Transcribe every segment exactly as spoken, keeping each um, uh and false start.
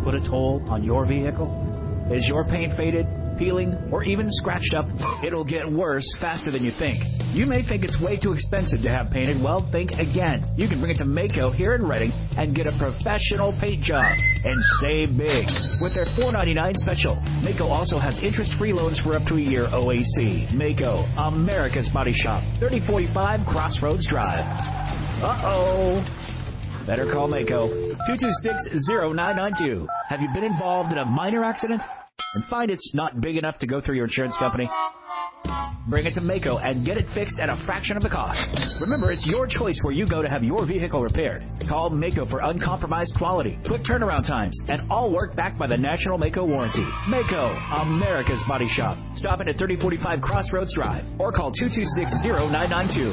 put a toll on your vehicle? Is your paint faded, peeling, or even scratched up? It'll get worse faster than you think. You may think it's way too expensive to have painted. Well, think again. You can bring it to Maaco here in Reading and get a professional paint job and save big with their four ninety-nine special. Maaco also has interest-free loans for up to a year O A C. Maaco, America's Body Shop, thirty forty-five Crossroads Drive. Uh-oh. Better call Maaco, two two six, zero nine nine two. Have you been involved in a minor accident and find it's not big enough to go through your insurance company? Bring it to Maaco and get it fixed at a fraction of the cost. Remember, it's your choice where you go to have your vehicle repaired. Call Maaco for uncompromised quality, quick turnaround times, and all work backed by the National Maaco warranty. Maaco, America's Body Shop. Stop in at thirty forty-five Crossroads Drive or call two two six, zero nine nine two.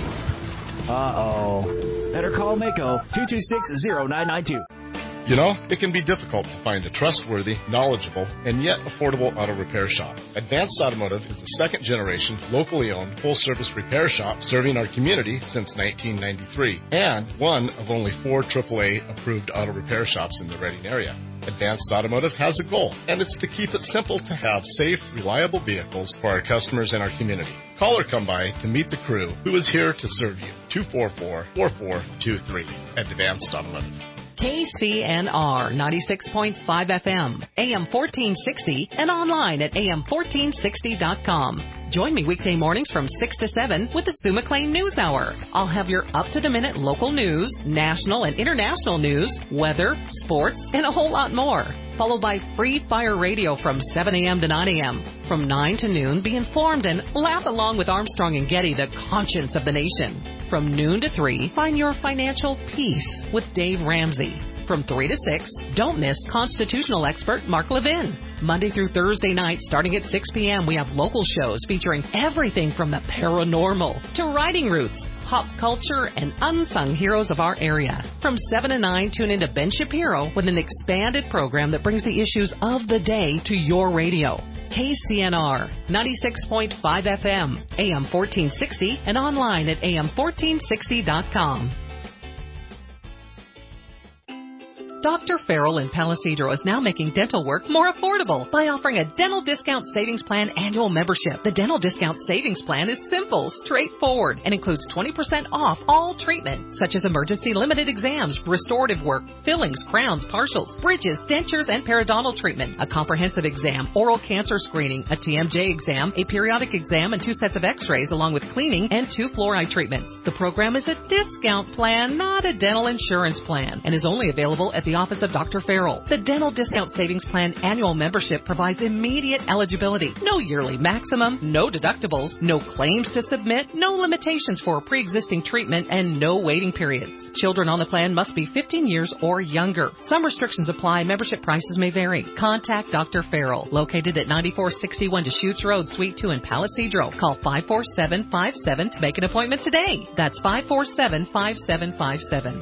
Uh-oh. Better call Maaco, two two six, zero nine nine two. You know, it can be difficult to find a trustworthy, knowledgeable, and yet affordable auto repair shop. Advanced Automotive is the second generation, locally owned, full-service repair shop serving our community since nineteen ninety-three, and one of only four triple A approved auto repair shops in the Reading area. Advanced Automotive has a goal, and it's to keep it simple to have safe, reliable vehicles for our customers and our community. Call or come by to meet the crew who is here to serve you. two four four, four four two three. Advanced Automotive. K C N R ninety-six point five F M, A M fourteen sixty, and online at A M fourteen sixty dot com. Join me weekday mornings from six to seven with the Sue McLean News Hour. I'll have your up-to-the-minute local news, national and international news, weather, sports, and a whole lot more. Followed by Free Fire Radio from seven a.m. to nine a.m. From nine to noon, be informed and laugh along with Armstrong and Getty, the conscience of the nation. From noon to three, find your financial peace with Dave Ramsey. From three to six, don't miss constitutional expert Mark Levin. Monday through Thursday night, starting at six p.m., we have local shows featuring everything from the paranormal to riding routes, pop culture, and unsung heroes of our area. From seven to nine, tune into Ben Shapiro with an expanded program that brings the issues of the day to your radio. K C N R, ninety-six point five F M, A M fourteen sixty, and online at A M fourteen sixty dot com. Doctor Farrell in Palisadro is now making dental work more affordable by offering a Dental Discount Savings Plan annual membership. The Dental Discount Savings Plan is simple, straightforward, and includes twenty percent off all treatment, such as emergency limited exams, restorative work, fillings, crowns, partials, bridges, dentures, and periodontal treatment, a comprehensive exam, oral cancer screening, a T M J exam, a periodic exam, and two sets of x-rays, along with cleaning and two fluoride treatments. The program is a discount plan, not a dental insurance plan, and is only available at the office of Doctor Farrell. The Dental Discount Savings Plan annual membership provides immediate eligibility, no yearly maximum, no deductibles, no claims to submit, no limitations for pre-existing treatment, and no waiting periods. Children on the plan must be fifteen years or younger. Some restrictions apply. Membership prices may vary. Contact Doctor Farrell, located at ninety-four sixty-one Deschutes Road, Suite two in Palisadro. Call five four seven five seven to make an appointment today. That's five four seven five seven five seven.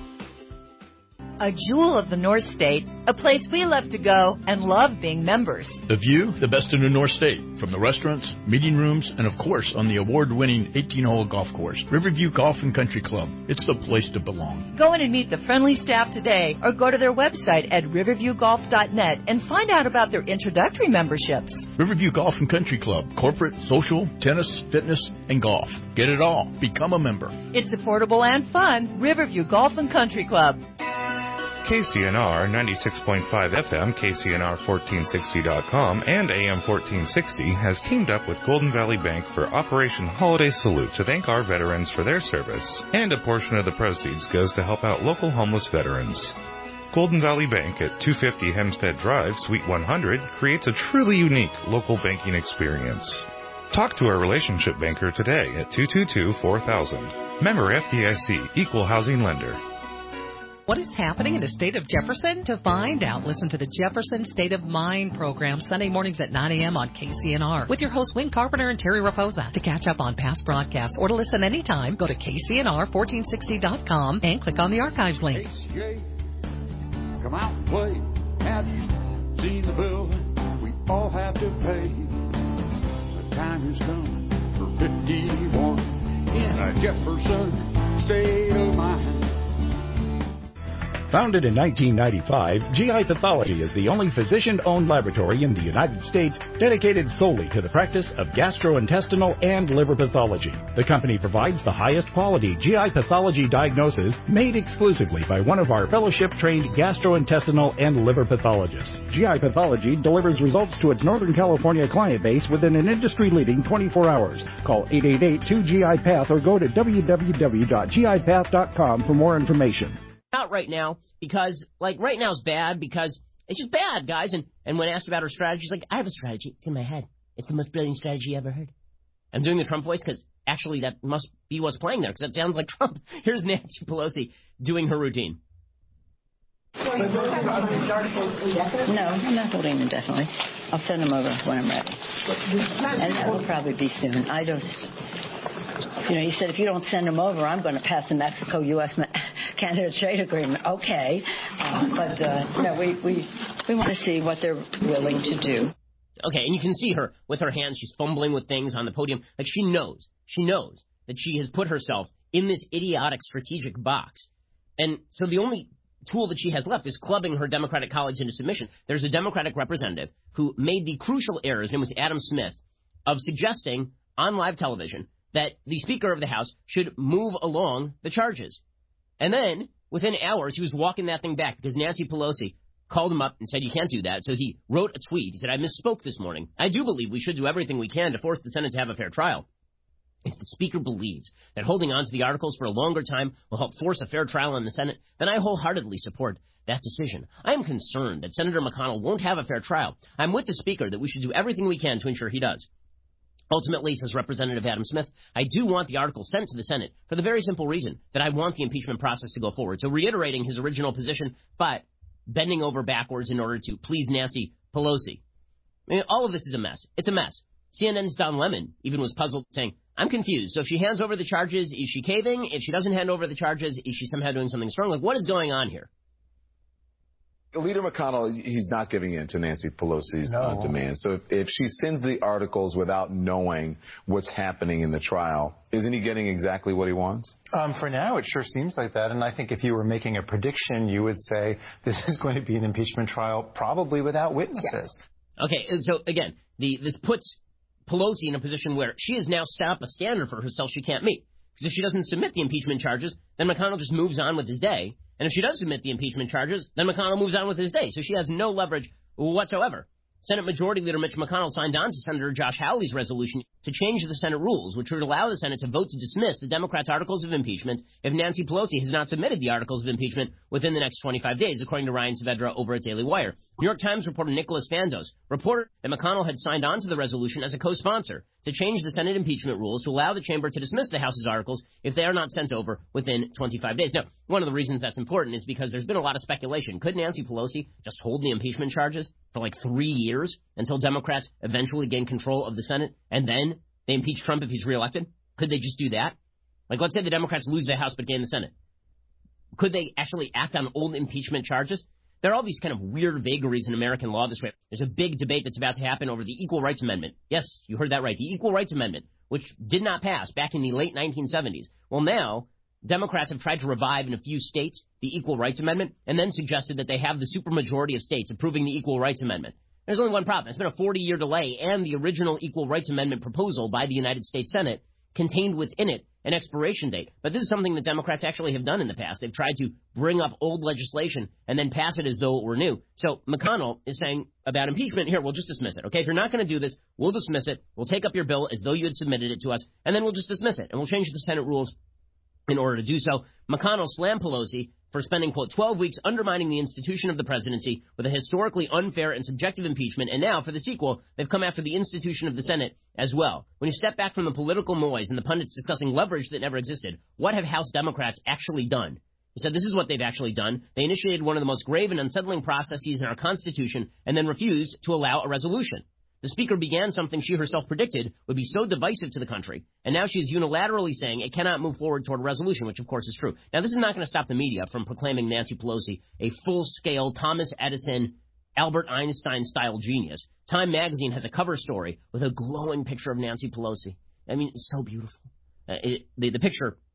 A jewel of the North State, a place we love to go and love being members. The view, the best in the North State, from the restaurants, meeting rooms, and of course on the award-winning eighteen-hole golf course, Riverview Golf and Country Club. It's the place to belong. Go in and meet the friendly staff today or go to their website at riverview golf dot net and find out about their introductory memberships. Riverview Golf and Country Club, corporate, social, tennis, fitness, and golf. Get it all. Become a member. It's affordable and fun. Riverview Golf and Country Club. K C N R ninety-six point five F M, K C N R fourteen sixty dot com, and A M fourteen sixty has teamed up with Golden Valley Bank for Operation Holiday Salute to thank our veterans for their service, and a portion of the proceeds goes to help out local homeless veterans. Golden Valley Bank at two fifty Hempstead Drive, Suite one hundred, creates a truly unique local banking experience. Talk to our relationship banker today at two two two, four thousand. Member F D I C, Equal Housing Lender. What is happening in the state of Jefferson? To find out, listen to the Jefferson State of Mind program Sunday mornings at nine a.m. on K C N R with your hosts Wayne Carpenter and Terry Raposa. To catch up on past broadcasts or to listen anytime, go to K C N R fourteen sixty dot com and click on the archives link. Hey, come out and play. Have you seen the bill we all have to pay? The time has come for fifty-one in a Jefferson State of Mind. Founded in nineteen ninety-five, G I Pathology is the only physician-owned laboratory in the United States dedicated solely to the practice of gastrointestinal and liver pathology. The company provides the highest quality G I pathology diagnosis made exclusively by one of our fellowship-trained gastrointestinal and liver pathologists. G I Pathology delivers results to its Northern California client base within an industry-leading twenty-four hours. Call eight eight eight, two G I Path or go to w w w dot g i path dot com for more information. Out right now because, like, right now is bad because it's just bad, guys. And, and when asked about her strategy, she's like, I have a strategy. It's in my head. It's the most brilliant strategy you ever heard. I'm doing the Trump voice because actually that must be what's playing there because that sounds like Trump. Here's Nancy Pelosi doing her routine. No, I'm not holding them indefinitely. I'll send them over when I'm ready. And that will probably be soon. I just, you know, he said if you don't send them over, I'm going to pass the Mexico-U S Canada trade agreement. Okay. Uh, but, uh, no, we, we, we want to see what they're willing to do. Okay, and you can see her with her hands. She's fumbling with things on the podium. Like, she knows. She knows that she has put herself in this idiotic strategic box. And so the only tool that she has left is clubbing her Democratic colleagues into submission. There's a Democratic representative who made the crucial error, his name was Adam Smith, of suggesting on live television that the Speaker of the House should move along the charges. And then, within hours, he was walking that thing back because Nancy Pelosi called him up and said, you can't do that. So he wrote a tweet. He said, I misspoke this morning. I do believe we should do everything we can to force the Senate to have a fair trial. If the Speaker believes that holding on to the articles for a longer time will help force a fair trial in the Senate, then I wholeheartedly support that decision. I am concerned that Senator McConnell won't have a fair trial. I'm with the Speaker that we should do everything we can to ensure he does. Ultimately, says Representative Adam Smith, I do want the article sent to the Senate for the very simple reason that I want the impeachment process to go forward. So reiterating his original position, but bending over backwards in order to please Nancy Pelosi. I mean, all of this is a mess. It's a mess. C N N's Don Lemon even was puzzled, saying, I'm confused. So if she hands over the charges, is she caving? If she doesn't hand over the charges, is she somehow doing something strong? Like, what is going on here? Leader McConnell, he's not giving in to Nancy Pelosi's no. uh, demand. So if, if she sends the articles without knowing what's happening in the trial, isn't he getting exactly what he wants? Um, for now, it sure seems like that. And I think if you were making a prediction, you would say this is going to be an impeachment trial probably without witnesses. Yeah. Okay, and so again, the this puts Pelosi in a position where she has now set up a standard for herself she can't meet. Because if she doesn't submit the impeachment charges, then McConnell just moves on with his day. And if she does submit the impeachment charges, then McConnell moves on with his day. So she has no leverage whatsoever. Senate Majority Leader Mitch McConnell signed on to Senator Josh Hawley's resolution to change the Senate rules, which would allow the Senate to vote to dismiss the Democrats' articles of impeachment if Nancy Pelosi has not submitted the articles of impeachment within the next twenty-five days, according to Ryan Saavedra over at Daily Wire. New York Times reporter Nicholas Fandos reported that McConnell had signed on to the resolution as a co-sponsor to change the Senate impeachment rules to allow the chamber to dismiss the House's articles if they are not sent over within twenty-five days. Now, one of the reasons that's important is because there's been a lot of speculation. Could Nancy Pelosi just hold the impeachment charges for like three years until Democrats eventually gain control of the Senate and then they impeach Trump if he's reelected? Could they just do that? Like, let's say the Democrats lose the House but gain the Senate. Could they actually act on old impeachment charges? There are all these kind of weird vagaries in American law this way. There's a big debate that's about to happen over the Equal Rights Amendment. Yes, you heard that right. The Equal Rights Amendment, which did not pass back in the late nineteen seventies. Well, now Democrats have tried to revive in a few states the Equal Rights Amendment and then suggested that they have the supermajority of states approving the Equal Rights Amendment. There's only one problem. It's been a forty-year delay, and the original Equal Rights Amendment proposal by the United States Senate contained within it an expiration date. But this is something that Democrats actually have done in the past. They've tried to bring up old legislation and then pass it as though it were new. So McConnell is saying about impeachment, here, we'll just dismiss it. Okay, if you're not going to do this, we'll dismiss it. We'll take up your bill as though you had submitted it to us, and then we'll just dismiss it. And we'll change the Senate rules in order to do so. McConnell slammed Pelosi for spending, quote, twelve weeks undermining the institution of the presidency with a historically unfair and subjective impeachment. And now, for the sequel, they've come after the institution of the Senate as well. When you step back from the political noise and the pundits discussing leverage that never existed, what have House Democrats actually done? He said this is what they've actually done. They initiated one of the most grave and unsettling processes in our Constitution and then refused to allow a resolution. The Speaker began something she herself predicted would be so divisive to the country, and now she is unilaterally saying it cannot move forward toward a resolution, which of course is true. Now, this is not going to stop the media from proclaiming Nancy Pelosi a full-scale Thomas Edison, Albert Einstein-style genius. Time magazine has a cover story with a glowing picture of Nancy Pelosi. I mean, it's so beautiful. Uh, it, the, the picture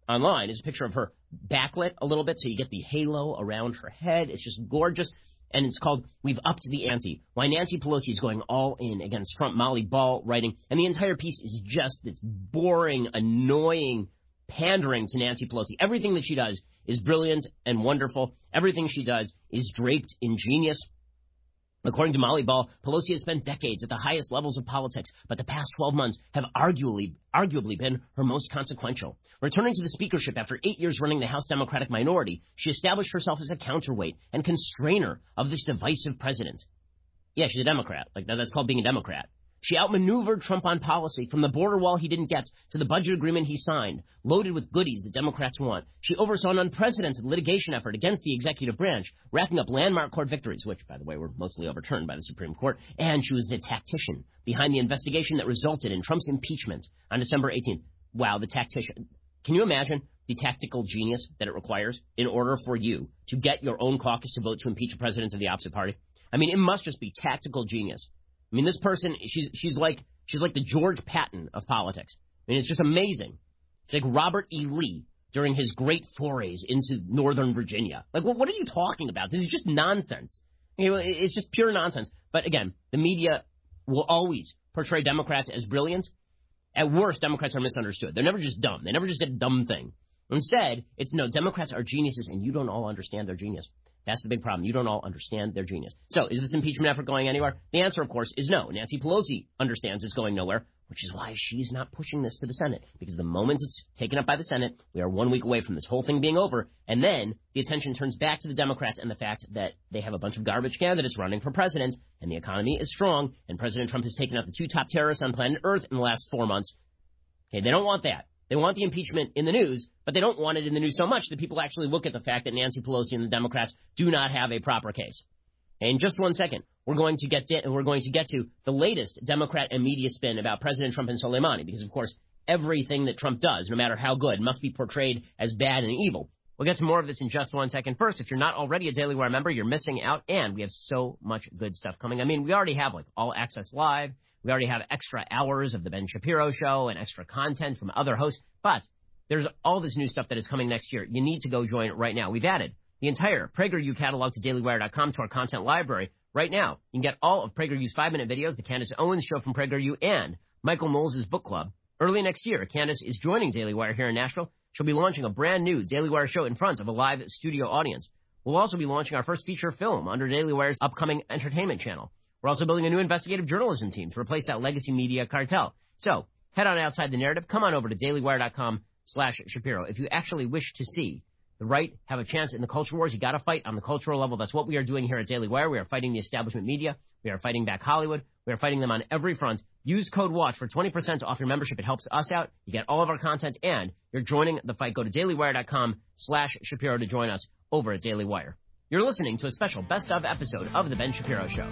online is a picture of her backlit a little bit, so you get the halo around her head. It's just gorgeous. And it's called We've Upped the Ante, Why Nancy Pelosi is Going All In Against Trump. Molly Ball writing. And the entire piece is just this boring, annoying pandering to Nancy Pelosi. Everything that she does is brilliant and wonderful. Everything she does is draped in genius. According to Molly Ball, Pelosi has spent decades at the highest levels of politics, but the past twelve months have arguably, arguably been her most consequential. Returning to the speakership after eight years running the House Democratic minority, she established herself as a counterweight and constrainer of this divisive president. Yeah, she's a Democrat. Like, that's called being a Democrat. She outmaneuvered Trump on policy, from the border wall he didn't get to the budget agreement he signed, loaded with goodies that Democrats want. She oversaw an unprecedented litigation effort against the executive branch, racking up landmark court victories, which, by the way, were mostly overturned by the Supreme Court. And she was the tactician behind the investigation that resulted in Trump's impeachment on December eighteenth. Wow, the tactician. Can you imagine the tactical genius that it requires in order for you to get your own caucus to vote to impeach a president of the opposite party? I mean, it must just be tactical genius. I mean, this person, she's she's like she's like the George Patton of politics. I mean, it's just amazing. She's like Robert E. Lee during his great forays into Northern Virginia. Like, well, what are you talking about? This is just nonsense. You know, it's just pure nonsense. But again, the media will always portray Democrats as brilliant. At worst, Democrats are misunderstood. They're never just dumb. They never just did a dumb thing. Instead, it's no, Democrats are geniuses, and you don't all understand their genius. That's the big problem. You don't all understand their genius. So is this impeachment effort going anywhere? The answer, of course, is no. Nancy Pelosi understands it's going nowhere, which is why she's not pushing this to the Senate. Because the moment it's taken up by the Senate, we are one week away from this whole thing being over. And then the attention turns back to the Democrats and the fact that they have a bunch of garbage candidates running for president, and the economy is strong, and President Trump has taken out the two top terrorists on planet Earth in the last four months. Okay, they don't want that. They want the impeachment in the news, but they don't want it in the news so much that people actually look at the fact that Nancy Pelosi and the Democrats do not have a proper case. And in just one second, we're going to get to, we're going to get to the latest Democrat and media spin about President Trump and Soleimani, because, of course, everything that Trump does, no matter how good, must be portrayed as bad and evil. We'll get to more of this in just one second. First, if you're not already a Daily Wire member, you're missing out, and we have so much good stuff coming. I mean, we already have, like, All Access Live. We already have extra hours of the Ben Shapiro Show and extra content from other hosts, but there's all this new stuff that is coming next year. You need to go join it right now. We've added the entire PragerU catalog to daily wire dot com to our content library right now. You can get all of PragerU's five-minute videos, the Candace Owens Show from PragerU, and Michael Knowles' book club. Early next year, Candace is joining Daily Wire here in Nashville. She'll be launching a brand new Daily Wire show in front of a live studio audience. We'll also be launching our first feature film under Daily Wire's upcoming entertainment channel. We're also building a new investigative journalism team to replace that legacy media cartel. So head on outside the narrative. Come on over to daily wire dot com slash Shapiro. If you actually wish to see the right have a chance in the culture wars, you got to fight on the cultural level. That's what we are doing here at Daily Wire. We are fighting the establishment media. We are fighting back Hollywood. We are fighting them on every front. Use code WATCH for twenty percent off your membership. It helps us out. You get all of our content, and you're joining the fight. Go to daily wire dot com slash Shapiro to join us over at Daily Wire. You're listening to a special best of episode of The Ben Shapiro Show.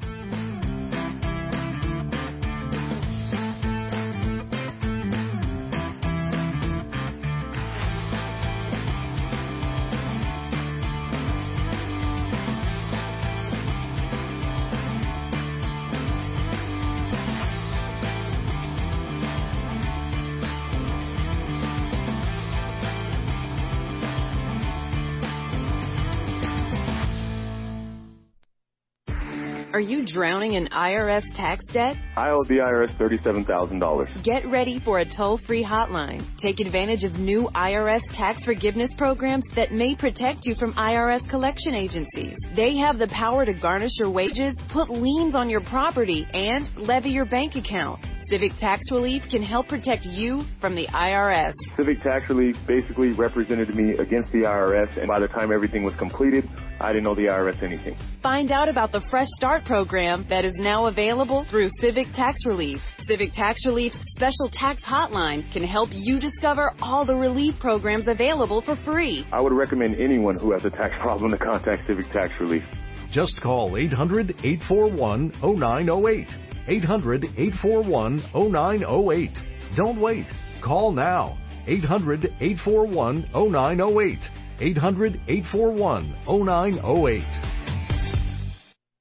Are you drowning in I R S tax debt? I owe the I R S thirty-seven thousand dollars. Get ready for a toll-free hotline. Take advantage of new I R S tax forgiveness programs that may protect you from I R S collection agencies. They have the power to garnish your wages, put liens on your property, and levy your bank account. Civic Tax Relief can help protect you from the I R S. Civic Tax Relief basically represented me against the I R S, and by the time everything was completed, I didn't owe the I R S anything. Find out about the Fresh Start program that is now available through Civic Tax Relief. Civic Tax Relief's special tax hotline can help you discover all the relief programs available for free. I would recommend anyone who has a tax problem to contact Civic Tax Relief. Just call eight hundred, eight four one, oh nine oh eight. eight hundred, eight four one, oh nine oh eight. Don't wait. Call now. eight hundred, eight four one, oh nine oh eight. eight hundred, eight four one, oh nine oh eight.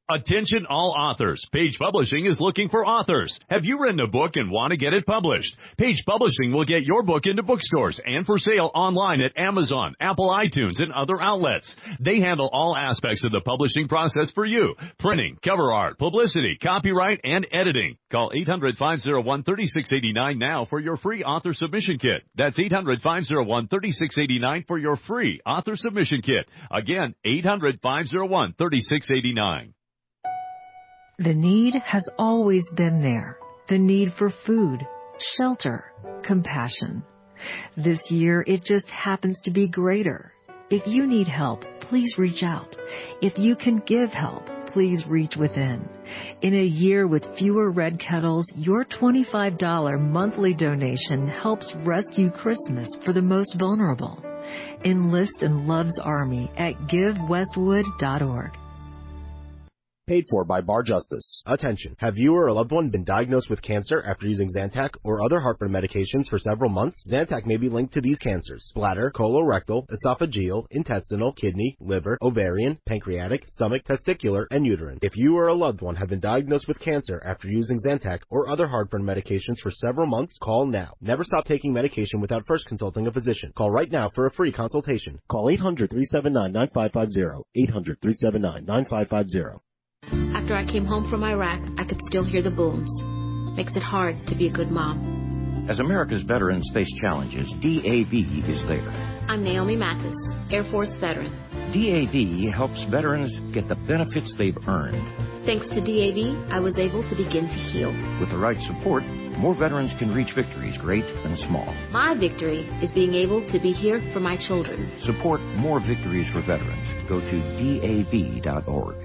Attention all authors. Page Publishing is looking for authors. Have you written a book and want to get it published? Page Publishing will get your book into bookstores and for sale online at Amazon, Apple iTunes, and other outlets. They handle all aspects of the publishing process for you. Printing, cover art, publicity, copyright, and editing. Call eight hundred, five oh one, three six eight nine now for your free author submission kit. That's eight hundred, five oh one, three six eight nine for your free author submission kit. Again, eight hundred, five oh one, three six eight nine. The need has always been there. The need for food, shelter, compassion. This year, it just happens to be greater. If you need help, please reach out. If you can give help, please reach within. In a year with fewer red kettles, your twenty-five dollars monthly donation helps rescue Christmas for the most vulnerable. Enlist in Love's Army at give westwood dot org. Paid for by Bar Justice. Attention. Have you or a loved one been diagnosed with cancer after using Zantac or other heartburn medications for several months? Zantac may be linked to these cancers: bladder, colorectal, esophageal, intestinal, kidney, liver, ovarian, pancreatic, stomach, testicular, and uterine. If you or a loved one have been diagnosed with cancer after using Zantac or other heartburn medications for several months, call now. Never stop taking medication without first consulting a physician. Call right now for a free consultation. Call eight hundred, three seven nine, nine five five zero. eight hundred, three seven nine, nine five five zero. After I came home from Iraq, I could still hear the booms. Makes it hard to be a good mom. As America's veterans face challenges, D A V is there. I'm Naomi Mathis, Air Force veteran. D A V helps veterans get the benefits they've earned. Thanks to D A V, I was able to begin to heal. With the right support, more veterans can reach victories, great and small. My victory is being able to be here for my children. Support more victories for veterans. Go to D A V dot org.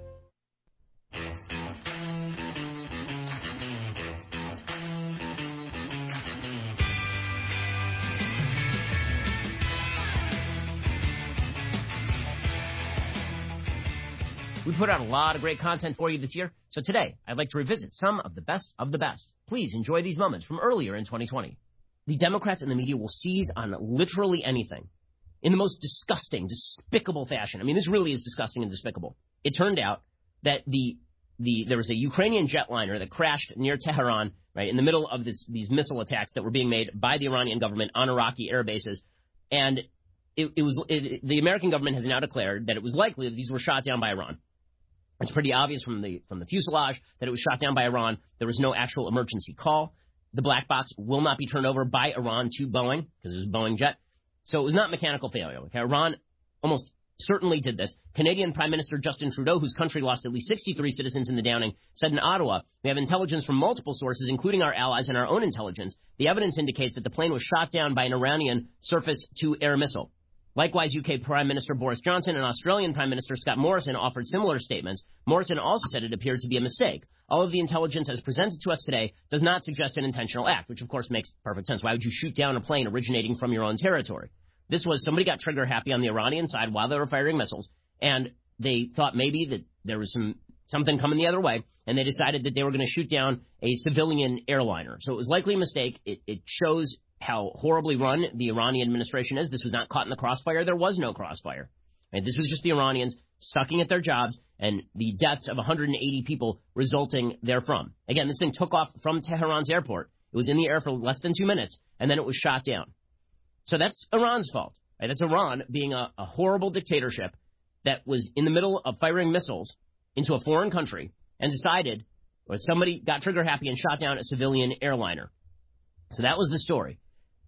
We put out a lot of great content for you this year, so today I'd like to revisit some of the best of the best. Please enjoy these moments from earlier in twenty twenty. The Democrats and the media will seize on literally anything in the most disgusting, despicable fashion. I mean, this really is disgusting and despicable. It turned out that the the there was a Ukrainian jetliner that crashed near Tehran, right, in the middle of this, these missile attacks that were being made by the Iranian government on Iraqi air bases, and it, it was it, the American government has now declared that it was likely that these were shot down by Iran. It's pretty obvious from the from the fuselage that it was shot down by Iran. There was no actual emergency call. The black box will not be turned over by Iran to Boeing because it was a Boeing jet. So it was not mechanical failure. Okay? Iran almost certainly did this. Canadian Prime Minister Justin Trudeau, whose country lost at least sixty-three citizens in the downing, said in Ottawa, "We have intelligence from multiple sources, including our allies and our own intelligence. The evidence indicates that the plane was shot down by an Iranian surface-to-air missile." Likewise, U K Prime Minister Boris Johnson and Australian Prime Minister Scott Morrison offered similar statements. Morrison also said it appeared to be a mistake. All of the intelligence as presented to us today does not suggest an intentional act, which of course makes perfect sense. Why would you shoot down a plane originating from your own territory? This was somebody got trigger happy on the Iranian side while they were firing missiles, and they thought maybe that there was some something coming the other way, and they decided that they were going to shoot down a civilian airliner. So it was likely a mistake. It, it shows how horribly run the Iranian administration is. This was not caught in the crossfire. There was no crossfire. And this was just the Iranians sucking at their jobs and the deaths of one hundred eighty people resulting therefrom. Again, this thing took off from Tehran's airport. It was in the air for less than two minutes, and then it was shot down. So that's Iran's fault. Right? That's Iran being a, a horrible dictatorship that was in the middle of firing missiles into a foreign country and decided, or somebody got trigger happy and shot down a civilian airliner. So that was the story.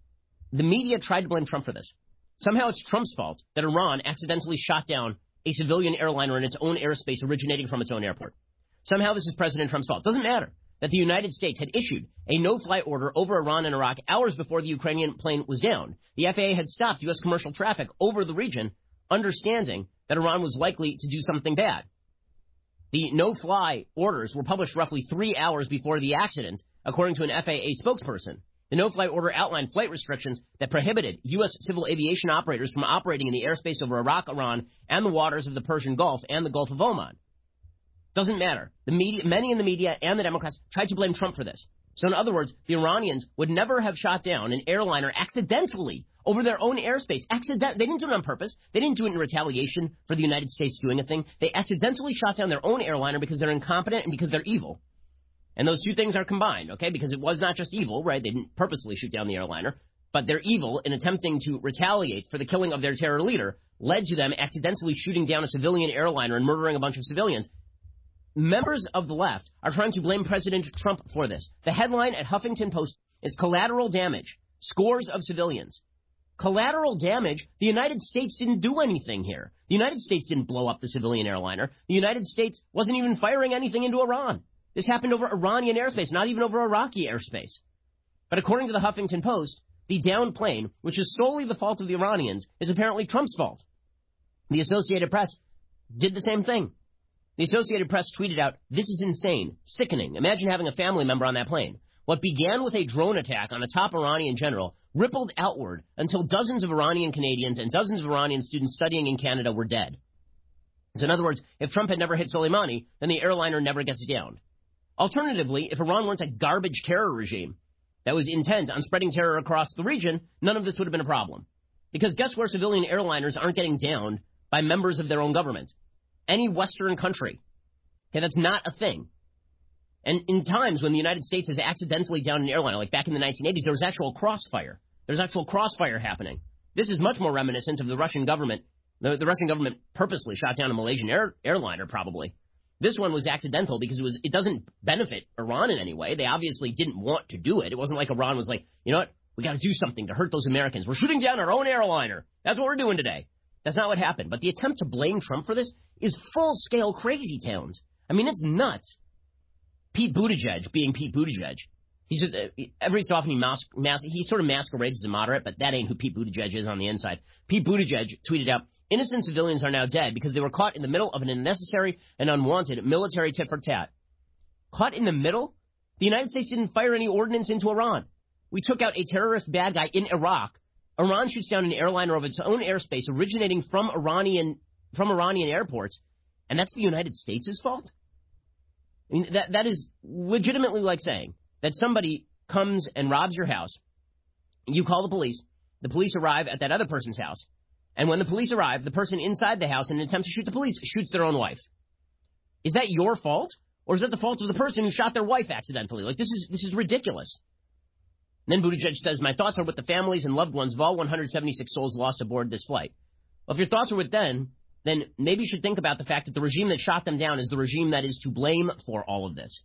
The media tried to blame Trump for this. Somehow it's Trump's fault that Iran accidentally shot down a civilian airliner in its own airspace originating from its own airport. Somehow this is President Trump's fault. It doesn't matter that the United States had issued a no-fly order over Iran and Iraq hours before the Ukrainian plane was down. The F A A had stopped U S commercial traffic over the region, understanding that Iran was likely to do something bad. The no-fly orders were published roughly three hours before the accident, according to an F A A spokesperson. The no-fly order outlined flight restrictions that prohibited U S civil aviation operators from operating in the airspace over Iraq, Iran, and the waters of the Persian Gulf and the Gulf of Oman. Doesn't matter. The media, many in the media and the Democrats tried to blame Trump for this. So in other words, the Iranians would never have shot down an airliner accidentally over their own airspace. Accident- they didn't do it on purpose. They didn't do it in retaliation for the United States doing a thing. They accidentally shot down their own airliner because they're incompetent and because they're evil. And those two things are combined, okay? Because it was not just evil, right? They didn't purposely shoot down the airliner, but they're evil in attempting to retaliate for the killing of their terror leader led to them accidentally shooting down a civilian airliner and murdering a bunch of civilians. Members of the left are trying to blame President Trump for this. The headline at Huffington Post is collateral damage, scores of civilians. Collateral damage? The United States didn't do anything here. The United States didn't blow up the civilian airliner. The United States wasn't even firing anything into Iran. This happened over Iranian airspace, not even over Iraqi airspace. But according to the Huffington Post, the downed plane, which is solely the fault of the Iranians, is apparently Trump's fault. The Associated Press did the same thing. The Associated Press tweeted out, "This is insane, sickening. Imagine having a family member on that plane." What began with a drone attack on a top Iranian general rippled outward until dozens of Iranian Canadians and dozens of Iranian students studying in Canada were dead. So in other words, if Trump had never hit Soleimani, then the airliner never gets downed. Alternatively, if Iran weren't a garbage terror regime that was intent on spreading terror across the region, none of this would have been a problem. Because guess where civilian airliners aren't getting downed by members of their own government? Any Western country. Okay, that's not a thing. And in times when the United States has accidentally downed an airliner, like back in the nineteen eighties, there was actual crossfire. There's actual crossfire happening. This is much more reminiscent of the Russian government. The, the Russian government purposely shot down a Malaysian air, airliner, probably. This one was accidental because it was it doesn't benefit Iran in any way. They obviously didn't want to do it. It wasn't like Iran was like, you know what, we got to do something to hurt those Americans. We're shooting down our own airliner. That's what we're doing today. That's not what happened. But the attempt to blame Trump for this is full-scale crazy towns. I mean, it's nuts. Pete Buttigieg being Pete Buttigieg. He's just, uh, every so often he, mas- mas- he sort of masquerades as a moderate, but that ain't who Pete Buttigieg is on the inside. Pete Buttigieg tweeted out, "Innocent civilians are now dead because they were caught in the middle of an unnecessary and unwanted military tit-for-tat." Caught in the middle? The United States didn't fire any ordnance into Iran. We took out a terrorist bad guy in Iraq. Iran shoots down an airliner of its own airspace originating from Iranian from Iranian airports, and that's the United States' fault? I mean, that that is legitimately like saying that somebody comes and robs your house, you call the police, the police arrive at that other person's house, and when the police arrive, the person inside the house, in an attempt to shoot the police, shoots their own wife. Is that your fault? Or is that the fault of the person who shot their wife accidentally? Like, this is this is ridiculous. And then Buttigieg says, "My thoughts are with the families and loved ones of all one hundred seventy-six souls lost aboard this flight." Well, if your thoughts are with them, then maybe you should think about the fact that the regime that shot them down is the regime that is to blame for all of this.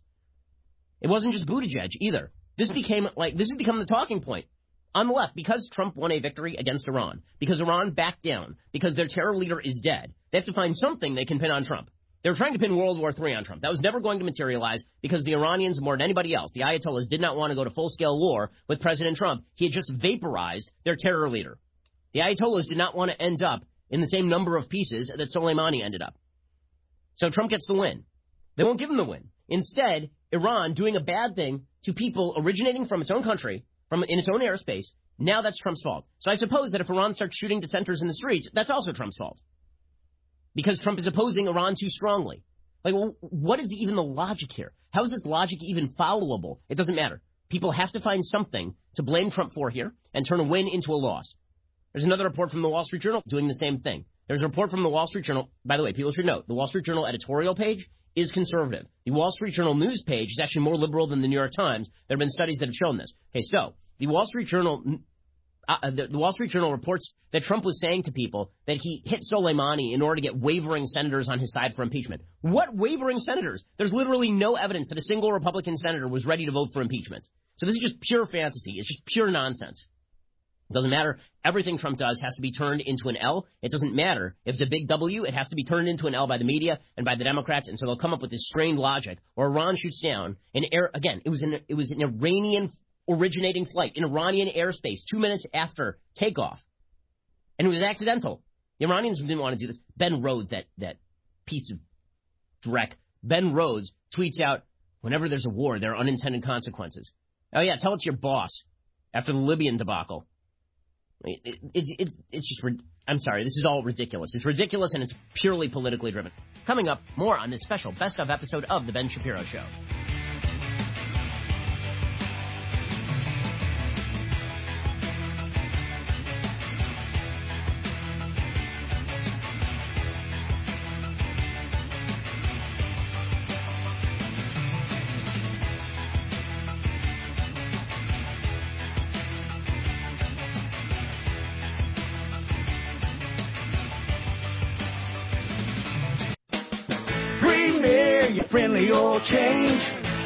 It wasn't just Buttigieg either. This became like this has become the talking point on the left because Trump won a victory against Iran, because Iran backed down, because their terror leader is dead. They have to find something they can pin on Trump. They were trying to pin World War Three on Trump. That was never going to materialize because the Iranians, more than anybody else, the Ayatollahs, did not want to go to full-scale war with President Trump. He had just vaporized their terror leader. The Ayatollahs did not want to end up in the same number of pieces that Soleimani ended up. So Trump gets the win. They won't give him the win. Instead, Iran doing a bad thing to people originating from its own country, from in its own airspace, now that's Trump's fault. So I suppose that if Iran starts shooting dissenters in the streets, that's also Trump's fault. Because Trump is opposing Iran too strongly. Like, well, what is the, even the logic here? How is this logic even followable? It doesn't matter. People have to find something to blame Trump for here and turn a win into a loss. There's another report from the Wall Street Journal doing the same thing. There's a report from the Wall Street Journal. By the way, people should note, the Wall Street Journal editorial page is conservative. The Wall Street Journal news page is actually more liberal than the New York Times. There have been studies that have shown this. Okay, so the Wall Street Journal... Uh, the, the Wall Street Journal reports that Trump was saying to people that he hit Soleimani in order to get wavering senators on his side for impeachment. What wavering senators? There's literally no evidence that a single Republican senator was ready to vote for impeachment. So this is just pure fantasy. It's just pure nonsense. It doesn't matter. Everything Trump does has to be turned into an L. It doesn't matter. If it's a big W, it has to be turned into an L by the media and by the Democrats. And so they'll come up with this strained logic. Or Iran shoots down an air. Again, it was an it was an Iranian originating flight in Iranian airspace two minutes after takeoff. And it was accidental. The Iranians didn't want to do this. Ben Rhodes, that, that piece of dreck, Ben Rhodes tweets out, whenever there's a war, there are unintended consequences. Oh, yeah, tell it to your boss after the Libyan debacle. It, it, it, it, it's just, I'm sorry, this is all ridiculous. It's ridiculous and it's purely politically driven. Coming up, more on this special best of episode of The Ben Shapiro Show. friendly oil change.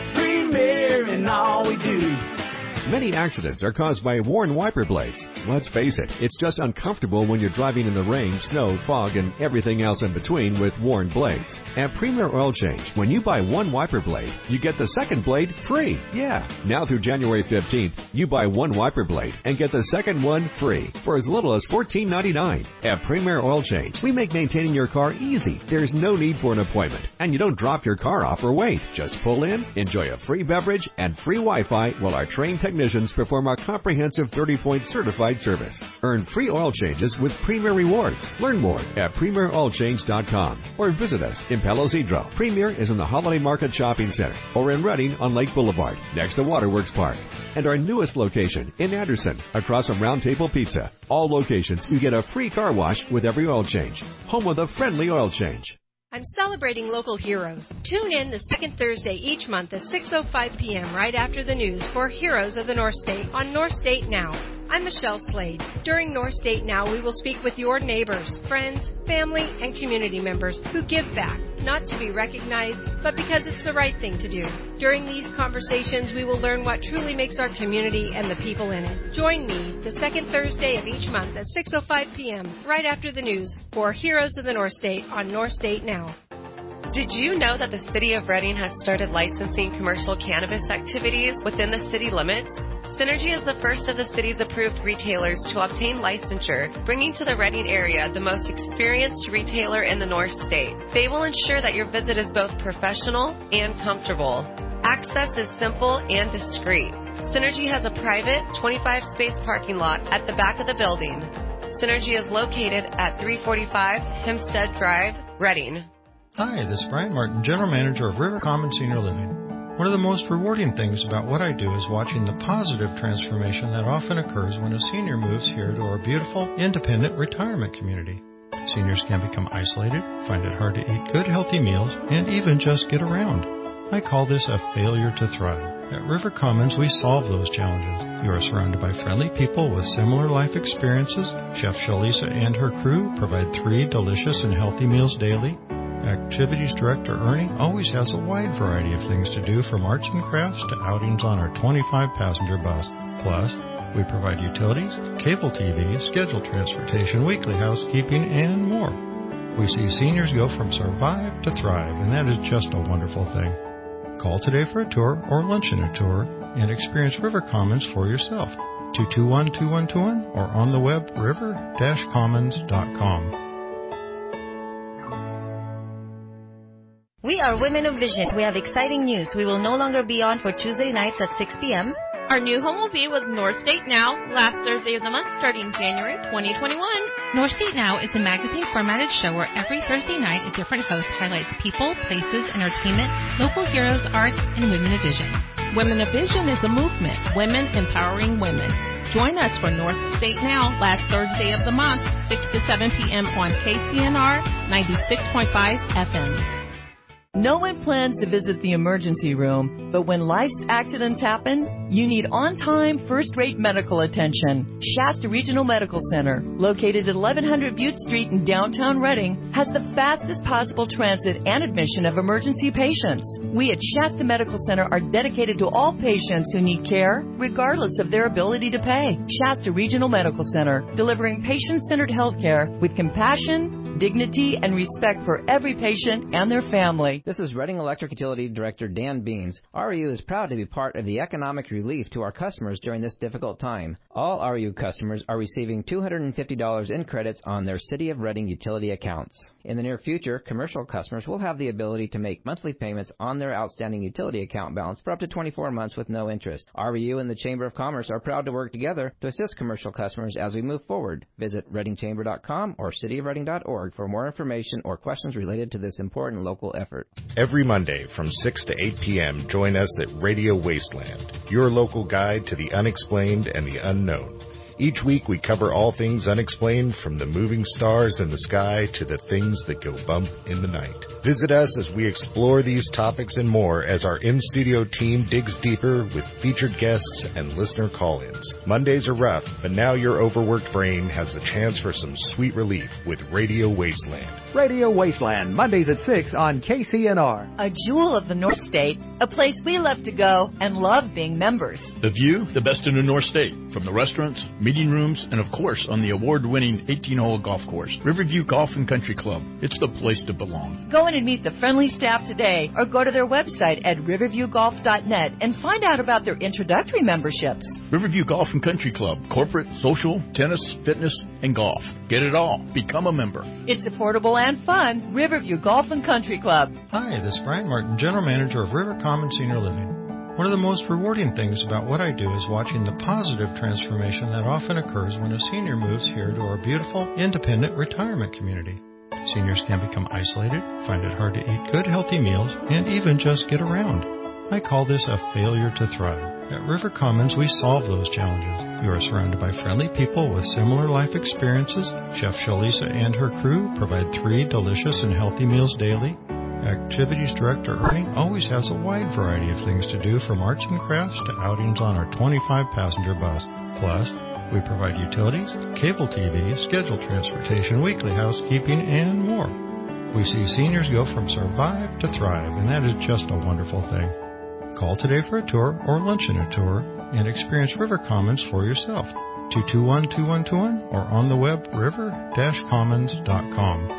Premier in all we do. Many accidents are caused by worn wiper blades. Let's face it, it's just uncomfortable when you're driving in the rain, snow, fog, and everything else in between with worn blades. At Premier Oil Change, when you buy one wiper blade, you get the second blade free. Yeah, now through January fifteenth, you buy one wiper blade and get the second one free for as little as fourteen ninety-nine. At Premier Oil Change, we make maintaining your car easy. There's no need for an appointment, and you don't drop your car off or wait. Just pull in, enjoy a free beverage and free Wi-Fi while our trained technicians Technicians perform our comprehensive thirty-point certified service. Earn free oil changes with Premier Rewards. Learn more at premier oil change dot com or visit us in Palo Cedro. Premier is in the Holiday Market Shopping Center or in Redding on Lake Boulevard next to Waterworks Park. And our newest location in Anderson across from Round Table Pizza. All locations you get a free car wash with every oil change. Home of the friendly oil change. I'm celebrating local heroes. Tune in the second Thursday each month at six oh five p.m. right after the news for Heroes of the North State on North State Now. I'm Michelle Slade. During North State Now, we will speak with your neighbors, friends, family, and community members who give back, not to be recognized, but because it's the right thing to do. During these conversations, we will learn what truly makes our community and the people in it. Join me the second Thursday of each month at six oh five p.m. right after the news for Heroes of the North State on North State Now. Did you know that the City of Redding has started licensing commercial cannabis activities within the city limits? Synergy is the first of the city's approved retailers to obtain licensure, bringing to the Redding area the most experienced retailer in the North State. They will ensure that your visit is both professional and comfortable. Access is simple and discreet. Synergy has a private twenty-five space parking lot at the back of the building. Synergy is located at three forty-five Hempstead Drive, Redding. Hi, this is Brian Martin, General Manager of River Common Senior Living. One of the most rewarding things about what I do is watching the positive transformation that often occurs when a senior moves here to our beautiful, independent retirement community. Seniors can become isolated, find it hard to eat good, healthy meals, and even just get around. I call this a failure to thrive. At River Commons, we solve those challenges. You are surrounded by friendly people with similar life experiences. Chef Shalisa and her crew provide three delicious and healthy meals daily. Activities Director Ernie always has a wide variety of things to do, from arts and crafts to outings on our twenty-five passenger bus. Plus, we provide utilities, cable T V, scheduled transportation, weekly housekeeping, and more. We see seniors go from survive to thrive, and that is just a wonderful thing. Call today for a tour or lunch and a tour and experience River Commons for yourself. two two one, two one two one or on the web river dash commons dot com. We are Women of Vision. We have exciting news. We will no longer be on for Tuesday nights at six p.m. Our new home will be with North State Now, last Thursday of the month starting January twenty twenty-one. North State Now is a magazine formatted show where every Thursday night a different host highlights people, places, entertainment, local heroes, arts, and Women of Vision. Women of Vision is a movement, women empowering women. Join us for North State Now, last Thursday of the month, six to seven p.m. on K C N R ninety-six point five F M. No one plans to visit the emergency room, but when life's accidents happen, you need on-time, first-rate medical attention. Shasta Regional Medical Center, located at eleven hundred Butte Street in downtown Redding, has the fastest possible transit and admission of emergency patients. We at Shasta Medical Center are dedicated to all patients who need care, regardless of their ability to pay. Shasta Regional Medical Center, delivering patient-centered health care with compassion, dignity, and respect for every patient and their family. This is Redding Electric Utility Director Dan Beans. R E U is proud to be part of the economic relief to our customers during this difficult time. All R E U customers are receiving two hundred fifty dollars in credits on their City of Redding utility accounts. In the near future, commercial customers will have the ability to make monthly payments on their outstanding utility account balance for up to twenty-four months with no interest. R E U and the Chamber of Commerce are proud to work together to assist commercial customers as we move forward. Visit redding chamber dot com or city of redding dot org for more information or questions related to this important local effort. Every Monday from six to eight p.m., join us at Radio Wasteland, your local guide to the unexplained and the unknown. Each week we cover all things unexplained, from the moving stars in the sky to the things that go bump in the night. Visit us as we explore these topics and more as our in-studio team digs deeper with featured guests and listener call-ins. Mondays are rough, but now your overworked brain has a chance for some sweet relief with Radio Wasteland. Radio Wasteland, Mondays at six on K C N R. A jewel of the North State, a place we love to go and love being members. The view, the best in the North State, from the restaurants, meeting rooms, and of course on the award-winning eighteen-hole golf course, Riverview Golf and Country Club. It's the place to belong. Go in and meet the friendly staff today or go to their website at riverview golf dot net and find out about their introductory memberships. Riverview Golf and Country Club, corporate, social, tennis, fitness, and golf. Get it all. Become a member. It's affordable and fun. Riverview Golf and Country Club. Hi, this is Brian Martin, General Manager of River Common Senior Living. One of the most rewarding things about what I do is watching the positive transformation that often occurs when a senior moves here to our beautiful, independent retirement community. Seniors can become isolated, find it hard to eat good, healthy meals, and even just get around. I call this a failure to thrive. At River Commons, we solve those challenges. You are surrounded by friendly people with similar life experiences. Chef Shalisa and her crew provide three delicious and healthy meals daily. Activities Director Ernie always has a wide variety of things to do, from arts and crafts to outings on our twenty-five passenger bus. Plus, we provide utilities, cable T V, scheduled transportation, weekly housekeeping, and more. We see seniors go from survive to thrive, and that is just a wonderful thing. Call today for a tour or luncheon a tour and experience River Commons for yourself. two two one, two one two one or on the web river dash commons dot com.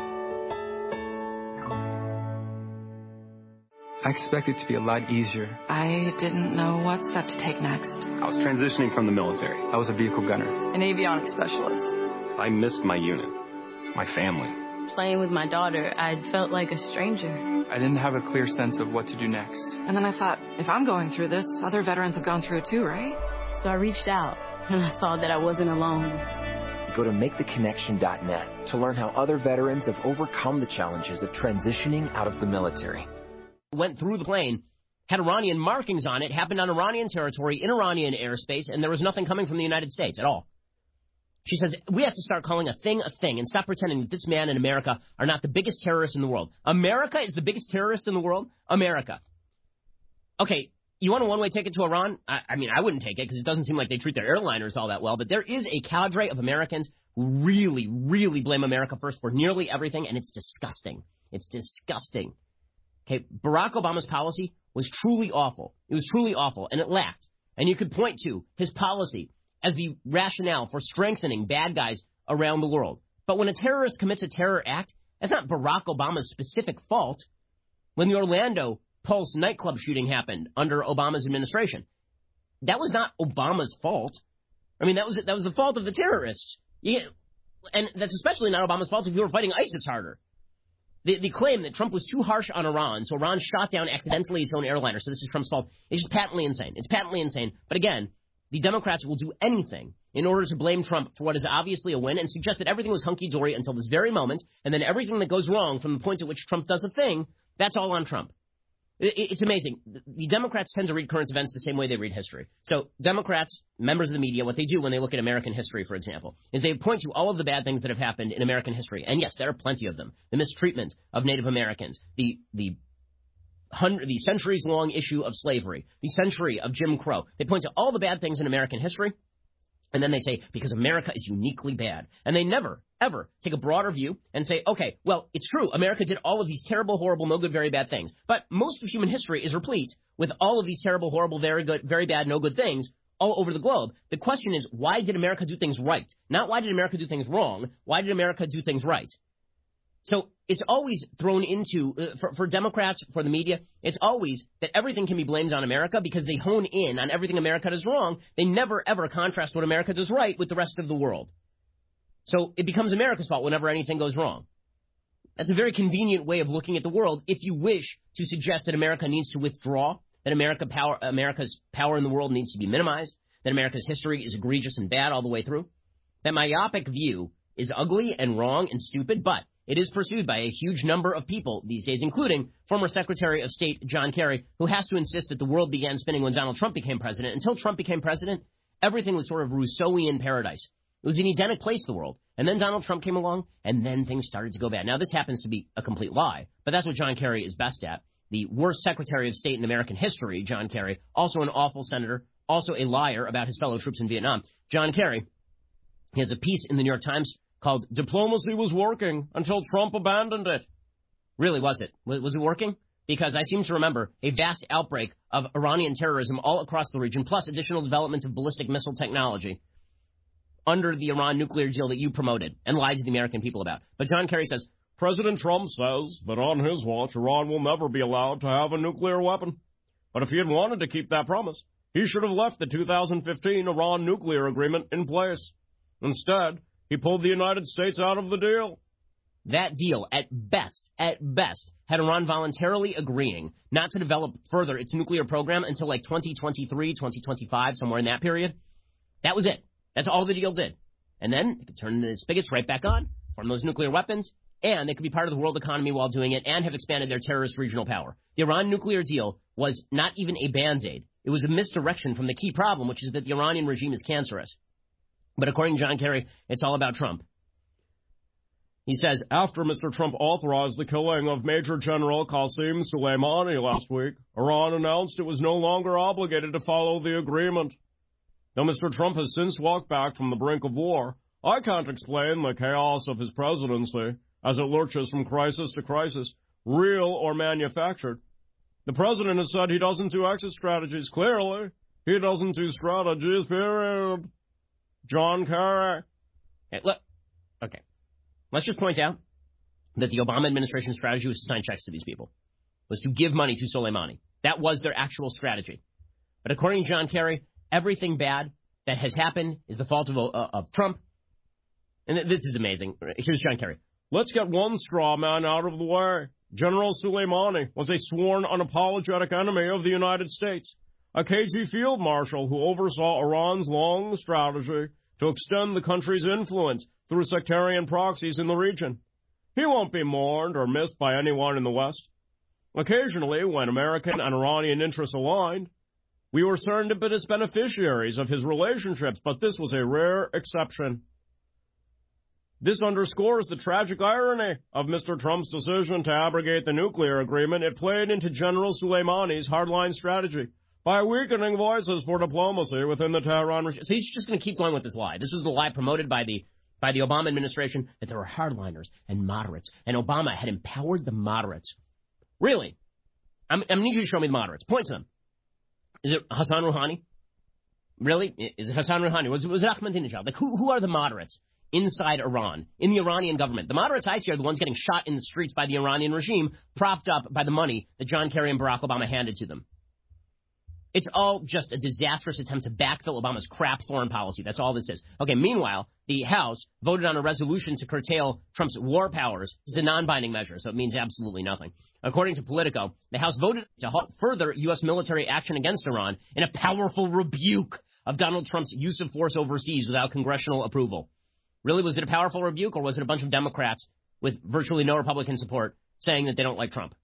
I expected it to be a lot easier. I didn't know what step to take next. I was transitioning from the military. I was a vehicle gunner. An avionics specialist. I missed my unit, my family. Playing with my daughter, I felt like a stranger. I didn't have a clear sense of what to do next. And then I thought, if I'm going through this, other veterans have gone through it too, right? So I reached out, and I saw that I wasn't alone. Go to make the connection dot net to learn how other veterans have overcome the challenges of transitioning out of the military. Went through the plane, had Iranian markings on it, happened on Iranian territory, in Iranian airspace, and there was nothing coming from the United States at all. She says, we have to start calling a thing a thing and stop pretending that this man and America are not the biggest terrorists in the world. America is the biggest terrorist in the world? America. Okay, you want a one-way ticket to Iran? I, I mean, I wouldn't take it because it doesn't seem like they treat their airliners all that well, but there is a cadre of Americans who really, really blame America first for nearly everything, and it's disgusting. It's disgusting. Okay, Barack Obama's policy was truly awful. It was truly awful, and it lacked. And you could point to his policy as the rationale for strengthening bad guys around the world. But when a terrorist commits a terror act, that's not Barack Obama's specific fault. When the Orlando Pulse nightclub shooting happened under Obama's administration, that was not Obama's fault. I mean, that was that was the fault of the terrorists. Yeah, and that's especially not Obama's fault if you were fighting ISIS harder. The, the claim that Trump was too harsh on Iran, so Iran shot down accidentally its own airliner, so this is Trump's fault, is just patently insane. It's patently insane. But again, the Democrats will do anything in order to blame Trump for what is obviously a win and suggest that everything was hunky-dory until this very moment, and then everything that goes wrong from the point at which Trump does a thing, that's all on Trump. It, it's amazing. The Democrats tend to read current events the same way they read history. So Democrats, members of the media, what they do when they look at American history, for example, is they point to all of the bad things that have happened in American history. And yes, there are plenty of them. The mistreatment of Native Americans, the the Hundred, the centuries-long issue of slavery, the century of Jim Crow. They point to all the bad things in American history, and then they say, because America is uniquely bad. And they never, ever take a broader view and say, okay, well, it's true, America did all of these terrible, horrible, no good, very bad things. But most of human history is replete with all of these terrible, horrible, very good, very bad, no good things all over the globe. The question is, why did America do things right? Not why did America do things wrong. Why did America do things right? So it's always thrown into, uh, for, for Democrats, for the media, it's always that everything can be blamed on America because they hone in on everything America does wrong. They never, ever contrast what America does right with the rest of the world. So it becomes America's fault whenever anything goes wrong. That's a very convenient way of looking at the world if you wish to suggest that America needs to withdraw, that America power, America's power in the world needs to be minimized, that America's history is egregious and bad all the way through. That myopic view is ugly and wrong and stupid, but it is pursued by a huge number of people these days, including former Secretary of State John Kerry, who has to insist that the world began spinning when Donald Trump became president. Until Trump became president, everything was sort of Rousseauian paradise. It was an Edenic place, the world. And then Donald Trump came along, and then things started to go bad. Now, this happens to be a complete lie, but that's what John Kerry is best at. The worst Secretary of State in American history, John Kerry, also an awful senator, also a liar about his fellow troops in Vietnam. John Kerry, he has a piece in the New York Times called Diplomacy Was Working Until Trump Abandoned It. Really, was it? Was it working? Because I seem to remember a vast outbreak of Iranian terrorism all across the region, plus additional development of ballistic missile technology under the Iran nuclear deal that you promoted and lied to the American people about. But John Kerry says, President Trump says that on his watch, Iran will never be allowed to have a nuclear weapon. But if he had wanted to keep that promise, he should have left the two thousand fifteen Iran nuclear agreement in place. Instead, he pulled the United States out of the deal. That deal, at best, at best, had Iran voluntarily agreeing not to develop further its nuclear program until like twenty twenty-three, twenty twenty-five, somewhere in that period. That was it. That's all the deal did. And then it could turn the spigots right back on, form those nuclear weapons, and they could be part of the world economy while doing it and have expanded their terrorist regional power. The Iran nuclear deal was not even a Band-Aid. It was a misdirection from the key problem, which is that the Iranian regime is cancerous. But according to John Kerry, it's all about Trump. He says, after Mister Trump authorized the killing of Major General Qasem Soleimani last week, Iran announced it was no longer obligated to follow the agreement. Though Mister Trump has since walked back from the brink of war, I can't explain the chaos of his presidency as it lurches from crisis to crisis, real or manufactured. The president has said he doesn't do exit strategies. Clearly, he doesn't do strategies, period. John Kerry. Hey, look, okay. Let's just point out that the Obama administration strategy was to sign checks to these people, was to give money to Soleimani. That was their actual strategy. But according to John Kerry, everything bad that has happened is the fault of, uh, of Trump. And this is amazing. Here's John Kerry. Let's get one straw man out of the way. General Soleimani was a sworn unapologetic enemy of the United States, a K G field marshal who oversaw Iran's long strategy to extend the country's influence through sectarian proxies in the region. He won't be mourned or missed by anyone in the West. Occasionally, when American and Iranian interests aligned, we were serendipitous beneficiaries of his relationships, but this was a rare exception. This underscores the tragic irony of Mister Trump's decision to abrogate the nuclear agreement. It played into General Soleimani's hardline strategy by weakening voices for diplomacy within the Tehran regime. So he's just going to keep going with this lie. This was the lie promoted by the by the Obama administration, that there were hardliners and moderates, and Obama had empowered the moderates. Really? I'm, I need you to show me the moderates. Point to them. Is it Hassan Rouhani? Really? Is it Hassan Rouhani? Was it, was it Ahmadinejad? Like, who, who are the moderates inside Iran, in the Iranian government? The moderates I see are the ones getting shot in the streets by the Iranian regime, propped up by the money that John Kerry and Barack Obama handed to them. It's all just a disastrous attempt to backfill Obama's crap foreign policy. That's all this is. Okay, meanwhile, the House voted on a resolution to curtail Trump's war powers. It's a non-binding measure, so it means absolutely nothing. According to Politico, the House voted to halt further U S military action against Iran in a powerful rebuke of Donald Trump's use of force overseas without congressional approval. Really, was it a powerful rebuke, or was it a bunch of Democrats with virtually no Republican support saying that they don't like Trump?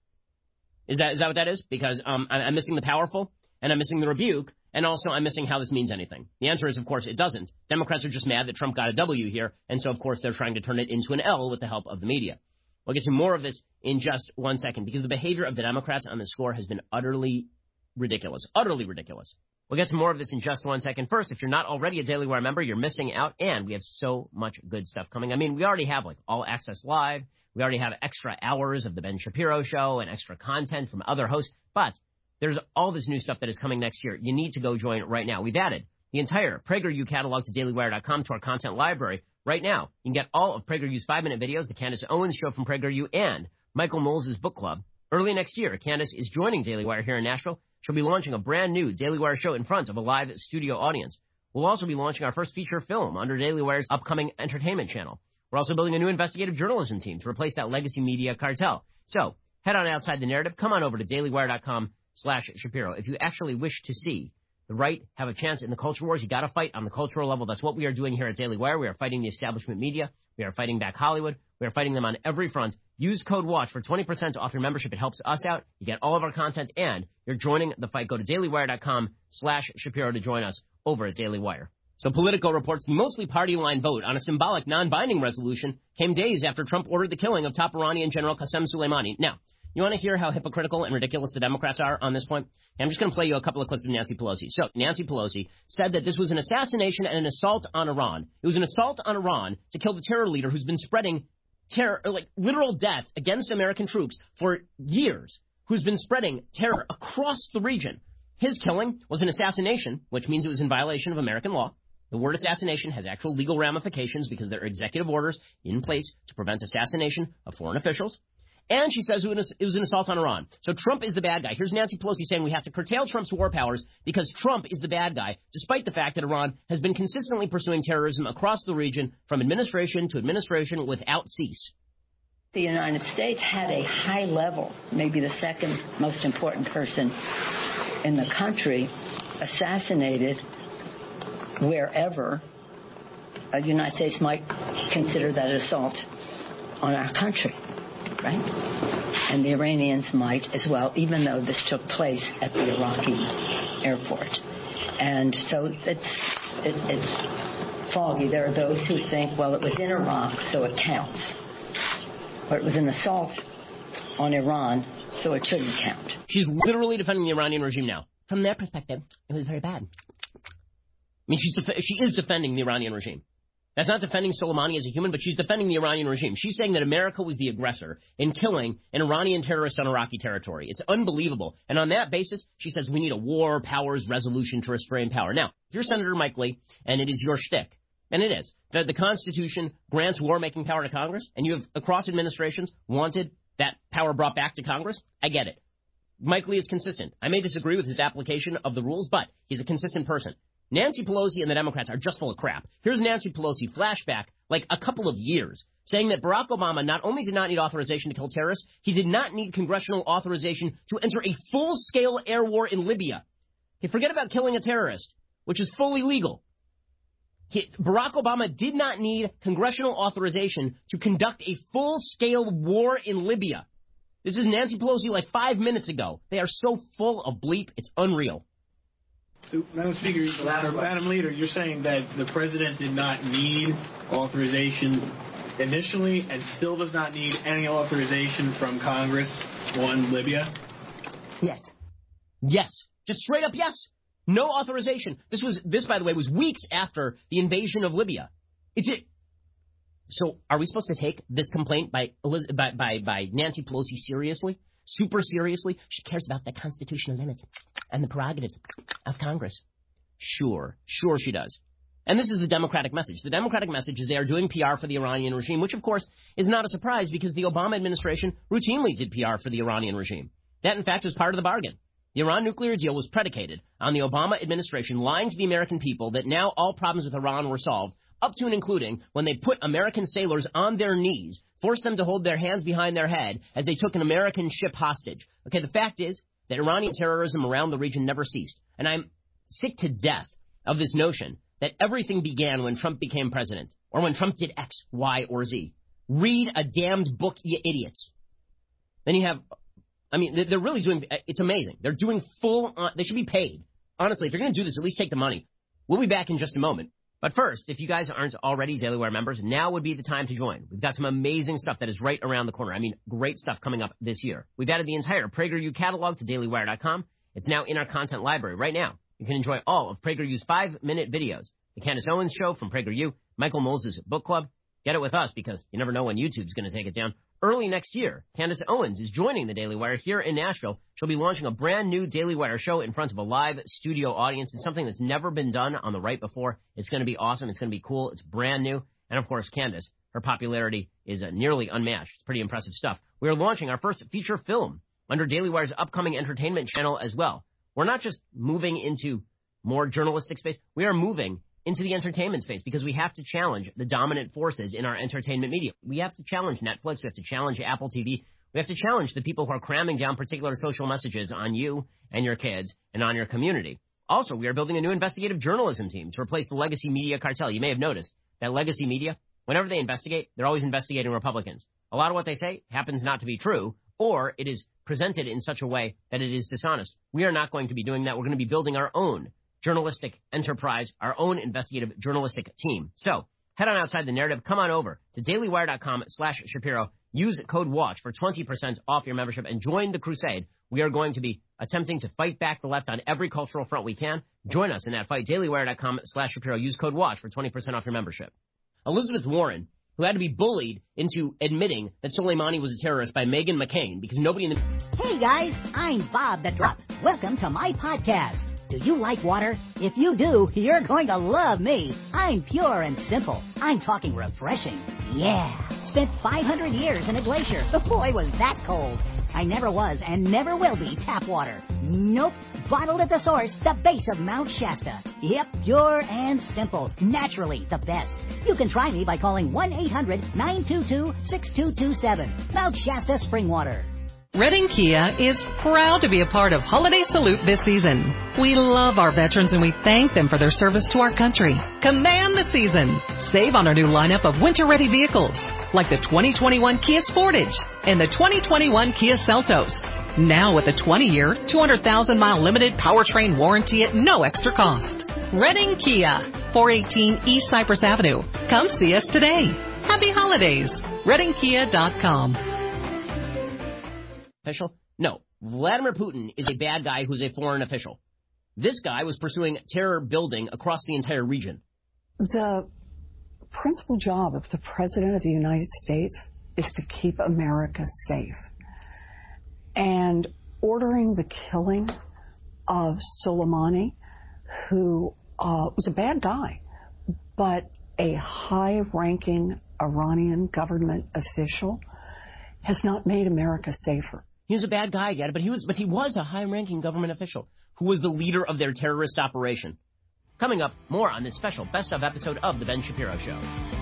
Is that is that what that is? Because um, I'm missing the powerful, and I'm missing the rebuke, and also I'm missing how this means anything. The answer is, of course, it doesn't. Democrats are just mad that Trump got a W here, and so, of course, they're trying to turn it into an L with the help of the media. We'll get to more of this in just one second, because the behavior of the Democrats on this score has been utterly ridiculous. Utterly ridiculous. We'll get to more of this in just one second. First, if you're not already a Daily Wire member, you're missing out, and we have so much good stuff coming. I mean, we already have, like, All Access Live. We already have extra hours of The Ben Shapiro Show and extra content from other hosts, but there's all this new stuff that is coming next year. You need to go join right now. We've added the entire PragerU catalog to daily wire dot com to our content library right now. You can get all of PragerU's five-minute videos, the Candace Owens Show from PragerU, and Michael Knowles' book club. Early next year, Candace is joining Daily Wire here in Nashville. She'll be launching a brand new Daily Wire show in front of a live studio audience. We'll also be launching our first feature film under Daily Wire's upcoming entertainment channel. We're also building a new investigative journalism team to replace that legacy media cartel. So head on outside the narrative. Come on over to daily wire dot com slash Shapiro. If you actually wish to see the right have a chance in the culture wars, you got to fight on the cultural level. That's what we are doing here at Daily Wire. We are fighting the establishment media. We are fighting back Hollywood. We are fighting them on every front. Use code WATCH for twenty percent off your membership. It helps us out. You get all of our content, and you're joining the fight. Go to daily wire dot com slash Shapiro to join us over at Daily Wire. So Politico reports the mostly party-line vote on a symbolic non-binding resolution came days after Trump ordered the killing of top Iranian General Qasem Soleimani. Now, You want to hear how hypocritical and ridiculous the Democrats are on this point? I'm just going to play you a couple of clips of Nancy Pelosi. So Nancy Pelosi said that this was an assassination and an assault on Iran. It was an assault on Iran to kill the terror leader who's been spreading terror, like literal death against American troops for years, who's been spreading terror across the region. His killing was an assassination, which means it was in violation of American law. The word assassination has actual legal ramifications because there are executive orders in place to prevent assassination of foreign officials. And she says it was an assault on Iran. So Trump is the bad guy. Here's Nancy Pelosi saying we have to curtail Trump's war powers because Trump is the bad guy, despite the fact that Iran has been consistently pursuing terrorism across the region from administration to administration without cease. The United States had a high level, maybe the second most important person in the country, assassinated wherever the United States might consider that an assault on our country. Right? And the Iranians might as well, even though this took place at the Iraqi airport. And so it's, it, it's foggy. There are those who think, well, it was in Iraq, so it counts. Or it was an assault on Iran, so it shouldn't count. She's literally defending the Iranian regime now. From their perspective, it was very bad. I mean, she's def- she is defending the Iranian regime. That's not defending Soleimani as a human, but she's defending the Iranian regime. She's saying that America was the aggressor in killing an Iranian terrorist on Iraqi territory. It's unbelievable. And on that basis, she says we need a war powers resolution to restrain power. Now, if you're Senator Mike Lee, and it is your shtick, and it is, that the Constitution grants war-making power to Congress, and you have, across administrations, wanted that power brought back to Congress, I get it. Mike Lee is consistent. I may disagree with his application of the rules, but he's a consistent person. Nancy Pelosi and the Democrats are just full of crap. Here's Nancy Pelosi, flashback, like a couple of years, saying that Barack Obama not only did not need authorization to kill terrorists, he did not need congressional authorization to enter a full-scale air war in Libya. Okay, forget about killing a terrorist, which is fully legal. He, Barack Obama did not need congressional authorization to conduct a full-scale war in Libya. This is Nancy Pelosi like five minutes ago. They are so full of bleep, it's unreal. So, Madam Speaker, or Madam Leader, you're saying that the president did not need authorization initially and still does not need any authorization from Congress on Libya? Yes. Yes. Just straight up yes. No authorization. This was this, by the way, was weeks after the invasion of Libya. It's it. So are we supposed to take this complaint by by by, by Nancy Pelosi seriously? Super seriously? She cares about the constitutional limits and the prerogatives of Congress. Sure. Sure she does. And this is the Democratic message. The Democratic message is they are doing P R for the Iranian regime, which, of course, is not a surprise because the Obama administration routinely did P R for the Iranian regime. That, in fact, was part of the bargain. The Iran nuclear deal was predicated on the Obama administration lying to the American people that now all problems with Iran were solved, up to and including when they put American sailors on their knees, forced them to hold their hands behind their head as they took an American ship hostage. Okay, the fact is that Iranian terrorism around the region never ceased. And I'm sick to death of this notion that everything began when Trump became president or when Trump did X, Y, or Z. Read a damned book, you idiots. Then you have, I mean, they're really doing, it's amazing. They're doing full, on, they should be paid. Honestly, if you're going to do this, at least take the money. We'll be back in just a moment. But first, if you guys aren't already Daily Wire members, now would be the time to join. We've got some amazing stuff that is right around the corner. I mean, great stuff coming up this year. We've added the entire PragerU catalog to daily wire dot com. It's now in our content library right now. You can enjoy all of PragerU's five-minute videos. The Candace Owens Show from PragerU, Michael Knowles' book club. Get it with us because you never know when YouTube's going to take it down. Early next year, Candace Owens is joining the Daily Wire here in Nashville. She'll be launching a brand new Daily Wire show in front of a live studio audience. It's something that's never been done on the right before. It's going to be awesome. It's going to be cool. It's brand new. And, of course, Candace, her popularity is uh, nearly unmatched. It's pretty impressive stuff. We are launching our first feature film under Daily Wire's upcoming entertainment channel as well. We're not just moving into more journalistic space. We are moving into the entertainment space because we have to challenge the dominant forces in our entertainment media. We have to challenge Netflix. We have to challenge Apple T V. We have to challenge the people who are cramming down particular social messages on you and your kids and on your community. Also, we are building a new investigative journalism team to replace the legacy media cartel. You may have noticed that legacy media, whenever they investigate, they're always investigating Republicans. A lot of what they say happens not to be true, or it is presented in such a way that it is dishonest. We are not going to be doing that. We're going to be building our own journalistic enterprise, our own investigative journalistic team. So head on outside the narrative. Come on over to daily wire dot com slash Shapiro. use code WATCH for twenty percent off your membership and join the crusade. We are going to be attempting to fight back the left on every cultural front we can. Join us in that fight. dailywire.com slash Shapiro. Use code WATCH for twenty percent off your membership. Elizabeth Warren, who had to be bullied into admitting that Soleimani was a terrorist by Meghan McCain because nobody in the... Hey guys, I'm Bob the Drop. Welcome to my podcast. Do you like water? If you do, you're going to love me. I'm pure and simple. I'm talking refreshing. Yeah. Spent five hundred years in a glacier. Boy, was that cold. I never was and never will be tap water. Nope. Bottled at the source, the base of Mount Shasta. Yep, pure and simple. Naturally the best. You can try me by calling one eight hundred nine two two six two two seven. Mount Shasta Spring Water. Redding Kia is proud to be a part of Holiday Salute this season. We love our veterans and we thank them for their service to our country. Command the season. Save on our new lineup of winter-ready vehicles, like the twenty twenty-one Kia Sportage and the twenty twenty-one Kia Seltos. Now with a twenty-year, two hundred thousand mile limited powertrain warranty at no extra cost. Redding Kia, four eighteen East Cypress Avenue. Come see us today. Happy holidays. redding kia dot com. Official? No. Vladimir Putin is a bad guy who's a foreign official. This guy was pursuing terror building across the entire region. The principal job of the President of the United States is to keep America safe. And ordering the killing of Soleimani, who uh, was a bad guy, but a high-ranking Iranian government official, has not made America safer. He was a bad guy, I get it, but he was, but he was a high-ranking government official who was the leader of their terrorist operation. Coming up, more on this special Best Of episode of The Ben Shapiro Show.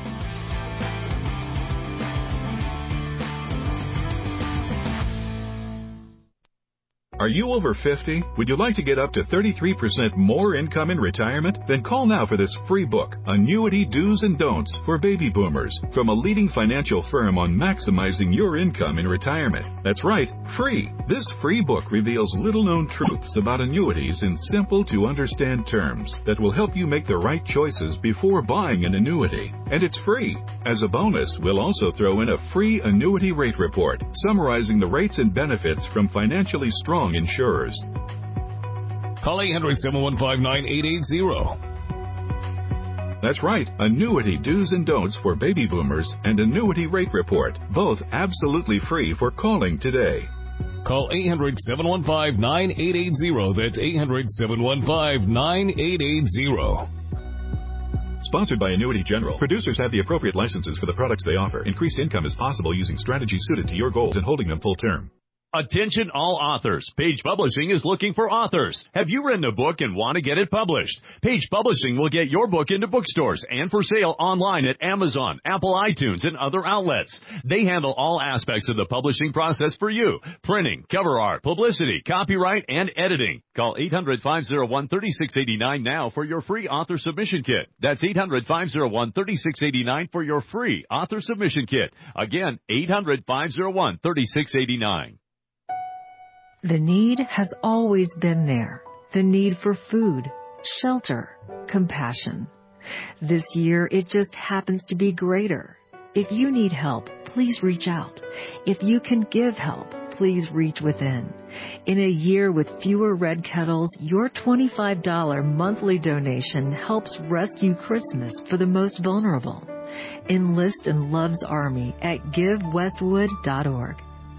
Are you over fifty? Would you like to get up to thirty-three percent more income in retirement? Then call now for this free book, Annuity Do's and Don'ts for Baby Boomers, from a leading financial firm on maximizing your income in retirement. That's right, free. This free book reveals little-known truths about annuities in simple-to-understand terms that will help you make the right choices before buying an annuity. And it's free. As a bonus, we'll also throw in a free annuity rate report summarizing the rates and benefits from financially strong insurers. Call eight hundred seven one five nine eight eight zero. That's right, Annuity Do's and Don'ts for Baby Boomers and Annuity Rate Report, both absolutely free for calling today. Call eight hundred seven one five nine eight eight zero. That's eight hundred seven one five nine eight eight zero. Sponsored by Annuity General. Producers have the appropriate licenses for the products they offer. Increased income is possible using strategies suited to your goals and holding them full term. Attention all authors. Page Publishing is looking for authors. Have you written a book and want to get it published? Page Publishing will get your book into bookstores and for sale online at Amazon, Apple iTunes, and other outlets. They handle all aspects of the publishing process for you. Printing, cover art, publicity, copyright, and editing. Call eight hundred five oh one three six eight nine now for your free author submission kit. That's eight hundred five oh one three six eight nine for your free author submission kit. Again, eight hundred five oh one three six eight nine. The need has always been there. The need for food, shelter, compassion. This year, it just happens to be greater. If you need help, please reach out. If you can give help, please reach within. In a year with fewer red kettles, your twenty-five dollars monthly donation helps rescue Christmas for the most vulnerable. Enlist in Love's Army at give westwood dot org.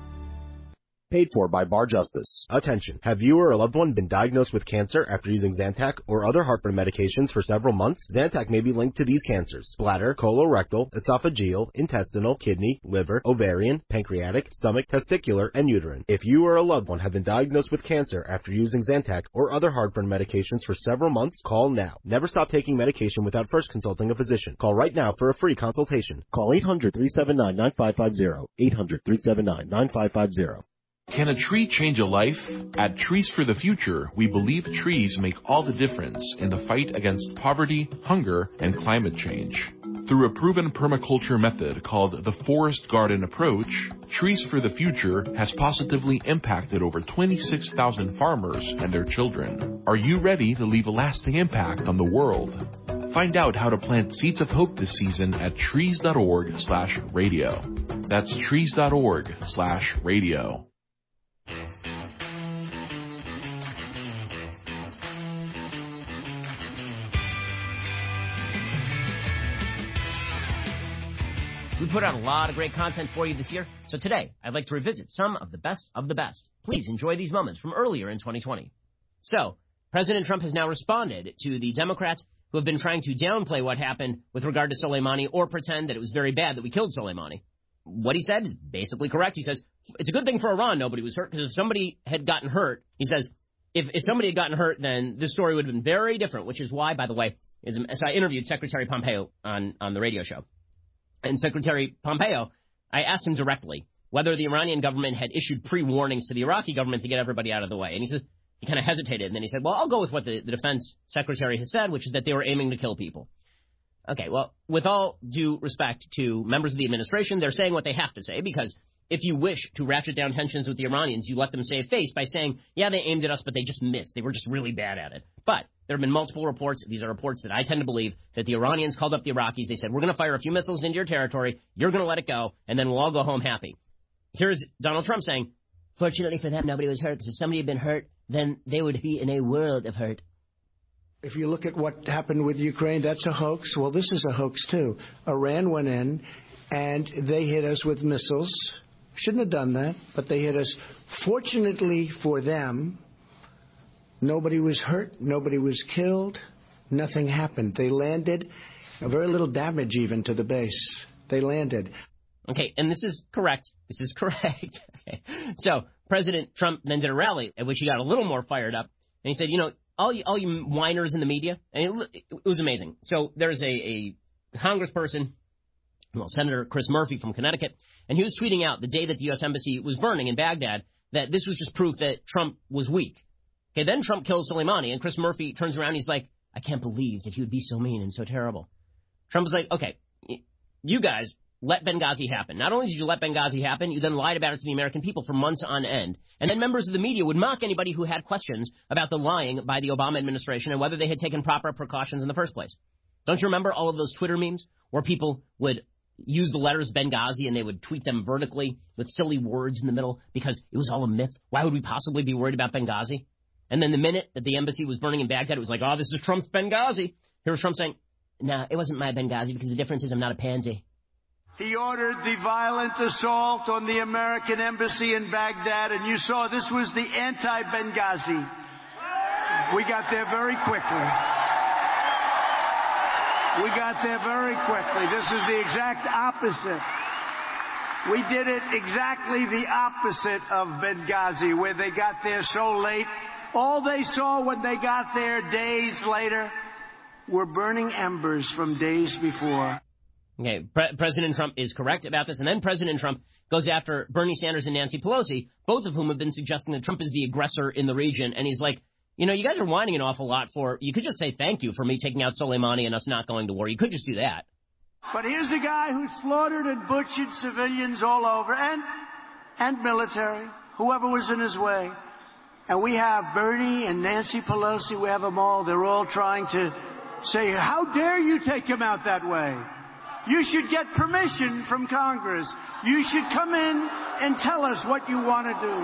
Paid for by Bar Justice. Attention. Have you or a loved one been diagnosed with cancer after using Zantac or other heartburn medications for several months? Zantac may be linked to these cancers: bladder, colorectal, esophageal, intestinal, kidney, liver, ovarian, pancreatic, stomach, testicular, and uterine. If you or a loved one have been diagnosed with cancer after using Zantac or other heartburn medications for several months, call now. Never stop taking medication without first consulting a physician. Call right now for a free consultation. Call eight hundred three seven nine nine five five zero. eight hundred three seven nine nine five five zero. Can a tree change a life? At Trees for the Future, we believe trees make all the difference in the fight against poverty, hunger, and climate change. Through a proven permaculture method called the Forest Garden Approach, Trees for the Future has positively impacted over twenty-six thousand farmers and their children. Are you ready to leave a lasting impact on the world? Find out how to plant seeds of hope this season at trees dot org slash radio. That's trees.org slash radio. We put out a lot of great content for you this year, so today I'd like to revisit some of the best of the best. Please enjoy these moments from earlier in twenty twenty. So, President Trump has now responded to the Democrats who have been trying to downplay what happened with regard to Soleimani or pretend that it was very bad that we killed Soleimani. What he said is basically correct. He says, it's a good thing for Iran nobody was hurt, because if somebody had gotten hurt, he says, if, if somebody had gotten hurt, then this story would have been very different, which is why, by the way, is, so I interviewed Secretary Pompeo on, on the radio show. And Secretary Pompeo, I asked him directly whether the Iranian government had issued pre-warnings to the Iraqi government to get everybody out of the way. And he said, he kind of hesitated, and then he said, well, I'll go with what the, the defense secretary has said, which is that they were aiming to kill people. Okay, well, with all due respect to members of the administration, they're saying what they have to say, because if you wish to ratchet down tensions with the Iranians, you let them save face by saying, yeah, they aimed at us, but they just missed. They were just really bad at it. But there have been multiple reports. These are reports that I tend to believe that the Iranians called up the Iraqis. They said, we're going to fire a few missiles into your territory. You're going to let it go, and then we'll all go home happy. Here's Donald Trump saying, fortunately for them, nobody was hurt, because if somebody had been hurt, then they would be in a world of hurt. If you look at what happened with Ukraine, that's a hoax. Well, this is a hoax, too. Iran went in, and they hit us with missiles. Shouldn't have done that, but they hit us. Fortunately for them, nobody was hurt, nobody was killed, nothing happened. They landed, very little damage even to the base. They landed. Okay, and this is correct. This is correct. Okay. So President Trump then did a rally at which he got a little more fired up, and he said, you know, all you, all you whiners in the media, and it, it was amazing. So there's a, a congressperson, well, Senator Chris Murphy from Connecticut, and he was tweeting out the day that the U S Embassy was burning in Baghdad that this was just proof that Trump was weak. Okay, then Trump kills Soleimani, and Chris Murphy turns around and he's like, I can't believe that he would be so mean and so terrible. Trump was like, okay, you guys let Benghazi happen. Not only did you let Benghazi happen, you then lied about it to the American people for months on end. And then members of the media would mock anybody who had questions about the lying by the Obama administration and whether they had taken proper precautions in the first place. Don't you remember all of those Twitter memes where people would use the letters Benghazi and they would tweet them vertically with silly words in the middle because it was all a myth? Why would we possibly be worried about Benghazi? And then the minute that the embassy was burning in Baghdad, it was like, oh, this is Trump's Benghazi. Here was Trump saying, no, nah, it wasn't my Benghazi because the difference is I'm not a pansy. He ordered the violent assault on the American embassy in Baghdad, and you saw this was the anti-Benghazi. We got there very quickly. We got there very quickly. This is the exact opposite. We did it exactly the opposite of Benghazi, where they got there so late. All they saw when they got there days later were burning embers from days before. Okay, Pre- President Trump is correct about this, and then President Trump goes after Bernie Sanders and Nancy Pelosi, both of whom have been suggesting that Trump is the aggressor in the region, and he's like, you know, you guys are whining an awful lot for, you could just say thank you for me taking out Soleimani and us not going to war. You could just do that. But here's a guy who slaughtered and butchered civilians all over, and and military, whoever was in his way. And we have Bernie and Nancy Pelosi, we have them all, they're all trying to say, how dare you take him out that way? You should get permission from Congress. You should come in and tell us what you want to do.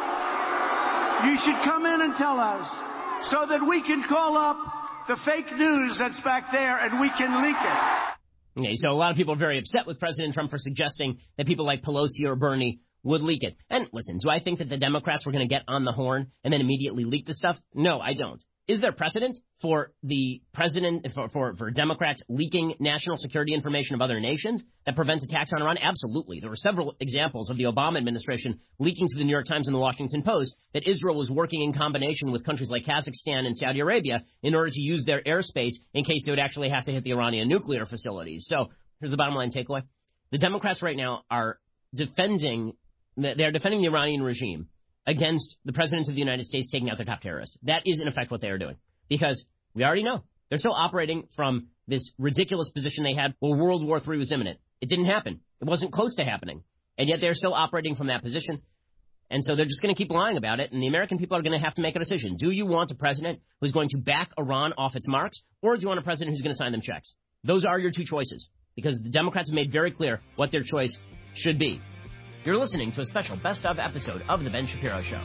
You should come in and tell us so that we can call up the fake news that's back there and we can leak it. Okay, so a lot of people are very upset with President Trump for suggesting that people like Pelosi or Bernie would leak it. And listen, do I think that the Democrats were going to get on the horn and then immediately leak the stuff? No, I don't. Is there precedent for the president, for, for, for Democrats leaking national security information of other nations that prevent attacks on Iran? Absolutely. There were several examples of the Obama administration leaking to the New York Times and the Washington Post that Israel was working in combination with countries like Kazakhstan and Saudi Arabia in order to use their airspace in case they would actually have to hit the Iranian nuclear facilities. So here's the bottom line takeaway. The Democrats right now are defending, they're defending the Iranian regime against the president of the United States taking out their top terrorists. That is, in effect, what they are doing. Because we already know they're still operating from this ridiculous position they had where World War Three was imminent. It didn't happen. It wasn't close to happening. And yet they're still operating from that position. And so they're just going to keep lying about it. And the American people are going to have to make a decision. Do you want a president who's going to back Iran off its marks? Or do you want a president who's going to sign them checks? Those are your two choices. Because the Democrats have made very clear what their choice should be. You're listening to a special best-of episode of The Ben Shapiro Show.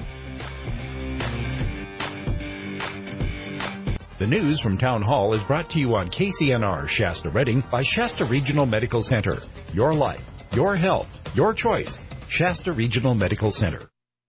The news from Town Hall is brought to you on K C N R Shasta Redding by Shasta Regional Medical Center. Your life, your health, your choice. Shasta Regional Medical Center.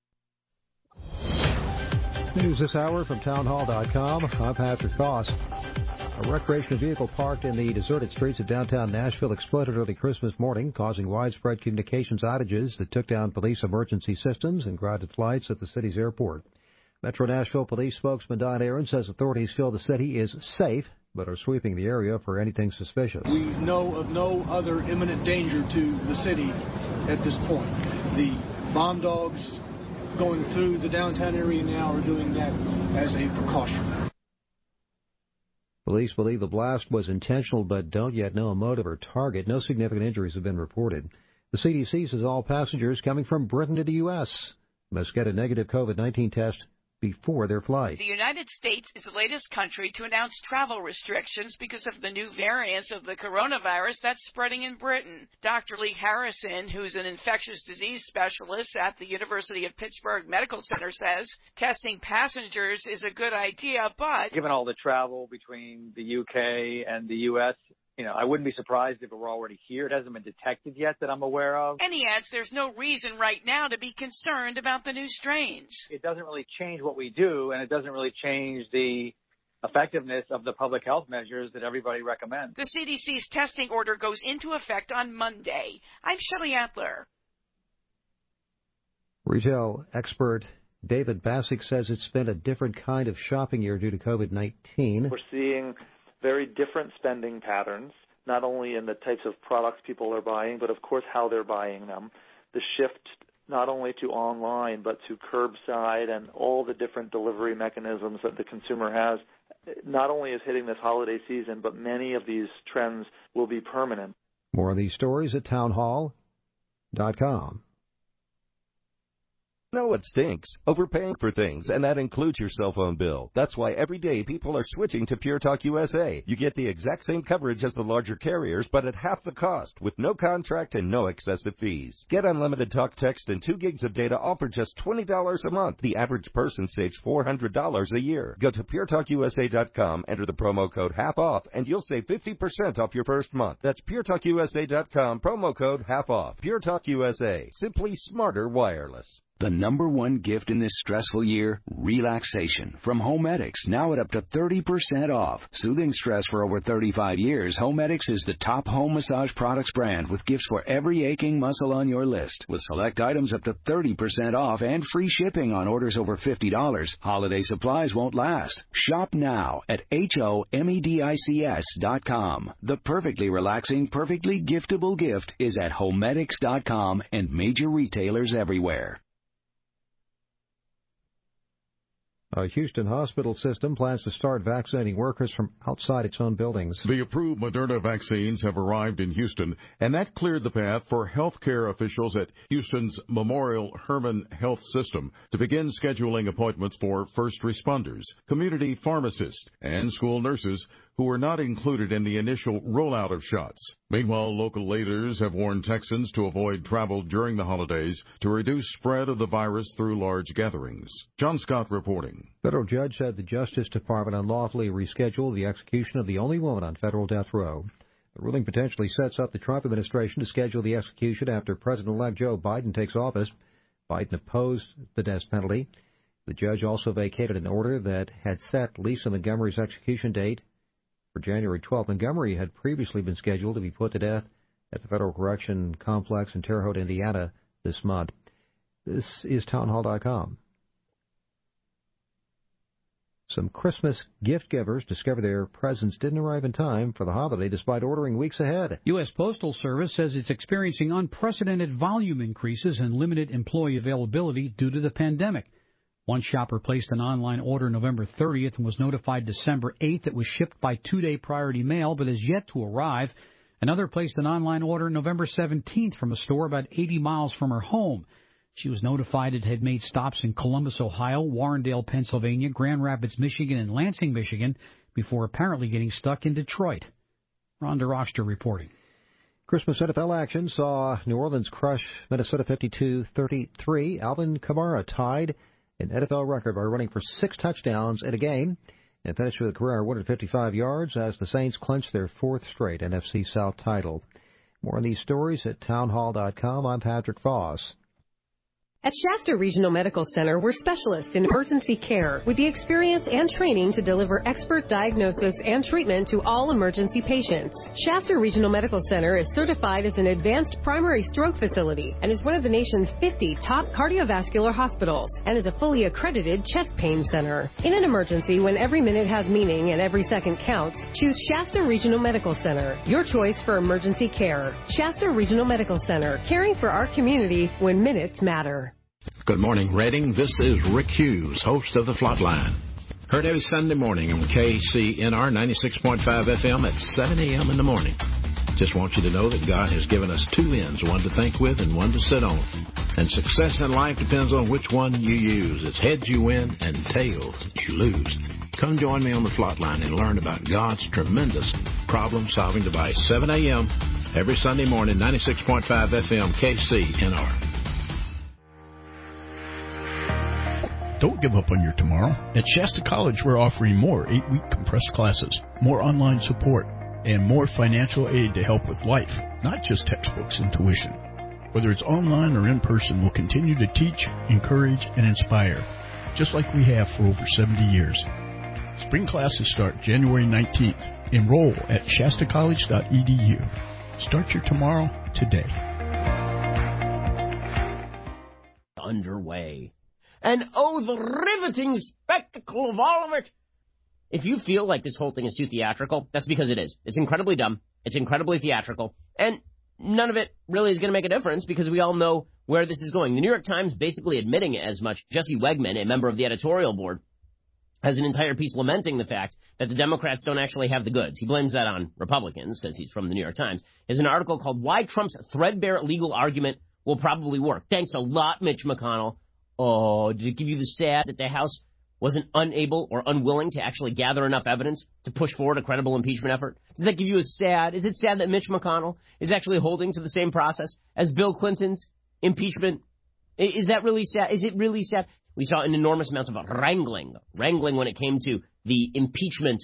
News this hour from town hall dot com. I'm Patrick Goss. A recreational vehicle parked in the deserted streets of downtown Nashville exploded early Christmas morning, causing widespread communications outages that took down police emergency systems and grounded flights at the city's airport. Metro Nashville Police spokesman Don Aaron says authorities feel the city is safe, but are sweeping the area for anything suspicious. We know of no other imminent danger to the city at this point. The bomb dogs going through the downtown area now are doing that as a precaution. Police believe the blast was intentional but don't yet know a motive or target. No significant injuries have been reported. The C D C says all passengers coming from Britain to the U S must get a negative COVID nineteen test before their flight. The United States is the latest country to announce travel restrictions because of the new variants of the coronavirus that's spreading in Britain. Doctor Lee Harrison, who's an infectious disease specialist at the University of Pittsburgh Medical Center, says testing passengers is a good idea, but given all the travel between the U K and the U S, you know, I wouldn't be surprised if it were already here. It hasn't been detected yet that I'm aware of. And he adds there's no reason right now to be concerned about the new strains. It doesn't really change what we do, and it doesn't really change the effectiveness of the public health measures that everybody recommends. The C D C's testing order goes into effect on Monday. I'm Shelley Adler. Retail expert David Bassick says it's been a different kind of shopping year due to COVID nineteen. We're seeing very different spending patterns, not only in the types of products people are buying, but of course how they're buying them. The shift not only to online, but to curbside and all the different delivery mechanisms that the consumer has, not only is hitting this holiday season, but many of these trends will be permanent. More of these stories at town hall dot com. know it stinks, overpaying for things, and that includes your cell phone bill. That's why every day people are switching to Pure Talk U S A. You get the exact same coverage as the larger carriers, but at half the cost, with no contract and no excessive fees. Get unlimited talk, text, and two gigs of data all for just twenty dollars a month. The average person saves four hundred dollars a year. Go to pure talk U S A dot com, enter the promo code half off, and you'll save fifty percent off your first month. That's pure talk U S A dot com, promo code half off. Pure Talk U S A. Simply smarter wireless. The number one gift in this stressful year, relaxation. From Homedics, now at up to thirty percent off. Soothing stress for over thirty-five years, Homedics is the top home massage products brand with gifts for every aching muscle on your list. With select items up to thirty percent off and free shipping on orders over fifty dollars, holiday supplies won't last. Shop now at H O M E D I C S dot com. The perfectly relaxing, perfectly giftable gift is at Homedics dot com and major retailers everywhere. A Houston hospital system plans to start vaccinating workers from outside its own buildings. The approved Moderna vaccines have arrived in Houston, and that cleared the path for healthcare officials at Houston's Memorial Hermann Health System to begin scheduling appointments for first responders, community pharmacists, and school nurses who were not included in the initial rollout of shots. Meanwhile, local leaders have warned Texans to avoid travel during the holidays to reduce spread of the virus through large gatherings. John Scott reporting. Federal judge said the Justice Department unlawfully rescheduled the execution of the only woman on federal death row. The ruling potentially sets up the Trump administration to schedule the execution after President-elect Joe Biden takes office. Biden opposed the death penalty. The judge also vacated an order that had set Lisa Montgomery's execution date for January twelfth. Montgomery had previously been scheduled to be put to death at the Federal Correction Complex in Terre Haute, Indiana, this month. This is town hall dot com. Some Christmas gift givers discovered their presents didn't arrive in time for the holiday despite ordering weeks ahead. U S Postal Service says it's experiencing unprecedented volume increases and limited employee availability due to the pandemic. One shopper placed an online order November thirtieth and was notified December eighth. It was shipped by two-day priority mail, but is yet to arrive. Another placed an online order November seventeenth from a store about eighty miles from her home. She was notified it had made stops in Columbus, Ohio, Warrendale, Pennsylvania, Grand Rapids, Michigan, and Lansing, Michigan, before apparently getting stuck in Detroit. Rhonda Rochster reporting. Christmas N F L action saw New Orleans crush Minnesota fifty-two thirty-three. Alvin Kamara tied an N F L record by running for six touchdowns in a game and finished with a career one hundred fifty-five yards as the Saints clinched their fourth straight N F C South title. More on these stories at townhall dot com. I'm Patrick Foss. At Shasta Regional Medical Center, we're specialists in emergency care with the experience and training to deliver expert diagnosis and treatment to all emergency patients. Shasta Regional Medical Center is certified as an advanced primary stroke facility and is one of the nation's fifty top cardiovascular hospitals and is a fully accredited chest pain center. In an emergency, when every minute has meaning and every second counts, choose Shasta Regional Medical Center, your choice for emergency care. Shasta Regional Medical Center, caring for our community when minutes matter. Good morning, Reading. This is Rick Hughes, host of The Flatline. Heard every Sunday morning on K C N R ninety-six point five F M at seven a.m. in the morning. Just want you to know that God has given us two ends, one to think with and one to sit on. And success in life depends on which one you use. It's heads you win and tails you lose. Come join me on The Flatline and learn about God's tremendous problem-solving device. seven a.m. every Sunday morning, ninety-six point five F M, K C N R. Don't give up on your tomorrow. At Shasta College, we're offering more eight-week compressed classes, more online support, and more financial aid to help with life, not just textbooks and tuition. Whether it's online or in person, we'll continue to teach, encourage, and inspire, just like we have for over seventy years. Spring classes start January nineteenth. Enroll at shasta college dot e d u. Start your tomorrow today. Underway. And oh, the riveting spectacle of all of it! If you feel like this whole thing is too theatrical, that's because it is. It's incredibly dumb. It's incredibly theatrical. And none of it really is going to make a difference because we all know where this is going. The New York Times basically admitting as much. Jesse Wegman, a member of the editorial board, has an entire piece lamenting the fact that the Democrats don't actually have the goods. He blames that on Republicans because he's from the New York Times. There's an article called Why Trump's Threadbare Legal Argument Will Probably Work. Thanks a lot, Mitch McConnell. Oh, did it give you the sad that the House wasn't unable or unwilling to actually gather enough evidence to push forward a credible impeachment effort? Did that give you a sad? Is it sad that Mitch McConnell is actually holding to the same process as Bill Clinton's impeachment? Is that really sad? Is it really sad? We saw an enormous amount of wrangling, wrangling when it came to the impeachment,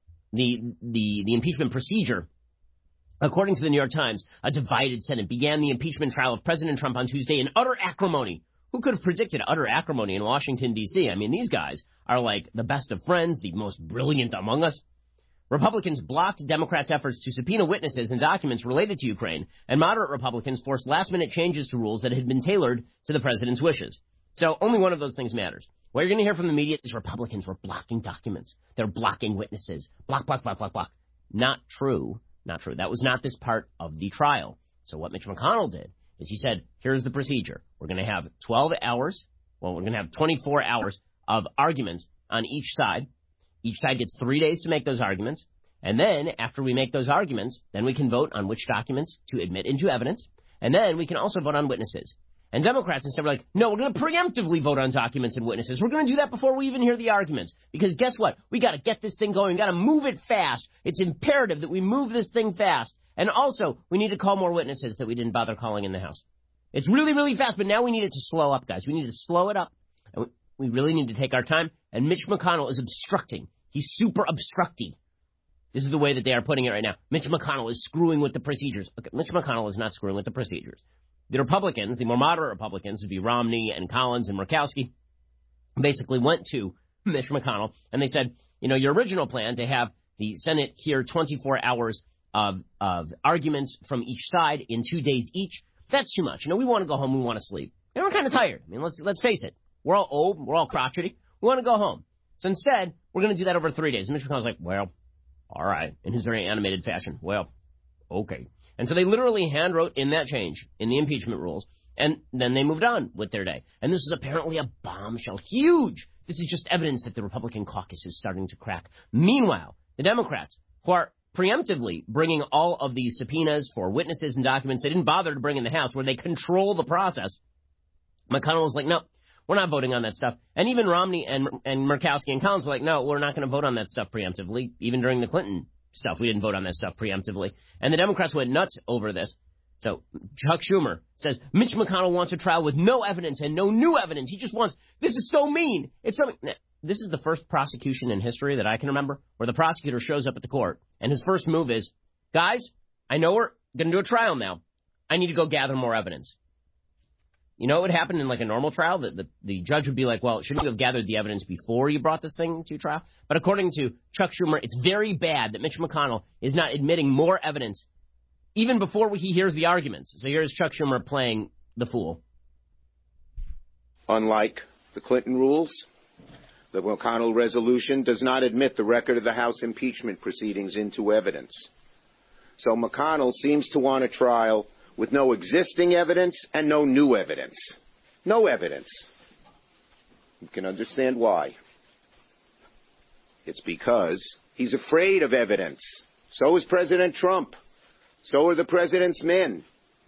the the the impeachment procedure. According to the New York Times, a divided Senate began the impeachment trial of President Trump on Tuesday in utter acrimony. Who could have predicted utter acrimony in Washington, D C? I mean, these guys are like the best of friends, the most brilliant among us. Republicans blocked Democrats' efforts to subpoena witnesses and documents related to Ukraine, and moderate Republicans forced last-minute changes to rules that had been tailored to the president's wishes. So only one of those things matters. What you're going to hear from the media is Republicans were blocking documents. They're blocking witnesses. Block, block, block, block, block. Not true. Not true. That was not this part of the trial. So what Mitch McConnell did is he said, here's the procedure. We're going to have twelve hours. Well, we're going to have twenty-four hours of arguments on each side. Each side gets three days to make those arguments. And then after we make those arguments, then we can vote on which documents to admit into evidence. And then we can also vote on witnesses. And Democrats instead were like, no, we're going to preemptively vote on documents and witnesses. We're going to do that before we even hear the arguments. Because guess what? We got to get this thing going. We got to move it fast. It's imperative that we move this thing fast. And also, we need to call more witnesses that we didn't bother calling in the House. It's really, really fast, but now we need it to slow up, guys. We need to slow it up. And we really need to take our time. And Mitch McConnell is obstructing. He's super obstructy. This is the way that they are putting it right now. Mitch McConnell is screwing with the procedures. Okay, Mitch McConnell is not screwing with the procedures. The Republicans, the more moderate Republicans, would be Romney and Collins and Murkowski, basically went to Mitch McConnell and they said, you know, your original plan to have the Senate hear twenty-four hours of, of arguments from each side in two days each, that's too much. You know, we want to go home. We want to sleep. And we're kind of tired. I mean, let's let's face it. We're all old. We're all crotchety. We want to go home. So instead, we're going to do that over three days. And Mitch McConnell's like, well, all right, in his very animated fashion. Well, okay. And so they literally handwrote in that change in the impeachment rules, and then they moved on with their day. And this is apparently a bombshell. Huge. This is just evidence that the Republican caucus is starting to crack. Meanwhile, the Democrats, who are preemptively bringing all of these subpoenas for witnesses and documents they didn't bother to bring in the House, where they control the process, McConnell was like, no, we're not voting on that stuff. And even Romney and, and Murkowski and Collins were like, no, we're not going to vote on that stuff preemptively, even during the Clinton stuff. We didn't vote on that stuff preemptively. And the Democrats went nuts over this. So Chuck Schumer says Mitch McConnell wants a trial with no evidence and no new evidence. He just wants, this is so mean. It's something. This is the first prosecution in history that I can remember where the prosecutor shows up at the court and his first move is, guys, I know we're going to do a trial now. I need to go gather more evidence. You know what would happen in like a normal trial? The, the, the judge would be like, well, shouldn't you have gathered the evidence before you brought this thing to trial? But according to Chuck Schumer, it's very bad that Mitch McConnell is not admitting more evidence even before he hears the arguments. So here's Chuck Schumer playing the fool. Unlike the Clinton rules, the McConnell resolution does not admit the record of the House impeachment proceedings into evidence. So McConnell seems to want a trial with no existing evidence and no new evidence. No evidence. You can understand why. It's because he's afraid of evidence. So is President Trump. So are the president's men.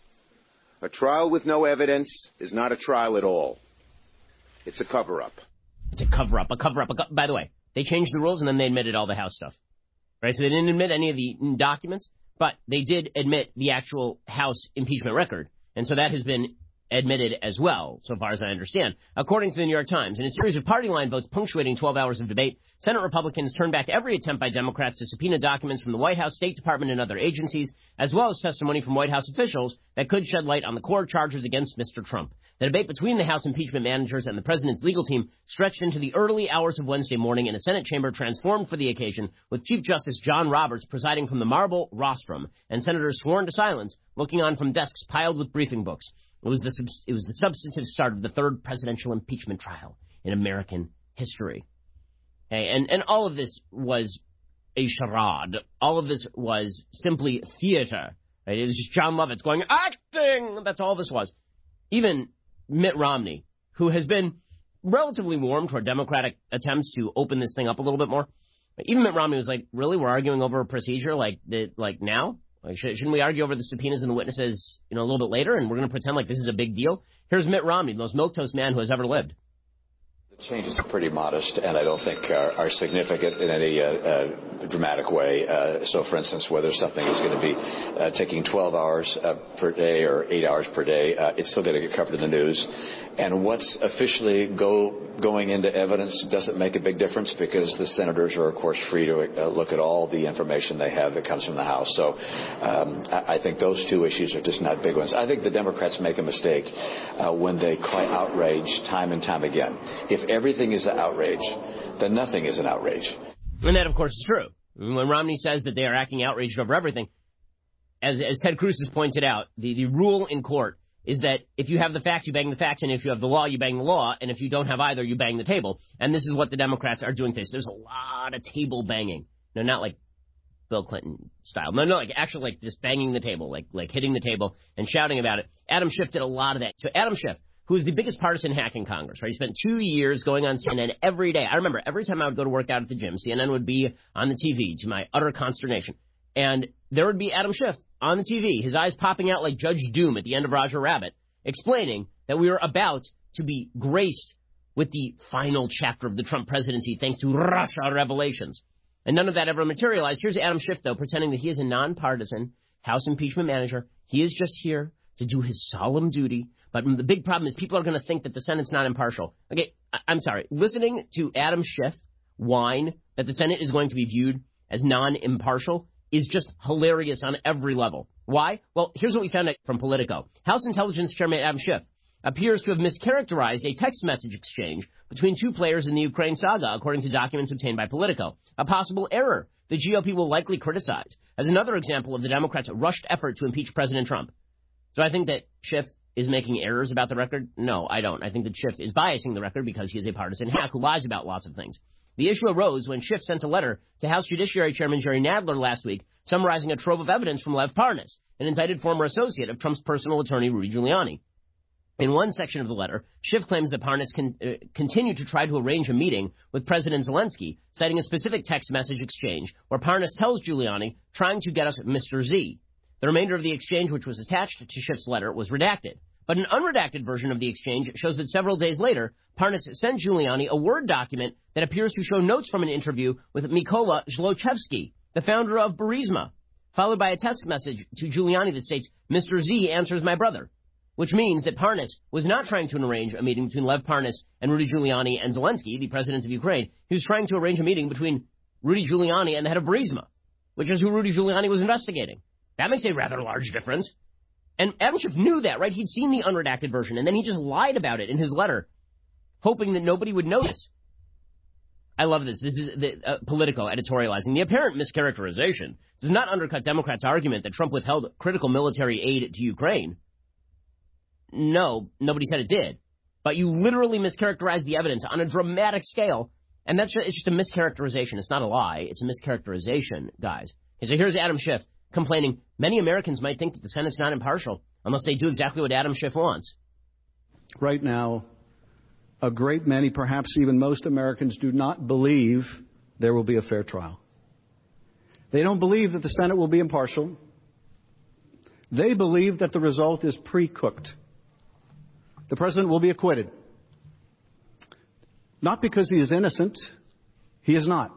A trial with no evidence is not a trial at all. It's a cover-up. It's a cover-up, a cover-up. A co- By the way, they changed the rules and then they admitted all the House stuff. Right? So they didn't admit any of the documents, but they did admit the actual House impeachment record. And so that has been admitted as well, so far as I understand. According to the New York Times, in a series of party line votes punctuating twelve hours of debate, Senate Republicans turned back every attempt by Democrats to subpoena documents from the White House, State Department, and other agencies, as well as testimony from White House officials that could shed light on the core charges against Mister Trump. The debate between the House impeachment managers and the president's legal team stretched into the early hours of Wednesday morning in a Senate chamber transformed for the occasion, with Chief Justice John Roberts presiding from the marble rostrum and senators sworn to silence, looking on from desks piled with briefing books. It was the it was the substantive start of the third presidential impeachment trial in American history. Okay, and, and all of this was a charade. All of this was simply theater. Right? It was just John Lovitz going, acting! That's all this was. Even Mitt Romney, who has been relatively warm toward Democratic attempts to open this thing up a little bit more, even Mitt Romney was like, really, we're arguing over a procedure like the, like now? Like, shouldn't we argue over the subpoenas and the witnesses, you know, a little bit later, and we're going to pretend like this is a big deal? Here's Mitt Romney, the most milquetoast man who has ever lived. The changes are pretty modest, and I don't think are, are significant in any uh, uh, dramatic way. Uh, so, for instance, whether something is going to be uh, taking twelve hours uh, per day or eight hours per day, uh, it's still going to get covered in the news. And what's officially go, going into evidence doesn't make a big difference because the senators are, of course, free to uh, look at all the information they have that comes from the House. So um, I, I think those two issues are just not big ones. I think the Democrats make a mistake uh, when they cry outrage time and time again. If everything is an outrage, then nothing is an outrage. And that, of course, is true. When Romney says that they are acting outraged over everything, as, as Ted Cruz has pointed out, the, the rule in court is that if you have the facts, you bang the facts, and if you have the law, you bang the law, and if you don't have either, you bang the table. And this is what the Democrats are doing today. So there's a lot of table banging. No, not like Bill Clinton style. No, no, like actually like just banging the table, like like hitting the table and shouting about it. Adam Schiff did a lot of that. So Adam Schiff, who is the biggest partisan hack in Congress, right? He spent two years going on C N N every day. I remember every time I would go to work out at the gym, C N N would be on the T V, to my utter consternation. And there would be Adam Schiff on the T V, his eyes popping out like Judge Doom at the end of Roger Rabbit, explaining that we were about to be graced with the final chapter of the Trump presidency thanks to Russia revelations. And none of that ever materialized. Here's Adam Schiff, though, pretending that he is a nonpartisan House impeachment manager. He is just here to do his solemn duty. But the big problem is people are going to think that the Senate's not impartial. Okay, I- I'm sorry. Listening to Adam Schiff whine that the Senate is going to be viewed as non-impartial is just hilarious on every level. Why? Well, here's what we found out from Politico. House Intelligence Chairman Adam Schiff appears to have mischaracterized a text message exchange between two players in the Ukraine saga, according to documents obtained by Politico. A possible error the G O P will likely criticize as another example of the Democrats' rushed effort to impeach President Trump. So I think that Schiff is making errors about the record? No, I don't. I think that Schiff is biasing the record because he is a partisan hack who lies about lots of things. The issue arose when Schiff sent a letter to House Judiciary Chairman Jerry Nadler last week summarizing a trove of evidence from Lev Parnas, an indicted former associate of Trump's personal attorney Rudy Giuliani. In one section of the letter, Schiff claims that Parnas can, uh, continued to try to arrange a meeting with President Zelensky, citing a specific text message exchange where Parnas tells Giuliani, trying to get us Mister Z. The remainder of the exchange, which was attached to Schiff's letter, was redacted. But an unredacted version of the exchange shows that several days later, Parnas sent Giuliani a Word document that appears to show notes from an interview with Mykola Zlochevsky, the founder of Burisma, followed by a text message to Giuliani that states, Mister Z answers my brother, which means that Parnas was not trying to arrange a meeting between Lev Parnas and Rudy Giuliani and Zelensky, the president of Ukraine. He was trying to arrange a meeting between Rudy Giuliani and the head of Burisma, which is who Rudy Giuliani was investigating. That makes a rather large difference. And Adam Schiff knew that, right? He'd seen the unredacted version, and then he just lied about it in his letter, hoping that nobody would notice. I love this. This is the uh, political editorializing. The apparent mischaracterization does not undercut Democrats' argument that Trump withheld critical military aid to Ukraine. No, nobody said it did. But you literally mischaracterized the evidence on a dramatic scale, and that's just, it's just a mischaracterization. It's not a lie. It's a mischaracterization, guys. Okay, so here's Adam Schiff complaining, many Americans might think that the Senate's not impartial unless they do exactly what Adam Schiff wants. Right now, a great many, perhaps even most Americans do not believe there will be a fair trial. They don't believe that the Senate will be impartial. They believe that the result is pre-cooked. The president will be acquitted. Not because he is innocent. He is not.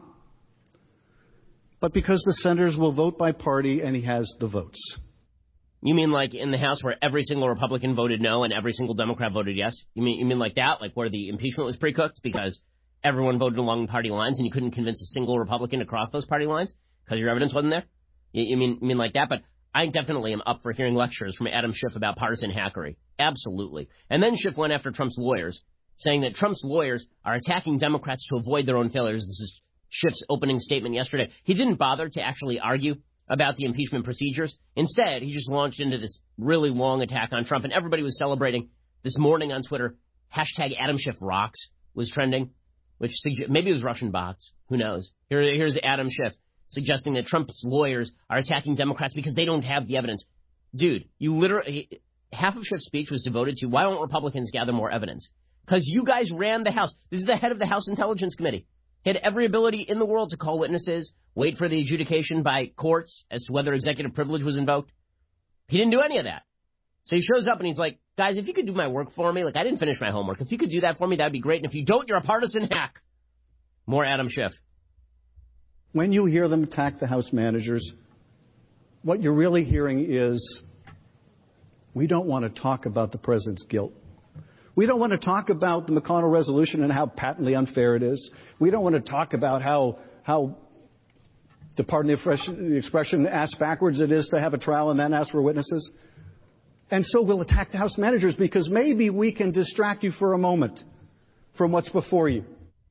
But because the senators will vote by party and he has the votes. You mean like in the House where every single Republican voted no and every single Democrat voted yes? You mean you mean like that, like where the impeachment was pre-cooked because everyone voted along party lines and you couldn't convince a single Republican to cross those party lines because your evidence wasn't there? You, you mean you mean like that? But I definitely am up for hearing lectures from Adam Schiff about partisan hackery. Absolutely. And then Schiff went after Trump's lawyers, saying that Trump's lawyers are attacking Democrats to avoid their own failures. This is Schiff's opening statement yesterday. He didn't bother to actually argue about the impeachment procedures. Instead, he just launched into this really long attack on Trump, and everybody was celebrating this morning on Twitter. Hashtag Adam Schiff rocks was trending, which suge- maybe it was Russian bots. Who knows? Here, here's Adam Schiff suggesting that Trump's lawyers are attacking Democrats because they don't have the evidence. Dude, you literally, half of Schiff's speech was devoted to why won't Republicans gather more evidence? Because you guys ran the House. This is the head of the House Intelligence Committee. He had every ability in the world to call witnesses, wait for the adjudication by courts as to whether executive privilege was invoked. He didn't do any of that. So he shows up and he's like, guys, if you could do my work for me, like I didn't finish my homework. If you could do that for me, that'd be great. And if you don't, you're a partisan hack. More Adam Schiff. When you hear them attack the House managers, what you're really hearing is, we don't want to talk about the president's guilt. We don't want to talk about the McConnell resolution and how patently unfair it is. We don't want to talk about how, how to pardon the expression, ass backwards it is to have a trial and then ask for witnesses. And so we'll attack the House managers because maybe we can distract you for a moment from what's before you.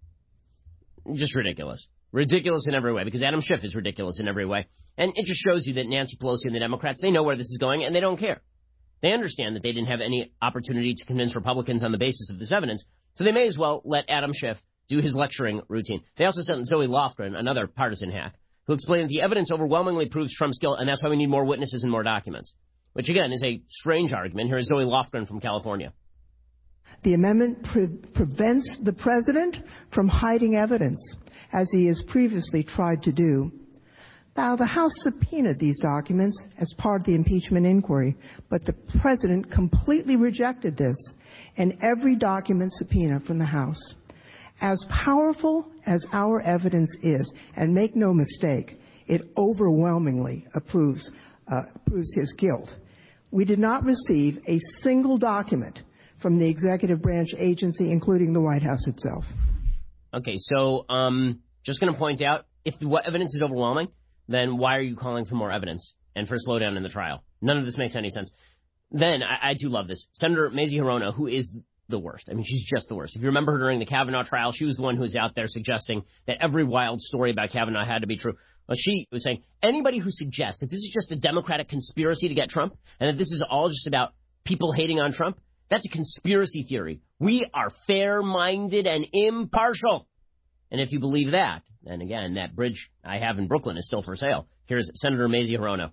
Just ridiculous. Ridiculous in every way, because Adam Schiff is ridiculous in every way. And it just shows you that Nancy Pelosi and the Democrats, they know where this is going, and they don't care. They understand that they didn't have any opportunity to convince Republicans on the basis of this evidence, so they may as well let Adam Schiff do his lecturing routine. They also sent Zoe Lofgren, another partisan hack, who explained that the evidence overwhelmingly proves Trump's guilt, and that's why we need more witnesses and more documents, which, again, is a strange argument. Here is Zoe Lofgren from California. The amendment pre- prevents the president from hiding evidence, as he has previously tried to do. Now, the House subpoenaed these documents as part of the impeachment inquiry, but the president completely rejected this and every document subpoena from the House. As powerful as our evidence is, and make no mistake, it overwhelmingly approves, uh, proves his guilt. We did not receive a single document from the executive branch agency, including the White House itself. Okay, so um, just going to point out, if the evidence is overwhelming, then why are you calling for more evidence and for a slowdown in the trial? None of this makes any sense. Then, I, I do love this. Senator Mazie Hirono, who is the worst. I mean, she's just the worst. If you remember her during the Kavanaugh trial, she was the one who was out there suggesting that every wild story about Kavanaugh had to be true. Well, she was saying, anybody who suggests that this is just a Democratic conspiracy to get Trump and that this is all just about people hating on Trump, that's a conspiracy theory. We are fair-minded and impartial. And if you believe that, then again, that bridge I have in Brooklyn is still for sale. Here's Senator Mazie Hirono.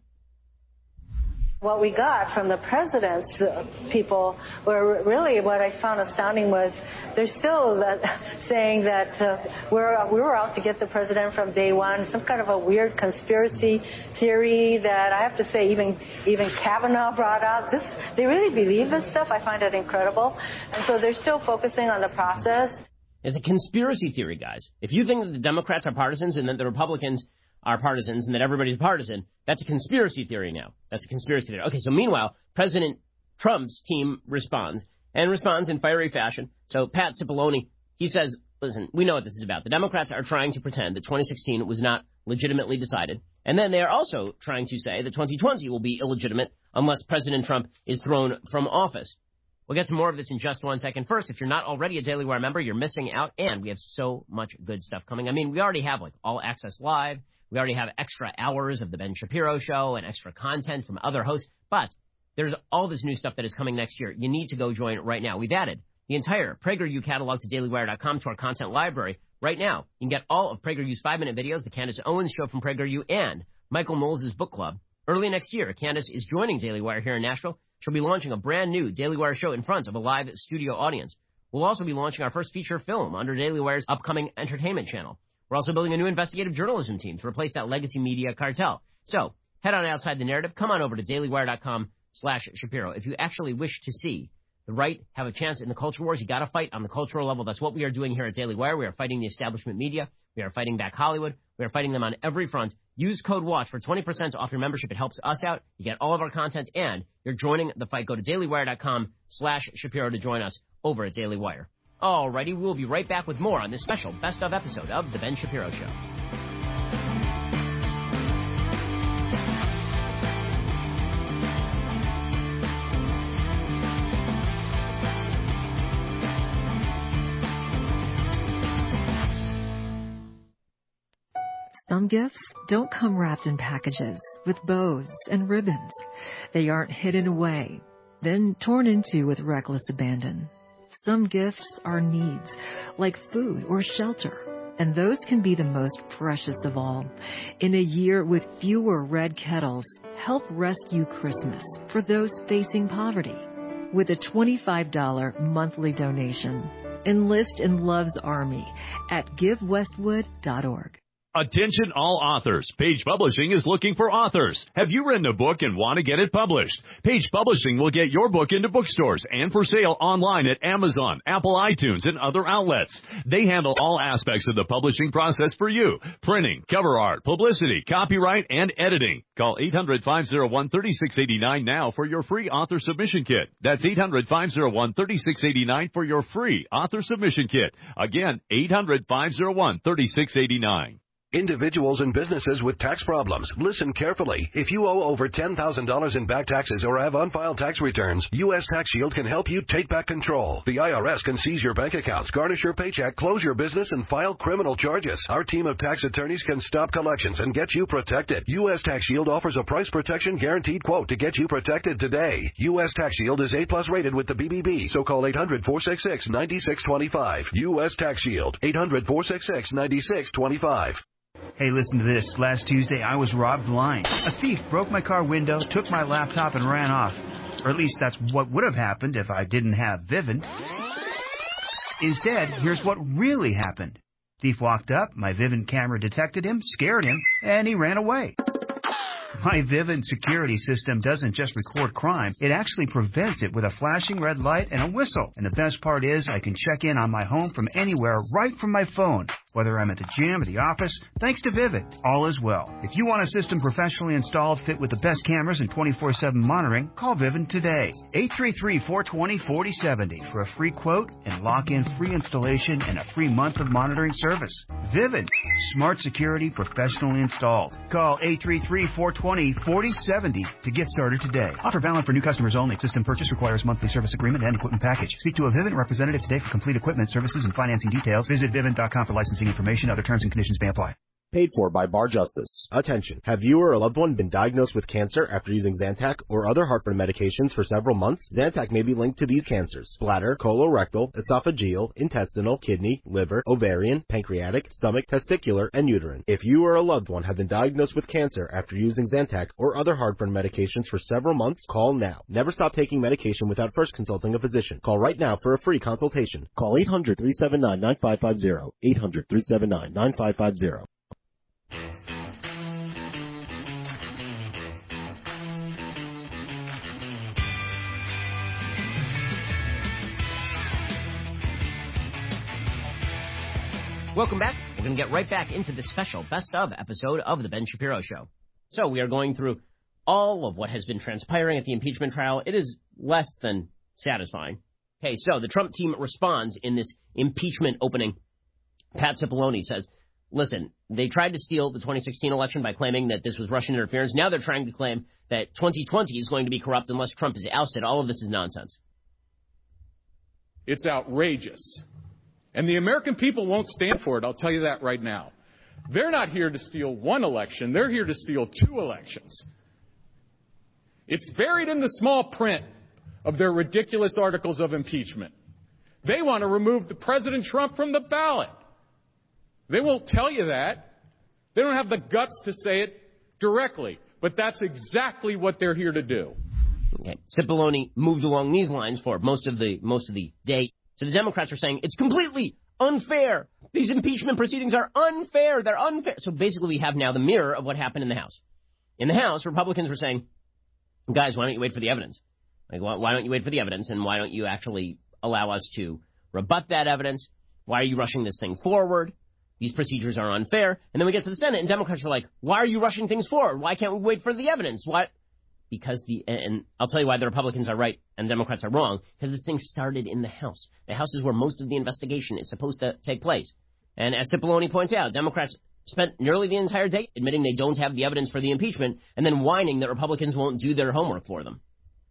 What we got from the president's uh, people were really what I found astounding was they're still uh, saying that uh, we're, we were out to get the president from day one, some kind of a weird conspiracy theory that I have to say even even Kavanaugh brought out. This, they really believe this stuff. I find it incredible. And so they're still focusing on the process. It's a conspiracy theory, guys. If you think that the Democrats are partisans and that the Republicans are partisans and that everybody's partisan. That's a conspiracy theory now. That's a conspiracy theory. Okay, so meanwhile, President Trump's team responds, and responds in fiery fashion. So Pat Cipollone, he says, listen, we know what this is about. The Democrats are trying to pretend that twenty sixteen was not legitimately decided. And then they are also trying to say that twenty twenty will be illegitimate unless President Trump is thrown from office. We'll get to more of this in just one second. First, if you're not already a Daily Wire member, you're missing out, and we have so much good stuff coming. I mean, we already have, like, All Access Live. We already have extra hours of The Ben Shapiro Show and extra content from other hosts. But there's all this new stuff that is coming next year. You need to go join it right now. We've added the entire PragerU catalog to daily wire dot com to our content library right now. You can get all of PragerU's five-minute videos, the Candace Owens Show from PragerU, and Michael Knowles' book club. Early next year, Candace is joining Daily Wire here in Nashville. She'll be launching a brand new Daily Wire show in front of a live studio audience. We'll also be launching our first feature film under Daily Wire's upcoming entertainment channel. We're also building a new investigative journalism team to replace that legacy media cartel. So head on outside the narrative. Come on over to daily wire dot com slash Shapiro. If you actually wish to see the right have a chance in the culture wars, you got to fight on the cultural level. That's what we are doing here at Daily Wire. We are fighting the establishment media. We are fighting back Hollywood. We are fighting them on every front. Use code WATCH for twenty percent off your membership. It helps us out. You get all of our content, and you're joining the fight. Go to daily wire dot com slash Shapiro to join us over at Daily Wire. Alrighty, we'll be right back with more on this special Best Of episode of The Ben Shapiro Show. Some gifts don't come wrapped in packages with bows and ribbons. They aren't hidden away, then torn into with reckless abandon. Some gifts are needs, like food or shelter, and those can be the most precious of all. In a year with fewer red kettles, help rescue Christmas for those facing poverty with a twenty-five dollars monthly donation. Enlist in Love's Army at give westwood dot org. Attention all authors. Page Publishing is looking for authors. Have you written a book and want to get it published? Page Publishing will get your book into bookstores and for sale online at Amazon, Apple iTunes, and other outlets. They handle all aspects of the publishing process for you. Printing, cover art, publicity, copyright, and editing. Call eight hundred, five oh one, three six eight nine now for your free author submission kit. That's eight hundred, five oh one, three six eight nine for your free author submission kit. Again, eight hundred, five oh one, three six eight nine. Individuals and businesses with tax problems, listen carefully. If you owe over ten thousand dollars in back taxes or have unfiled tax returns, U S Tax Shield can help you take back control. The I R S can seize your bank accounts, garnish your paycheck, close your business, and file criminal charges. Our team of tax attorneys can stop collections and get you protected. U S Tax Shield offers a price protection guaranteed quote to get you protected today. U S Tax Shield is A plus rated with the B B B, so call eight hundred, four six six, nine six two five. U S Tax Shield, eight hundred, four six six, nine six two five. Hey, listen to this. Last Tuesday, I was robbed blind. A thief broke my car window, took my laptop, and ran off. Or at least that's what would have happened if I didn't have Vivint. Instead, here's what really happened. Thief walked up, my Vivint camera detected him, scared him, and he ran away. My Vivint security system doesn't just record crime, it actually prevents it with a flashing red light and a whistle. And the best part is I can check in on my home from anywhere right from my phone. Whether I'm at the gym or the office, thanks to Vivint, all is well. If you want a system professionally installed, fit with the best cameras and twenty-four seven monitoring, call Vivint today. eight three three, four two zero, four zero seven zero for a free quote and lock-in free installation and a free month of monitoring service. Vivint, smart security professionally installed. Call eight three three, four two zero, four zero seven zero to get started today. Offer valid for new customers only. System purchase requires monthly service agreement and equipment package. Speak to a Vivint representative today for complete equipment, services, and financing details. Visit vivint dot com for licensing information. Other terms and conditions may apply. Paid for by Bar Justice. Attention. Have you or a loved one been diagnosed with cancer after using Zantac or other heartburn medications for several months? Zantac may be linked to these cancers: bladder, colorectal, esophageal, intestinal, kidney, liver, ovarian, pancreatic, stomach, testicular, and uterine. If you or a loved one have been diagnosed with cancer after using Zantac or other heartburn medications for several months, call now. Never stop taking medication without first consulting a physician. Call right now for a free consultation. Call eight hundred, three seven nine, nine five five zero. eight hundred, three seven nine, nine five five zero. Welcome back. we're going to get right back into this special Best Of episode of The Ben Shapiro Show. So we are going through all of what has been transpiring at the impeachment trial. It is less than satisfying. Okay, so the Trump team responds in this impeachment opening. Pat Cipollone says, listen, they tried to steal the twenty sixteen election by claiming that this was Russian interference. Now they're trying to claim that twenty twenty is going to be corrupt unless Trump is ousted. All of this is nonsense. It's outrageous. And the American people won't stand for it. I'll tell you that right now. They're not here to steal one election. They're here to steal two elections. It's buried in the small print of their ridiculous articles of impeachment. They want to remove the President Trump from the ballot. They won't tell you that. They don't have the guts to say it directly. But that's exactly what they're here to do. Okay. Cipollone moved along these lines for most of the most of the day. So the Democrats are saying it's completely unfair. These impeachment proceedings are unfair. They're unfair. So basically we have now the mirror of what happened in the House. In the House, Republicans were saying, guys, why don't you wait for the evidence? Like, why, why don't you wait for the evidence, and why don't you actually allow us to rebut that evidence? Why are you rushing this thing forward? These procedures are unfair. And then we get to the Senate, and Democrats are like, why are you rushing things forward? Why can't we wait for the evidence? Why? Because the, and I'll tell you why the Republicans are right and the Democrats are wrong, because this thing started in the House. The House is where most of the investigation is supposed to take place. And as Cipollone points out, Democrats spent nearly the entire day admitting they don't have the evidence for the impeachment and then whining that Republicans won't do their homework for them.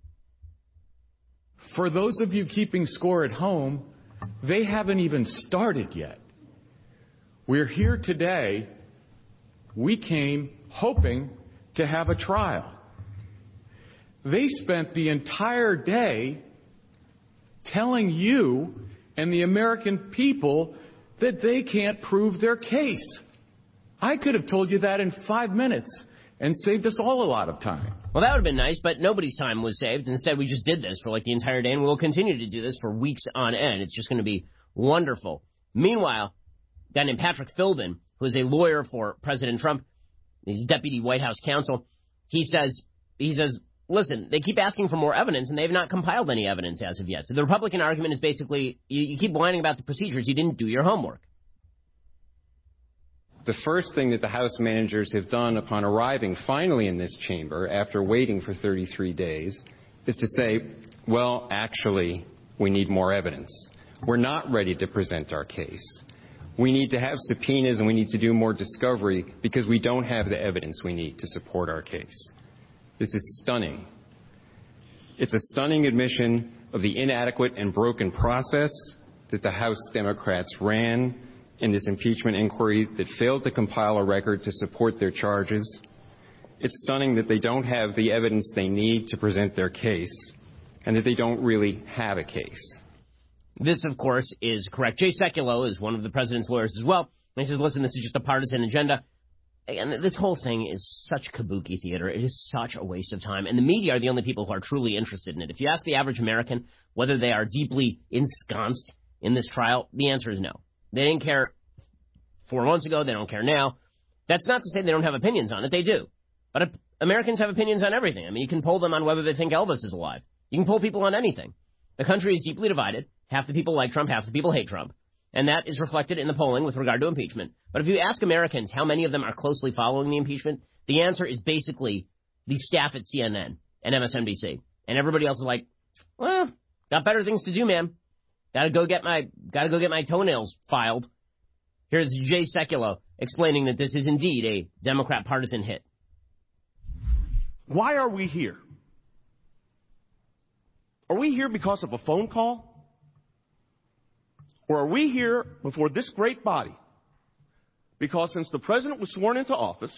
For those of you keeping score at home, they haven't even started yet. We're here today. We came hoping to have a trial. They spent the entire day telling you and the American people that they can't prove their case. I could have told you that in five minutes and saved us all a lot of time. Well, that would have been nice, but nobody's time was saved. Instead, we just did this for like the entire day, and we'll continue to do this for weeks on end. It's just going to be wonderful. Meanwhile, a guy named Patrick Philbin, who is a lawyer for President Trump, he's deputy White House counsel, he says, he says, listen, they keep asking for more evidence, and they have not compiled any evidence as of yet. So the Republican argument is basically, you, you keep whining about the procedures, you didn't do your homework. The first thing that the House managers have done upon arriving finally in this chamber after waiting for thirty-three days is to say, well, actually, we need more evidence. We're not ready to present our case. We need to have subpoenas and we need to do more discovery because we don't have the evidence we need to support our case. This is stunning. It's a stunning admission of the inadequate and broken process that the House Democrats ran in this impeachment inquiry that failed to compile a record to support their charges. It's stunning that they don't have the evidence they need to present their case and that they don't really have a case. This, of course, is correct. Jay Sekulow is one of the president's lawyers as well. And he says, listen, this is just a partisan agenda. And this whole thing is such kabuki theater. It is such a waste of time. And the media are the only people who are truly interested in it. If you ask the average American whether they are deeply ensconced in this trial, the answer is no. They didn't care four months ago. They don't care now. That's not to say they don't have opinions on it. They do. But Americans have opinions on everything. I mean, you can poll them on whether they think Elvis is alive. You can poll people on anything. The country is deeply divided. Half the people like Trump, half the people hate Trump. And that is reflected in the polling with regard to impeachment. But if you ask Americans how many of them are closely following the impeachment, the answer is basically the staff at C N N and M S N B C. And everybody else is like, well, got better things to do, man. Gotta go get my, gotta go get my toenails filed. Here's Jay Sekulow explaining that this is indeed a Democrat partisan hit. Why are we here? Are we here because of a phone call? Or are we here before this great body because since the president was sworn into office,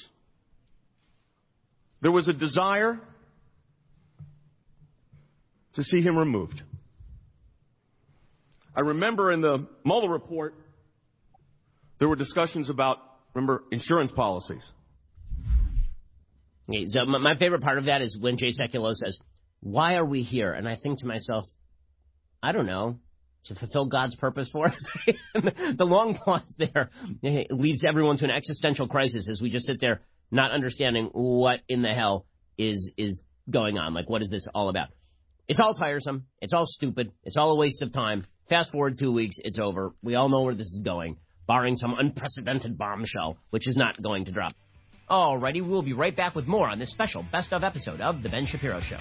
there was a desire to see him removed? I remember in the Mueller report, there were discussions about, remember, insurance policies. Okay, so my favorite part of that is when Jay Sekulow says, why are we here? And I think to myself, I don't know, to fulfill God's purpose for us. The long pause there leads everyone to an existential crisis as we just sit there not understanding what in the hell is is going on. Like, what is this all about? It's all tiresome. It's all stupid. It's all a waste of time. Fast forward two weeks, it's over. We all know where this is going. barring some unprecedented bombshell, which is not going to drop. Alrighty, we'll be right back with more on this special Best Of episode of The Ben Shapiro Show.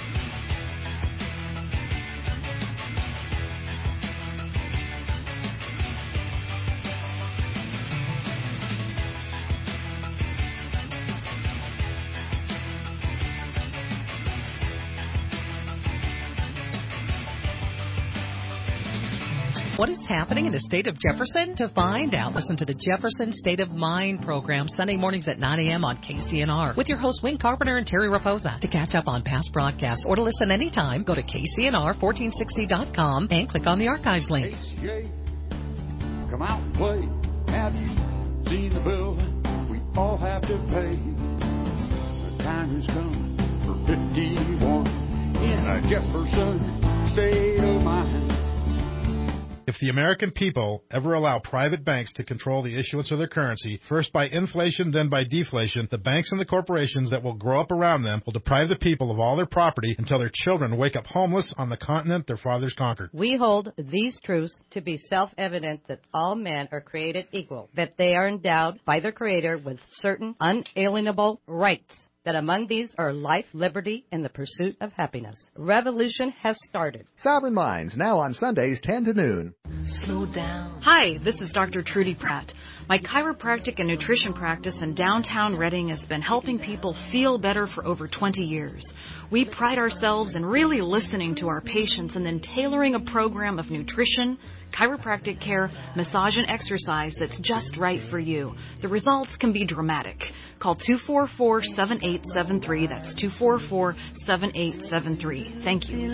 What is happening in the state of Jefferson? To find out, listen to the Jefferson State of Mind program Sunday mornings at nine a.m. on K C N R with your hosts Wayne Carpenter and Terry Raposa. To catch up on past broadcasts or to listen anytime, go to K C N R fourteen sixty dot com and click on the archives link. H C A, come out and play. Have you seen the bill we all have to pay? The time has come for fifty-one in a Jefferson State of Mind. If the American people ever allow private banks to control the issuance of their currency, first by inflation, then by deflation, the banks and the corporations that will grow up around them will deprive the people of all their property until their children wake up homeless on the continent their fathers conquered. We hold these truths to be self-evident that all men are created equal, that they are endowed by their Creator with certain unalienable rights, that among these are life, liberty, and the pursuit of happiness. Revolution has started. Sovereign Minds, now on Sundays, ten to noon. Slow down. Hi, this is Doctor Trudy Pratt. My chiropractic and nutrition practice in downtown Reading has been helping people feel better for over twenty years. We pride ourselves in really listening to our patients and then tailoring a program of nutrition, chiropractic care, massage, and exercise that's just right for you. The results can be dramatic. Call two four four, seven eight seven three. That's two four four, seven eight seven three. Thank you.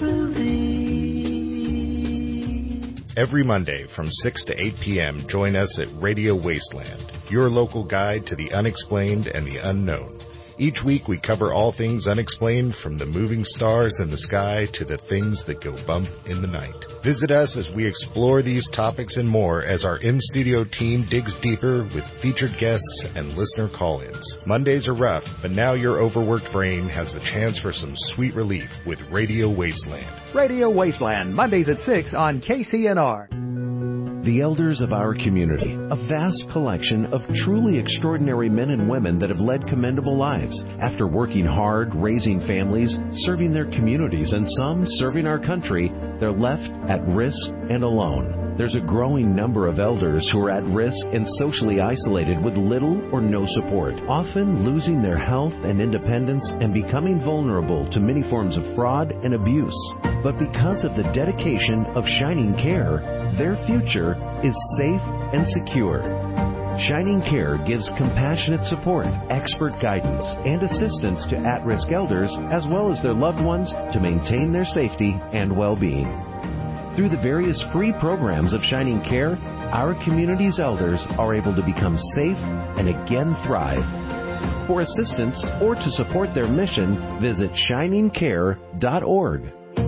Every Monday from six to eight p.m., join us at Radio Wasteland, your local guide to the unexplained and the unknown. Each week we cover all things unexplained, from the moving stars in the sky to the things that go bump in the night. Visit us as we explore these topics and more as our in-studio team digs deeper with featured guests and listener call-ins. Mondays are rough, but now your overworked brain has the chance for some sweet relief with Radio Wasteland. Radio Wasteland, Mondays at six on K C N R. The elders of our community, a vast collection of truly extraordinary men and women that have led commendable lives. After working hard, raising families, serving their communities, and some serving our country, they're left at risk and alone. There's a growing number of elders who are at risk and socially isolated with little or no support, often losing their health and independence and becoming vulnerable to many forms of fraud and abuse. But because of the dedication of Shining Care, their future is safe and secure. Shining Care gives compassionate support, expert guidance, and assistance to at-risk elders as well as their loved ones to maintain their safety and well-being. Through the various free programs of Shining Care, our community's elders are able to become safe and again thrive. For assistance or to support their mission, visit shining care dot org.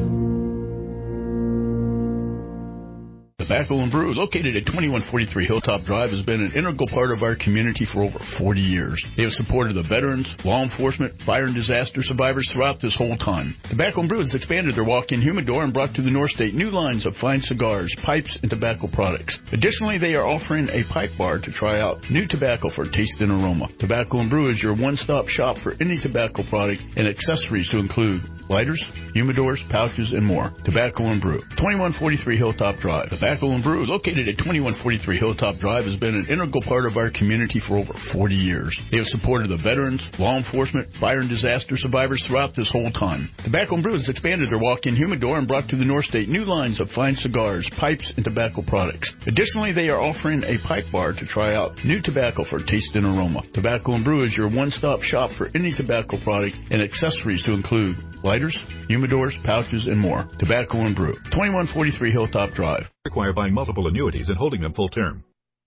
Tobacco and Brew, located at twenty-one forty-three Hilltop Drive, has been an integral part of our community for over forty years. They have supported the veterans, law enforcement, fire and disaster survivors throughout this whole time. Tobacco and Brew has expanded their walk-in humidor and brought to the North State new lines of fine cigars, pipes, and tobacco products. Additionally, they are offering a pipe bar to try out new tobacco for taste and aroma. Tobacco and Brew is your one-stop shop for any tobacco product and accessories to include lighters, humidors, pouches, and more. Tobacco and Brew, twenty-one forty-three Hilltop Drive. Tobacco and Brew, located at twenty-one forty-three Hilltop Drive, has been an integral part of our community for over forty years. They have supported the veterans, law enforcement, fire and disaster survivors throughout this whole time. Tobacco and Brew has expanded their walk-in humidor and brought to the North State new lines of fine cigars, pipes, and tobacco products. Additionally, they are offering a pipe bar to try out new tobacco for taste and aroma. Tobacco and Brew is your one-stop shop for any tobacco product and accessories to include lighters, humidors, pouches, and more. Tobacco and Brew, twenty-one forty-three Hilltop Drive. Require buying multiple annuities and holding them full term.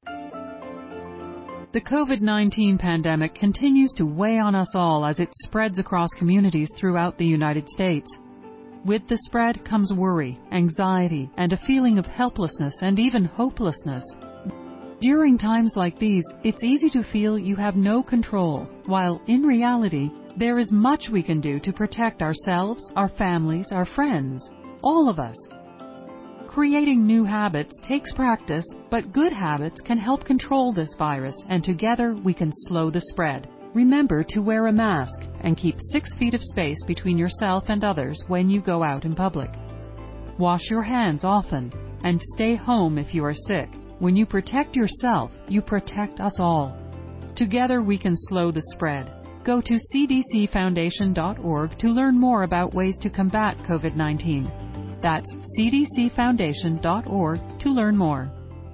The COVID nineteen pandemic continues to weigh on us all as it spreads across communities throughout the United States. With the spread comes worry, anxiety, and a feeling of helplessness and even hopelessness. During times like these, it's easy to feel you have no control, while in reality, there is much we can do to protect ourselves, our families, our friends, all of us. Creating new habits takes practice, but good habits can help control this virus, and together we can slow the spread. Remember to wear a mask and keep six feet of space between yourself and others when you go out in public. Wash your hands often and stay home if you are sick. When you protect yourself, you protect us all. Together we can slow the spread. Go to c d c foundation dot org to learn more about ways to combat COVID nineteen. That's c d c foundation dot org to learn more.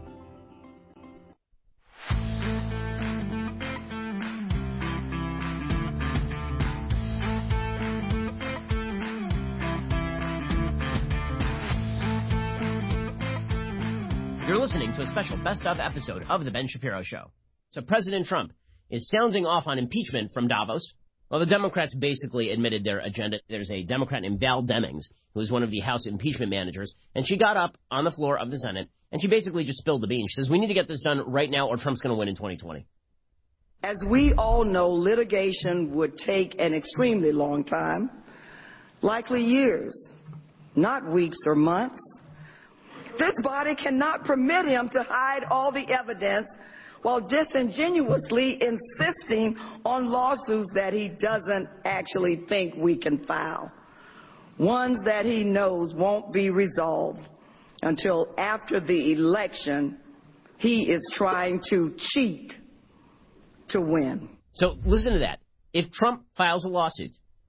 You're listening to a special best-of episode of The Ben Shapiro Show. So President Trump is sounding off on impeachment from Davos. Well, the Democrats basically admitted their agenda. There's a Democrat named Val Demings, who is one of the House impeachment managers, and she got up on the floor of the Senate, and she basically just spilled the beans. She says, we need to get this done right now or Trump's going to win in twenty twenty. As we all know, litigation would take an extremely long time, likely years, not weeks or months. This body cannot permit him to hide all the evidence while disingenuously insisting on lawsuits that he doesn't actually think we can file, ones that he knows won't be resolved until after the election. He is trying to cheat to win. So listen to that. If Trump files a lawsuit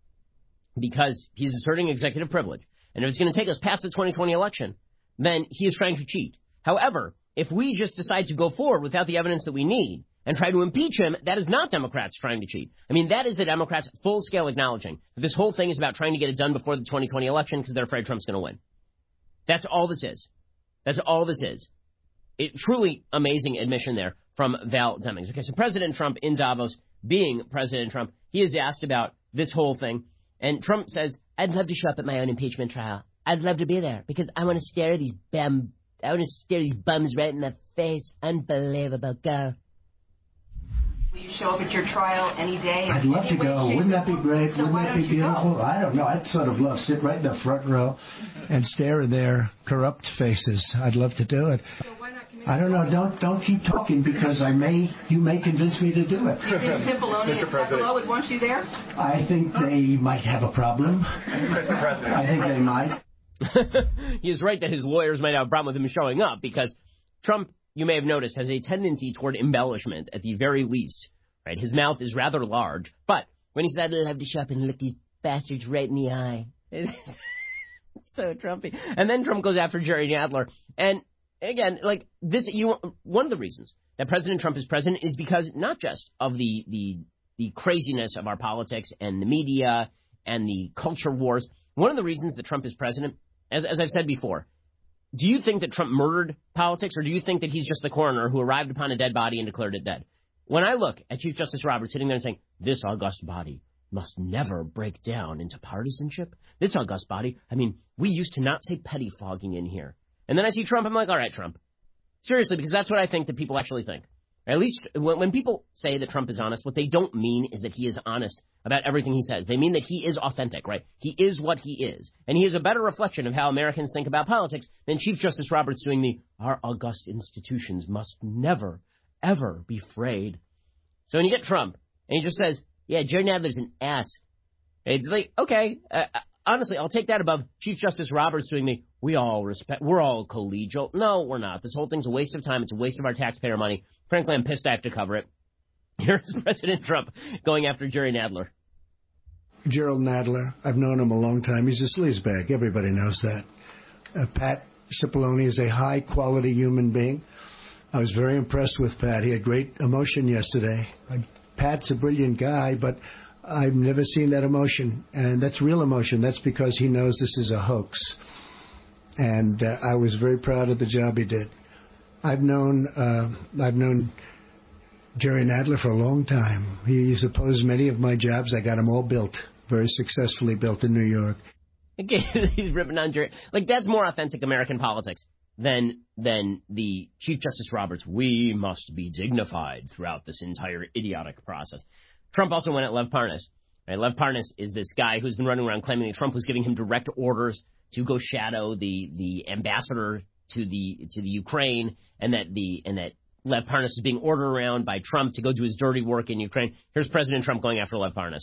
because he's asserting executive privilege, and if it's going to take us past the twenty twenty election, then he is trying to cheat. However, if we just decide to go forward without the evidence that we need and try to impeach him, that is not Democrats trying to cheat. I mean, that is the Democrats full-scale acknowledging that this whole thing is about trying to get it done before the twenty twenty election because they're afraid Trump's going to win. That's all this is. That's all this is. It truly amazing admission there from Val Demings. Okay, so President Trump in Davos, being President Trump, he is asked about this whole thing, and Trump says, I'd love to show up at my own impeachment trial. I'd love to be there because I want to stare these bum, I want to stare these bums right in the face. Unbelievable. Go. Will you show up at your trial any day? I'd love to go. Wouldn't that be great? So Wouldn't that be beautiful? I don't know. I'd sort of love to sit right in the front row and stare at their corrupt faces. I'd love to do it. I don't know. Don't don't keep talking because I may you may convince me to do it. Do you think Cipollone and Cipollone would want you there? I think they might have a problem. Mister President. I think they might. He is right that his lawyers might have a problem with him showing up because Trump, you may have noticed, has a tendency toward embellishment at the very least. Right? His mouth is rather large, but when he said, I'd love to show up and look these bastards right in the eye. So Trumpy. And then Trump goes after Jerry Nadler. And again, like this, you one of the reasons that President Trump is president is because not just of the the the craziness of our politics and the media and the culture wars. One of the reasons that Trump is president, as as I've said before, do you think that Trump murdered politics, or do you think that he's just the coroner who arrived upon a dead body and declared it dead? When I look at Chief Justice Roberts sitting there and saying, this august body must never break down into partisanship, this august body, I mean, we used to not say pettifogging in here. And then I see Trump, I'm like, all right, Trump. Seriously, because that's what I think that people actually think. Or at least when, when people say that Trump is honest, what they don't mean is that he is honest about everything he says. They mean that he is authentic, right? He is what he is. And he is a better reflection of how Americans think about politics than Chief Justice Roberts doing the, our august institutions must never, ever be frayed. So when you get Trump, and he just says, yeah, Jerry Nadler's an ass. It's like, okay, uh, honestly, I'll take that above Chief Justice Roberts doing the, we all respect, we're all collegial. No, we're not. This whole thing's a waste of time. It's a waste of our taxpayer money. Frankly, I'm pissed I have to cover it. Here's President Trump going after Jerry Nadler. Gerald Nadler, I've known him a long time. He's a sleazebag. Everybody knows that. Uh, Pat Cipollone is a high-quality human being. I was very impressed with Pat. He had great emotion yesterday. I, Pat's a brilliant guy, but I've never seen that emotion. And that's real emotion. That's because he knows this is a hoax. And uh, I was very proud of the job he did. I've known uh, I've known Jerry Nadler for a long time. He's opposed many of my jobs. I got them all built, very successfully built in New York. Again, he's ripping on Jerry. Like, that's more authentic American politics than than the Chief Justice Roberts. We must be dignified throughout this entire idiotic process. Trump also went at Lev Parnas. Right? Lev Parnas is this guy who's been running around claiming that Trump was giving him direct orders to go shadow the the ambassador to the to the Ukraine, and that the and that Lev Parnas is being ordered around by Trump to go do his dirty work in Ukraine. Here's President Trump going after Lev Parnas.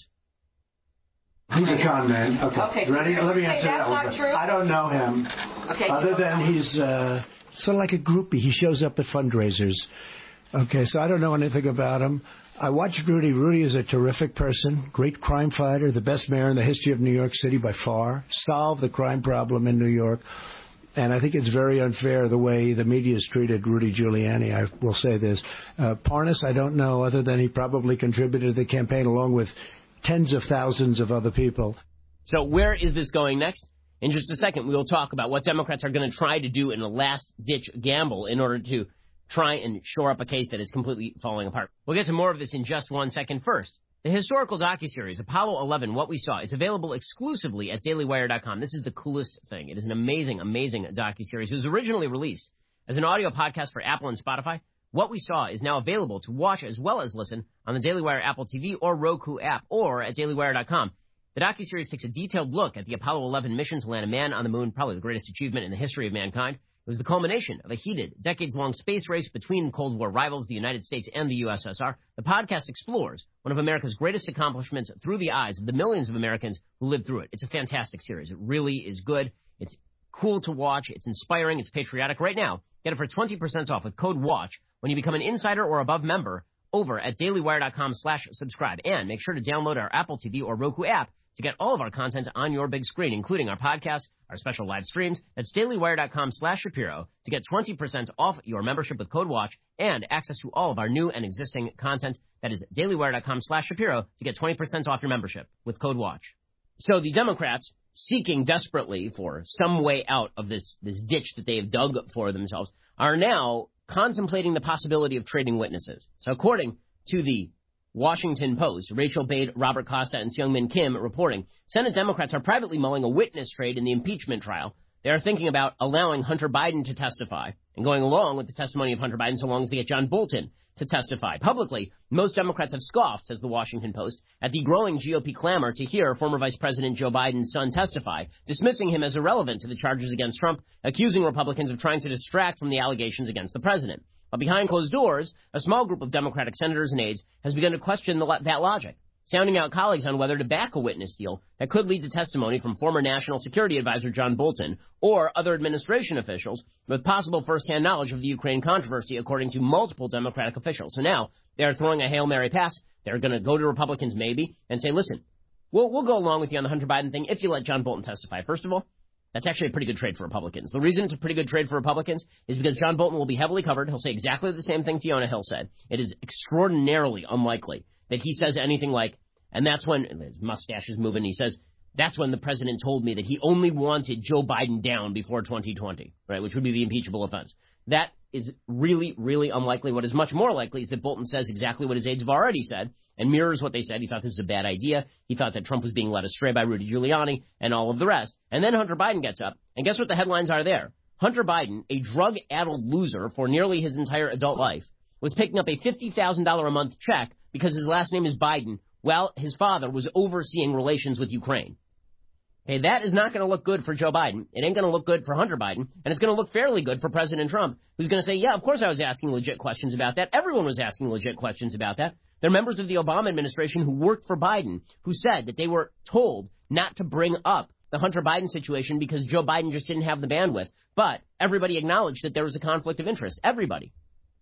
He's a con man. Okay. Okay. Ready? Let me answer That's that not one. true. I don't know him. Okay. Other than he's uh, sort of like a groupie. He shows up at fundraisers. Okay, so I don't know anything about him. I watched Rudy. Rudy is a terrific person, great crime fighter, the best mayor in the history of New York City by far, solved the crime problem in New York. And I think it's very unfair the way the media has treated Rudy Giuliani. I will say this. Uh, Parnas, I don't know, other than he probably contributed to the campaign along with tens of thousands of other people. So where is this going next? In just a second, we will talk about what Democrats are going to try to do in a last-ditch gamble in order to try and shore up a case that is completely falling apart. We'll get to more of this in just one second. First, the historical docuseries Apollo eleven, What We Saw, is available exclusively at daily wire dot com. This is the coolest thing. It is an amazing, amazing docuseries. It was originally released as an audio podcast for Apple and Spotify. What We Saw is now available to watch as well as listen on the Daily Wire Apple T V or Roku app or at daily wire dot com. The docuseries takes a detailed look at the Apollo eleven mission to land a man on the moon, probably the greatest achievement in the history of mankind. It was the culmination of a heated, decades-long space race between Cold War rivals, the United States and the U S S R. The podcast explores one of America's greatest accomplishments through the eyes of the millions of Americans who lived through it. It's a fantastic series. It really is good. It's cool to watch. It's inspiring. It's patriotic. Right now, get it for twenty percent off with code WATCH when you become an insider or above member over at daily wire dot com slash subscribe. And make sure to download our Apple T V or Roku app to get all of our content on your big screen, including our podcasts, our special live streams. That's daily wire dot com slash Shapiro to get twenty percent off your membership with code WATCH and access to all of our new and existing content. That is daily wire dot com slash Shapiro to get twenty percent off your membership with code WATCH. So the Democrats, seeking desperately for some way out of this, this ditch that they have dug for themselves, are now contemplating the possibility of trading witnesses. So according to the Washington Post, Rachel Bade, Robert Costa, and Seung-Min Kim reporting, Senate Democrats are privately mulling a witness trade in the impeachment trial. They are thinking about allowing Hunter Biden to testify and going along with the testimony of Hunter Biden so long as they get John Bolton to testify. Publicly, most Democrats have scoffed, says the Washington Post, at the growing G O P clamor to hear former Vice President Joe Biden's son testify, dismissing him as irrelevant to the charges against Trump, accusing Republicans of trying to distract from the allegations against the president. But behind closed doors, a small group of Democratic senators and aides has begun to question the, that logic, sounding out colleagues on whether to back a witness deal that could lead to testimony from former National Security Advisor John Bolton or other administration officials with possible firsthand knowledge of the Ukraine controversy, according to multiple Democratic officials. So now they're throwing a Hail Mary pass. They're going to go to Republicans maybe and say, listen, we'll, we'll go along with you on the Hunter Biden thing if you let John Bolton testify. First of all, that's actually a pretty good trade for Republicans. The reason it's a pretty good trade for Republicans is because John Bolton will be heavily covered. He'll say exactly the same thing Fiona Hill said. It is extraordinarily unlikely that he says anything like, and that's when, his mustache is moving, he says, that's when the president told me that he only wanted Joe Biden down before twenty twenty, right, which would be the impeachable offense. That is really, really unlikely. What is much more likely is that Bolton says exactly what his aides have already said and mirrors what they said. He thought this was a bad idea. He thought that Trump was being led astray by Rudy Giuliani and all of the rest. And then Hunter Biden gets up, and guess what the headlines are there? Hunter Biden, a drug-addled loser for nearly his entire adult life, was picking up a fifty thousand dollars a month check because his last name is Biden while his father was overseeing relations with Ukraine. Okay, that is not going to look good for Joe Biden. It ain't going to look good for Hunter Biden, and it's going to look fairly good for President Trump, who's going to say, yeah, of course I was asking legit questions about that. Everyone was asking legit questions about that. They're members of the Obama administration who worked for Biden, who said that they were told not to bring up the Hunter Biden situation because Joe Biden just didn't have the bandwidth. But everybody acknowledged that there was a conflict of interest. Everybody.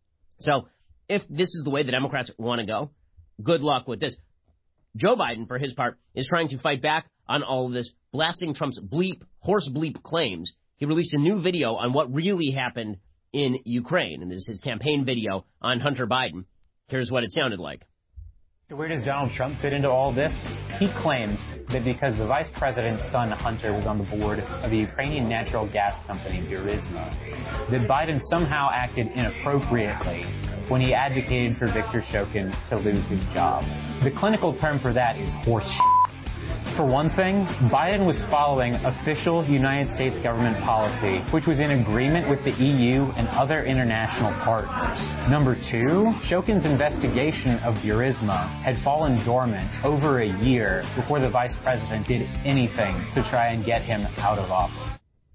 So if this is the way the Democrats want to go, good luck with this. Joe Biden, for his part, is trying to fight back on all of this, blasting Trump's bleep, horse bleep claims. He released a new video on what really happened in Ukraine, and this is his campaign video on Hunter Biden. Here's what it sounded like. So where does Donald Trump fit into all this? He claims that because the vice president's son, Hunter, was on the board of the Ukrainian natural gas company, Burisma, that Biden somehow acted inappropriately when he advocated for Viktor Shokin to lose his job. The clinical term for that is horse shit. For one thing, Biden was following official United States government policy, which was in agreement with the E U and other international partners. Number two, Shokin's investigation of Burisma had fallen dormant over a year before the vice president did anything to try and get him out of office.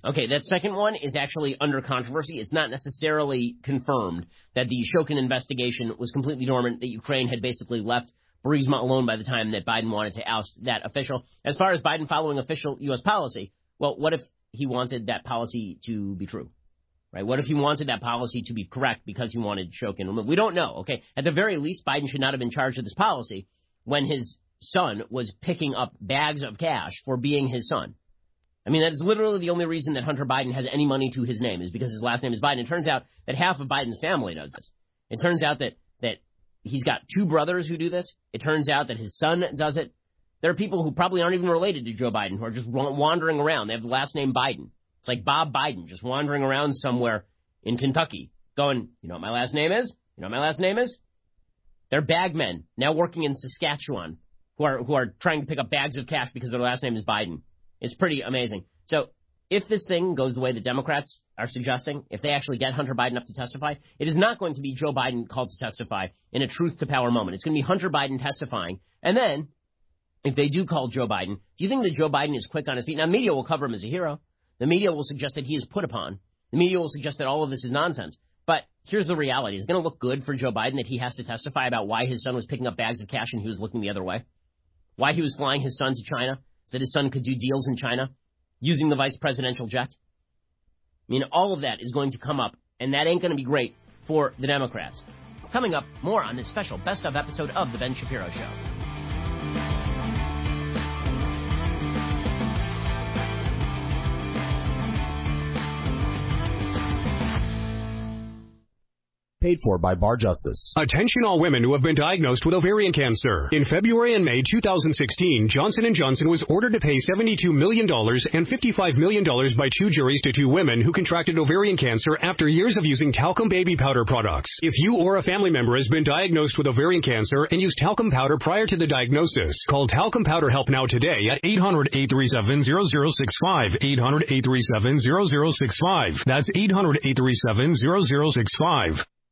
Okay, that second one is actually under controversy. It's not necessarily confirmed that the Shokin investigation was completely dormant, that Ukraine had basically left Burisma alone by the time that Biden wanted to oust that official. As far as Biden following official U S policy, well, what if he wanted that policy to be true? Right? What if he wanted that policy to be correct because he wanted Shokin removed? We don't know, okay? At the very least, Biden should not have been charged with this policy when his son was picking up bags of cash for being his son. I mean, that is literally the only reason that Hunter Biden has any money to his name is because his last name is Biden. It turns out that half of Biden's family does this. It turns out that, that he's got two brothers who do this. It turns out that his son does it. There are people who probably aren't even related to Joe Biden who are just wandering around. They have the last name Biden. It's like Bob Biden just wandering around somewhere in Kentucky going, you know what my last name is? You know what my last name is? They're bagmen now working in Saskatchewan who are who are trying to pick up bags of cash because their last name is Biden. It's pretty amazing. So if this thing goes the way the Democrats are suggesting, if they actually get Hunter Biden up to testify, it is not going to be Joe Biden called to testify in a truth to power moment. It's going to be Hunter Biden testifying. And then if they do call Joe Biden, do you think that Joe Biden is quick on his feet? Now, the media will cover him as a hero. The media will suggest that he is put upon. The media will suggest that all of this is nonsense. But here's the reality. Is it going to look good for Joe Biden that he has to testify about why his son was picking up bags of cash and he was looking the other way? Why he was flying his son to China so that his son could do deals in China using the vice presidential jet? I mean, all of that is going to come up, and that ain't going to be great for the Democrats. Coming up, more on this special Best Of episode of The Ben Shapiro Show. Paid for by Bar Justice. Attention all women who have been diagnosed with ovarian cancer. In February and May two thousand sixteen, Johnson and Johnson was ordered to pay seventy-two million dollars and fifty-five million dollars by two juries to two women who contracted ovarian cancer after years of using talcum baby powder products. If you or a family member has been diagnosed with ovarian cancer and used talcum powder prior to the diagnosis, call Talcum Powder Help Now today at eight hundred, eight three seven, zero zero six five, eight hundred, eight three seven, zero zero six five. That's eight hundred, eight three seven, zero zero six five.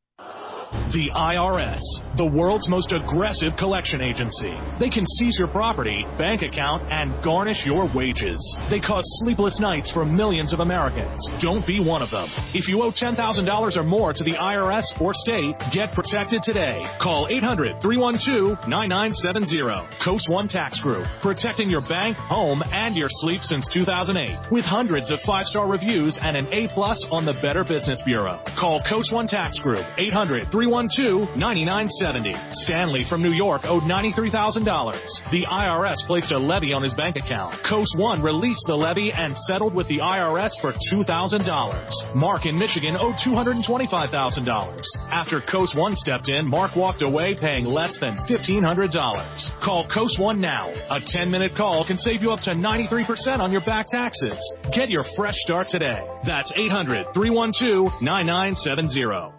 The I R S, the world's most aggressive collection agency. They can seize your property, bank account, and garnish your wages. They cause sleepless nights for millions of Americans. Don't be one of them. If you owe ten thousand dollars or more to the I R S or state, get protected today. Call eight hundred, three one two, nine nine seven zero. Coast One Tax Group, protecting your bank, home, and your sleep since two thousand eight. With hundreds of five-star reviews and an A plus on the Better Business Bureau. Call Coast One Tax Group, eight hundred, three one two, nine nine seven zero. Stanley from New York owed ninety-three thousand dollars. The I R S placed a levy on his bank account. Coast One released the levy and settled with the I R S for two thousand dollars. Mark in Michigan owed two hundred twenty-five thousand dollars. After Coast One stepped in, Mark walked away paying less than fifteen hundred dollars. Call Coast One now. A ten-minute call can save you up to ninety-three percent on your back taxes. Get your fresh start today. That's eight hundred, three one two, nine nine seven zero.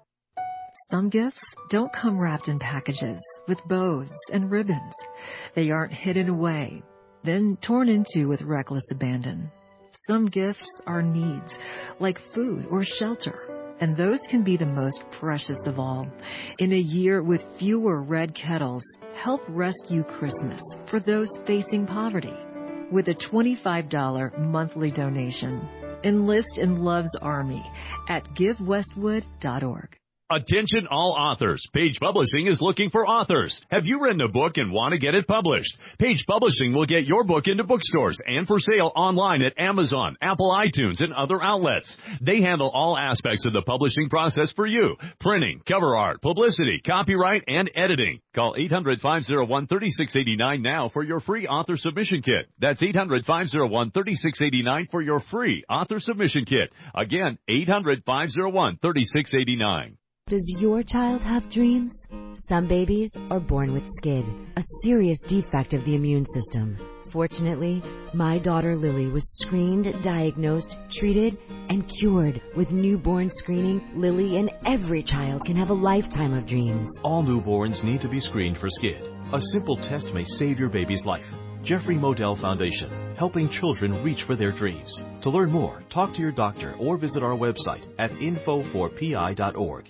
Some gifts don't come wrapped in packages with bows and ribbons. They aren't hidden away, then torn into with reckless abandon. Some gifts are needs, like food or shelter, and those can be the most precious of all. In a year with fewer red kettles, help rescue Christmas for those facing poverty with a twenty-five dollars monthly donation. Enlist in Love's Army at give westwood dot org. Attention all authors. Page Publishing is looking for authors. Have you written a book and want to get it published? Page Publishing will get your book into bookstores and for sale online at Amazon, Apple iTunes, and other outlets. They handle all aspects of the publishing process for you. Printing, cover art, publicity, copyright, and editing. Call eight hundred, five oh one, three six eight nine now for your free author submission kit. That's eight hundred, five oh one, three six eight nine for your free author submission kit. Again, eight hundred, five oh one, three six eight nine. Does your child have dreams? Some babies are born with SCID, a serious defect of the immune system. Fortunately, my daughter Lily was screened, diagnosed, treated, and cured. With newborn screening, Lily and every child can have a lifetime of dreams. All newborns need to be screened for SCID. A simple test may save your baby's life. Jeffrey Modell Foundation, helping children reach for their dreams. To learn more, talk to your doctor or visit our website at info four p i dot org.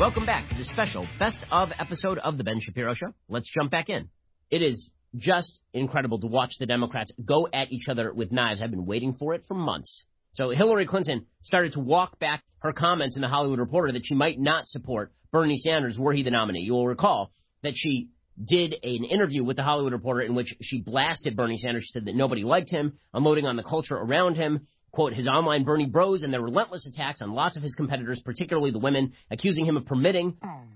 Welcome back to this special Best of episode of The Ben Shapiro Show. Let's jump back in. It is just incredible to watch the Democrats go at each other with knives. I've been waiting for it for months. So Hillary Clinton started to walk back her comments in The Hollywood Reporter that she might not support Bernie Sanders were he the nominee. You will recall that she did an interview with The Hollywood Reporter in which she blasted Bernie Sanders. She said that nobody liked him, unloading on the culture around him. Quote, his online Bernie bros and their relentless attacks on lots of his competitors, particularly the women, accusing him of permitting.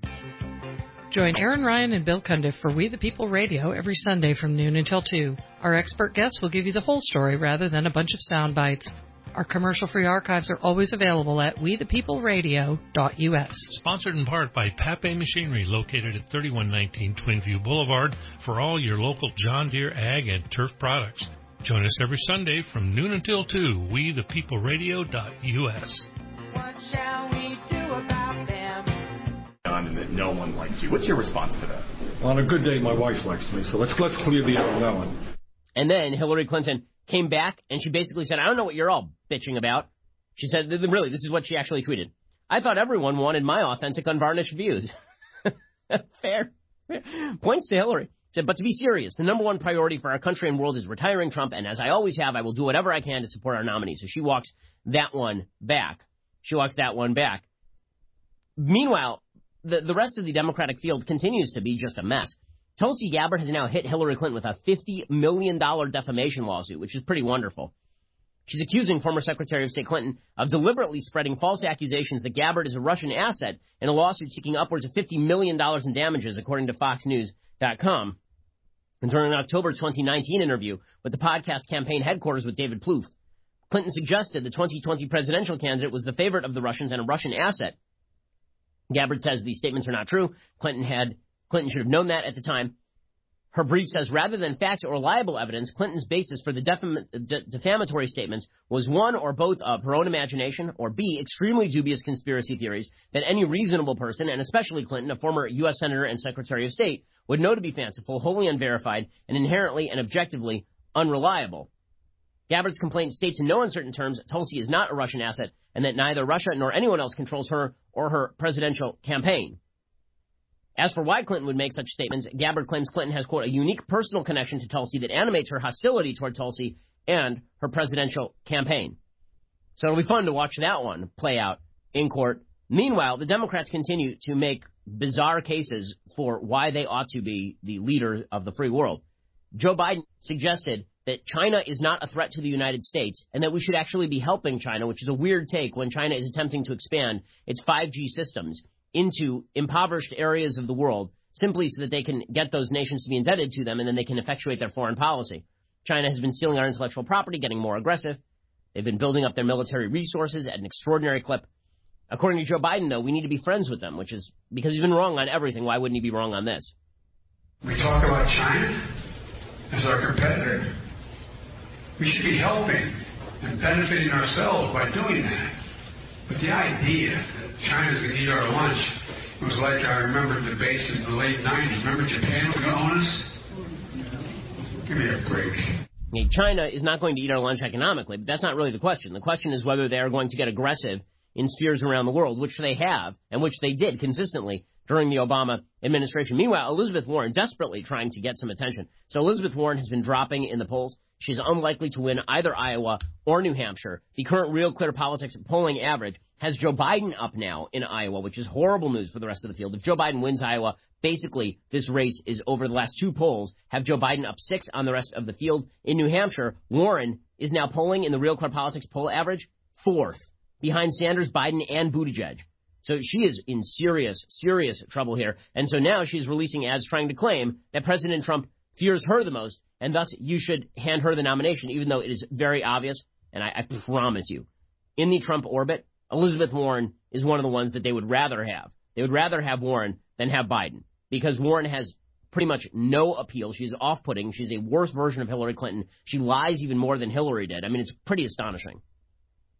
Join Aaron Ryan and Bill Cundiff for We the People Radio every Sunday from noon until two. Our expert guests will give you the whole story rather than a bunch of sound bites. Our commercial-free archives are always available at we the people radio dot u s. Sponsored in part by Pape Machinery, located at thirty-one nineteen Twinview Boulevard, for all your local John Deere ag and turf products. Join us every Sunday from noon until two, we the people radio dot u s. What shall we do about them? And that no one likes you. What's your response to that? Well, on a good day, my wife likes me, so let's let's clear the air on that one. And then Hillary Clinton came back, and she basically said, I don't know what you're all bitching about. She said, really, this is what she actually tweeted. I thought everyone wanted my authentic, unvarnished views. Fair. Fair. Points to Hillary. But to be serious, the number one priority for our country and world is retiring Trump, and as I always have, I will do whatever I can to support our nominee. So she walks that one back. She walks that one back. Meanwhile, the, the rest of the Democratic field continues to be just a mess. Tulsi Gabbard has now hit Hillary Clinton with a fifty million dollars defamation lawsuit, which is pretty wonderful. She's accusing former Secretary of State Clinton of deliberately spreading false accusations that Gabbard is a Russian asset in a lawsuit seeking upwards of fifty million dollars in damages, according to fox news dot com. And during an October twenty nineteen interview with the podcast campaign headquarters with David Plouffe, Clinton suggested the twenty twenty presidential candidate was the favorite of the Russians and a Russian asset. Gabbard says these statements are not true. Clinton had Clinton should have known that at the time. Her brief says rather than facts or reliable evidence, Clinton's basis for the defam- de- defamatory statements was one or both of her own imagination or B, extremely dubious conspiracy theories that any reasonable person, and especially Clinton, a former U S Senator and Secretary of State, would know to be fanciful, wholly unverified, and inherently and objectively unreliable. Gabbard's complaint states in no uncertain terms Tulsi is not a Russian asset and that neither Russia nor anyone else controls her or her presidential campaign. As for why Clinton would make such statements, Gabbard claims Clinton has, quote, a unique personal connection to Tulsi that animates her hostility toward Tulsi and her presidential campaign. So it'll be fun to watch that one play out in court. Meanwhile, the Democrats continue to make bizarre cases for why they ought to be the leader of the free world. Joe Biden suggested that China is not a threat to the United States and that we should actually be helping China, which is a weird take when China is attempting to expand its five G systems into impoverished areas of the world simply so that they can get those nations to be indebted to them and then they can effectuate their foreign policy. China has been stealing our intellectual property, getting more aggressive. They've been building up their military resources at an extraordinary clip. According to Joe Biden, though, we need to be friends with them, which is because he's been wrong on everything. Why wouldn't he be wrong on this? We talk about China as our competitor. We should be helping and benefiting ourselves by doing that. But the idea that China's going to eat our lunch, it was like I remember debates in the late nineties. Remember Japan was going to own us? Give me a break. Okay, China is not going to eat our lunch economically, but that's not really the question. The question is whether they are going to get aggressive in spheres around the world, which they have, and which they did consistently during the Obama administration. Meanwhile, Elizabeth Warren desperately trying to get some attention. So Elizabeth Warren has been dropping in the polls. She's unlikely to win either Iowa or New Hampshire. The current Real Clear Politics polling average has Joe Biden up now in Iowa, which is horrible news for the rest of the field. If Joe Biden wins Iowa, basically this race is over. The last two polls have Joe Biden up six on the rest of the field. In New Hampshire, Warren is now polling in the Real Clear Politics poll average fourth, behind Sanders, Biden, and Buttigieg. So she is in serious, serious trouble here. And so now she's releasing ads trying to claim that President Trump fears her the most, and thus you should hand her the nomination, even though it is very obvious, and I, I promise you, in the Trump orbit, Elizabeth Warren is one of the ones that they would rather have. They would rather have Warren than have Biden, because Warren has pretty much no appeal. She's off-putting. She's a worse version of Hillary Clinton. She lies even more than Hillary did. I mean, it's pretty astonishing.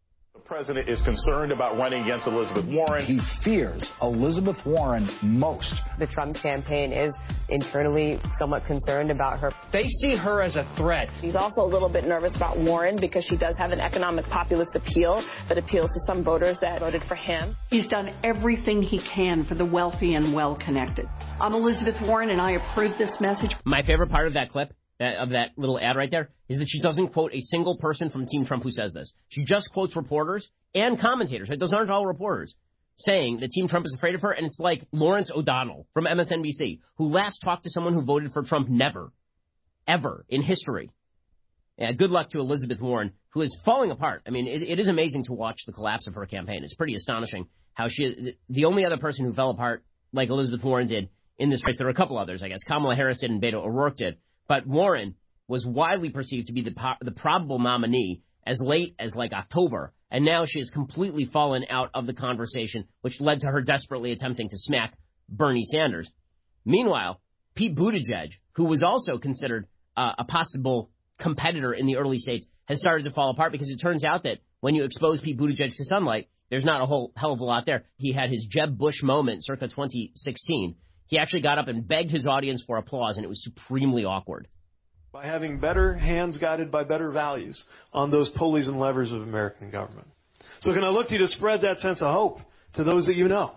president is concerned about running against Elizabeth Warren. He fears Elizabeth Warren most. The Trump campaign is internally somewhat concerned about her. They see her as a threat. He's also a little bit nervous about Warren because she does have an economic populist appeal that appeals to some voters that voted for him. He's done everything he can for the wealthy and well-connected. I'm Elizabeth Warren, and I approve this message. My favorite part of that clip, that, of that little ad right there, is that she doesn't quote a single person from Team Trump who says this. She just quotes reporters and commentators. Those aren't all reporters saying that Team Trump is afraid of her, and it's like Lawrence O'Donnell from M S N B C, who last talked to someone who voted for Trump never, ever in history. Yeah, good luck to Elizabeth Warren, who is falling apart. I mean, it, it is amazing to watch the collapse of her campaign. It's pretty astonishing how she, the only other person who fell apart like Elizabeth Warren did in this race, there were a couple others, I guess. Kamala Harris did and Beto O'Rourke did. But Warren was widely perceived to be the, the probable nominee as late as like October. And now she has completely fallen out of the conversation, which led to her desperately attempting to smack Bernie Sanders. Meanwhile, Pete Buttigieg, who was also considered uh, a possible competitor in the early states, has started to fall apart because it turns out that when you expose Pete Buttigieg to sunlight, there's not a whole hell of a lot there. He had his Jeb Bush moment circa twenty sixteen. He actually got up and begged his audience for applause, and it was supremely awkward. By having better hands guided by better values on those pulleys and levers of American government. So can I look to you to spread that sense of hope to those that you know?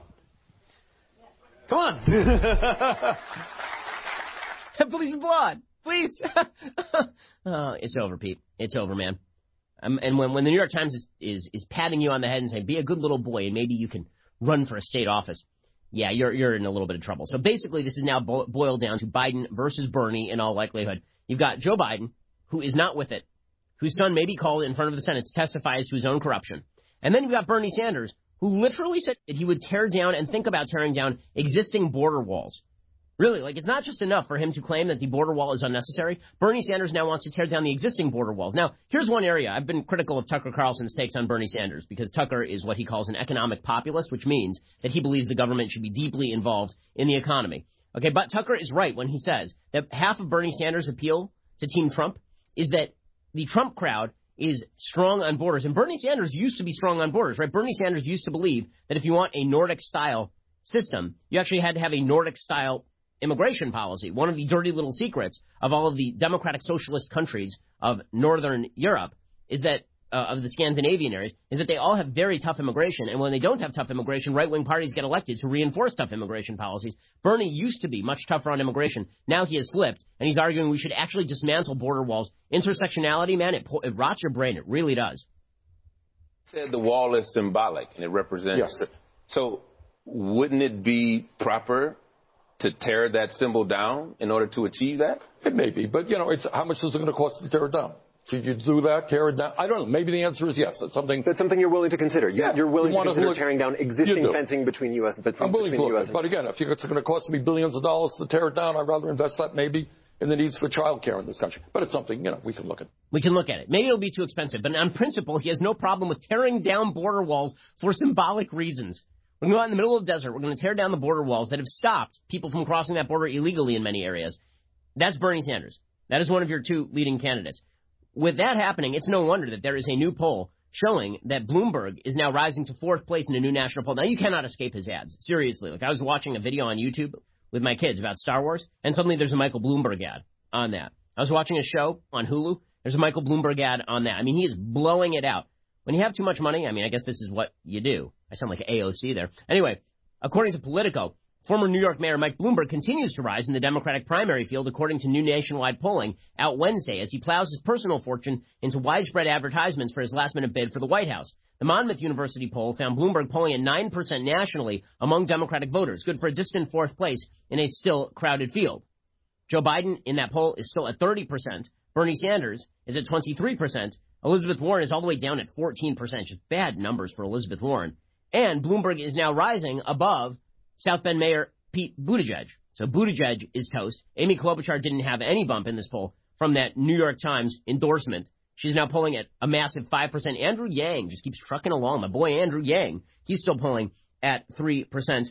Come on. Please applaud. Please. uh, it's over, Pete. It's over, man. Um, and when, when the New York Times is, is, is patting you on the head and saying, be a good little boy and maybe you can run for a state office, yeah, you're you're in a little bit of trouble. So basically this is now bo- boiled down to Biden versus Bernie in all likelihood. You've got Joe Biden, who is not with it, whose son may be called in front of the Senate to testify as to his own corruption. And then you've got Bernie Sanders, who literally said that he would tear down and think about tearing down existing border walls. Really, like, it's not just enough for him to claim that the border wall is unnecessary. Bernie Sanders now wants to tear down the existing border walls. Now, here's one area. I've been critical of Tucker Carlson's takes on Bernie Sanders because Tucker is what he calls an economic populist, which means that he believes the government should be deeply involved in the economy. Okay, but Tucker is right when he says that half of Bernie Sanders' appeal to Team Trump is that the Trump crowd is strong on borders. And Bernie Sanders used to be strong on borders, right? Bernie Sanders used to believe that if you want a Nordic-style system, you actually had to have a Nordic-style immigration policy. One of the dirty little secrets of all of the democratic socialist countries of Northern Europe is that, uh, of the Scandinavian areas, is that they all have very tough immigration. And when they don't have tough immigration, right-wing parties get elected to reinforce tough immigration policies. Bernie used to be much tougher on immigration. Now he has flipped, and he's arguing we should actually dismantle border walls. Intersectionality, man, it, it rots your brain. It really does. Said the wall is symbolic, and it represents. Yes. So wouldn't it be proper to tear that symbol down in order to achieve that? It may be, but, you know, it's how much is it going to cost to tear it down? Should you do that, tear it down? I don't know. Maybe the answer is yes. That's something. That's something you're willing to consider. You, yeah, you're willing you to consider look, tearing down existing fencing between U S and between, I'm willing between to U look S at it. But again, if it's going to cost me billions of dollars to tear it down, I'd rather invest that maybe in the needs for child care in this country. But it's something, you know, we can look at. We can look at it. Maybe it'll be too expensive, but on principle, he has no problem with tearing down border walls for symbolic reasons. We're going to go out in the middle of the desert. We're going to tear down the border walls that have stopped people from crossing that border illegally in many areas. That's Bernie Sanders. That is one of your two leading candidates. With that happening, it's no wonder that there is a new poll showing that Bloomberg is now rising to fourth place in a new national poll. Now, you cannot escape his ads. Seriously. Like, I was watching a video on YouTube with my kids about Star Wars, and suddenly there's a Michael Bloomberg ad on that. I was watching a show on Hulu. There's a Michael Bloomberg ad on that. I mean, he is blowing it out. When you have too much money, I mean, I guess this is what you do. I sound like A O C there. Anyway, according to Politico, former New York Mayor Mike Bloomberg continues to rise in the Democratic primary field, according to new nationwide polling out Wednesday, as he plows his personal fortune into widespread advertisements for his last-minute bid for the White House. The Monmouth University poll found Bloomberg polling at nine percent nationally among Democratic voters, good for a distant fourth place in a still crowded field. Joe Biden in that poll is still at thirty percent. Bernie Sanders is at twenty-three percent. Elizabeth Warren is all the way down at fourteen percent. Just bad numbers for Elizabeth Warren. And Bloomberg is now rising above South Bend Mayor Pete Buttigieg. So Buttigieg is toast. Amy Klobuchar didn't have any bump in this poll from that New York Times endorsement. She's now polling at a massive five percent. Andrew Yang just keeps trucking along. My boy Andrew Yang, he's still polling at three percent.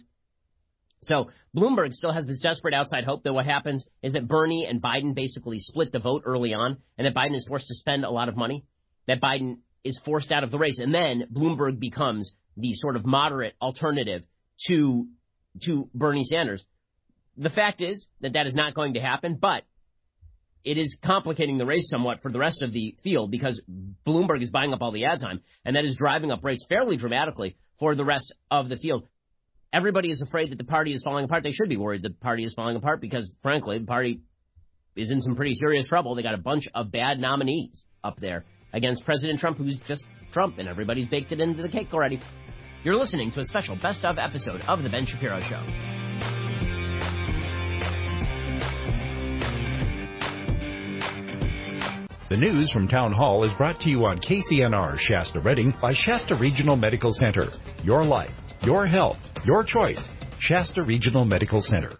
So Bloomberg still has this desperate outside hope that what happens is that Bernie and Biden basically split the vote early on, and that Biden is forced to spend a lot of money, that Biden is forced out of the race, and then Bloomberg becomes the sort of moderate alternative to to Bernie Sanders. The fact is that that is not going to happen, but it is complicating the race somewhat for the rest of the field because Bloomberg is buying up all the ad time, and that is driving up rates fairly dramatically for the rest of the field. Everybody is afraid that the party is falling apart. They should be worried the party is falling apart because, frankly, the party is in some pretty serious trouble. They got a bunch of bad nominees up there against President Trump, who's just Trump, and everybody's baked it into the cake already. You're listening to a special best-of episode of The Ben Shapiro Show. The news from Town Hall is brought to you on K C N R Shasta Redding by Shasta Regional Medical Center. Your life, your health, your choice. Shasta Regional Medical Center.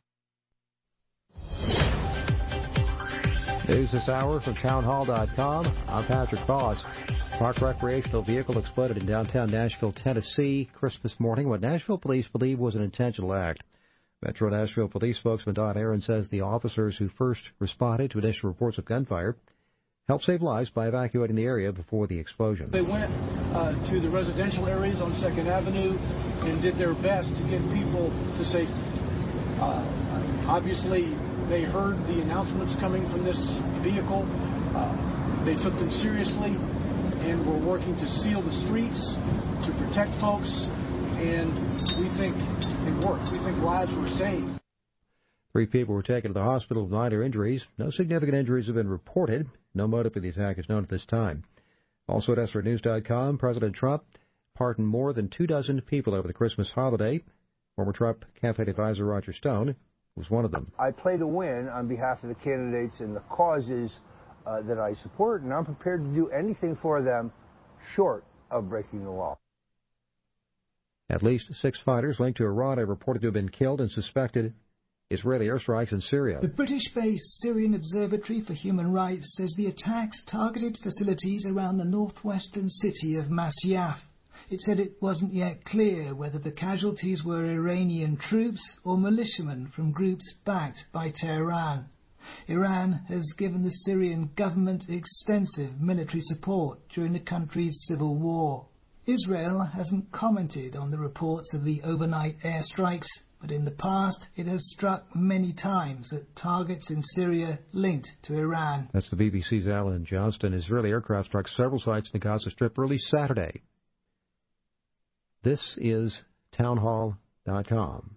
News this hour from town hall dot com. I'm Patrick Voss. Parked recreational vehicle exploded in downtown Nashville, Tennessee, Christmas morning, what Nashville police believe was an intentional act. Metro Nashville police spokesman Don Aaron says the officers who first responded to initial reports of gunfire helped save lives by evacuating the area before the explosion. They went uh, to the residential areas on second Avenue and did their best to get people to safety. Uh, obviously, they heard the announcements coming from this vehicle. Uh, they took them seriously and were working to seal the streets, to protect folks, and we think it worked. We think lives were saved. Three people were taken to the hospital with minor injuries. No significant injuries have been reported. No motive for the attack is known at this time. Also at S R News dot com, President Trump pardoned more than two dozen people over the Christmas holiday. Former Trump campaign advisor Roger Stone was one of them. I play to win on behalf of the candidates and the causes uh, that I support, and I'm prepared to do anything for them short of breaking the law. At least six fighters linked to Iran are reported to have been killed in suspected Israeli airstrikes in Syria. The British-based Syrian Observatory for Human Rights says the attacks targeted facilities around the northwestern city of Masyaf. It said it wasn't yet clear whether the casualties were Iranian troops or militiamen from groups backed by Tehran. Iran has given the Syrian government extensive military support during the country's civil war. Israel hasn't commented on the reports of the overnight airstrikes, but in the past it has struck many times at targets in Syria linked to Iran. That's the B B C's Alan Johnston. Israeli aircraft struck several sites in the Gaza Strip early Saturday. This is town hall dot com.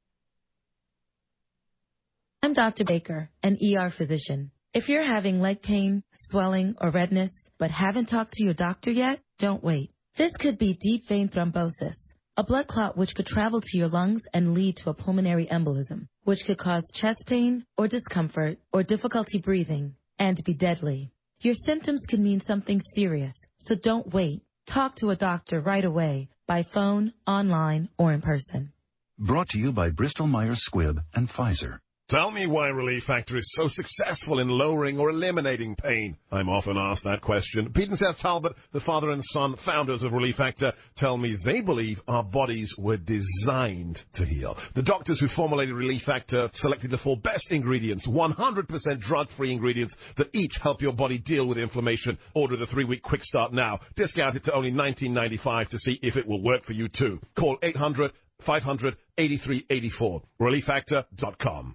I'm Doctor Baker, an E R physician. If you're having leg pain, swelling, or redness, but haven't talked to your doctor yet, don't wait. This could be deep vein thrombosis, a blood clot which could travel to your lungs and lead to a pulmonary embolism, which could cause chest pain or discomfort or difficulty breathing and be deadly. Your symptoms could mean something serious, so don't wait. Talk to a doctor right away, by phone, online, or in person. Brought to you by Bristol Myers Squibb and Pfizer. Tell me why Relief Factor is so successful in lowering or eliminating pain. I'm often asked that question. Pete and Seth Talbot, the father and son founders of Relief Factor, tell me they believe our bodies were designed to heal. The doctors who formulated Relief Factor selected the four best ingredients, one hundred percent drug-free ingredients that each help your body deal with inflammation. Order the three-week quick start now. Discounted to only nineteen ninety-five to see if it will work for you too. Call eight hundred, five hundred, eighty-three eighty-four. relief factor dot com.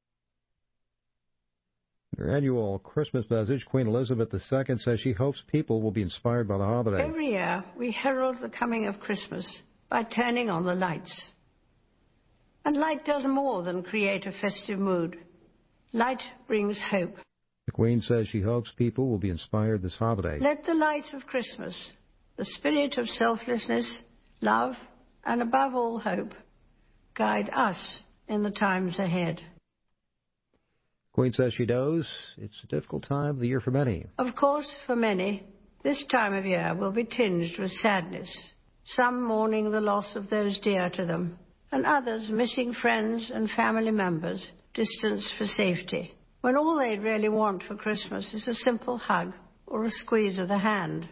In her annual Christmas message, Queen Elizabeth the Second says she hopes people will be inspired by the holiday. Every year, we herald the coming of Christmas by turning on the lights. And light does more than create a festive mood. Light brings hope. The Queen says she hopes people will be inspired this holiday. Let the light of Christmas, the spirit of selflessness, love, and above all hope, guide us in the times ahead. Queen says she knows it's a difficult time of the year for many. Of course, for many, this time of year will be tinged with sadness, some mourning the loss of those dear to them, and others missing friends and family members distanced for safety, when all they'd really want for Christmas is a simple hug or a squeeze of the hand.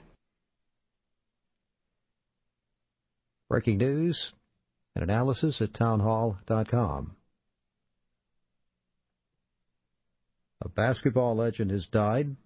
Breaking news and analysis at town hall dot com. A basketball legend has died.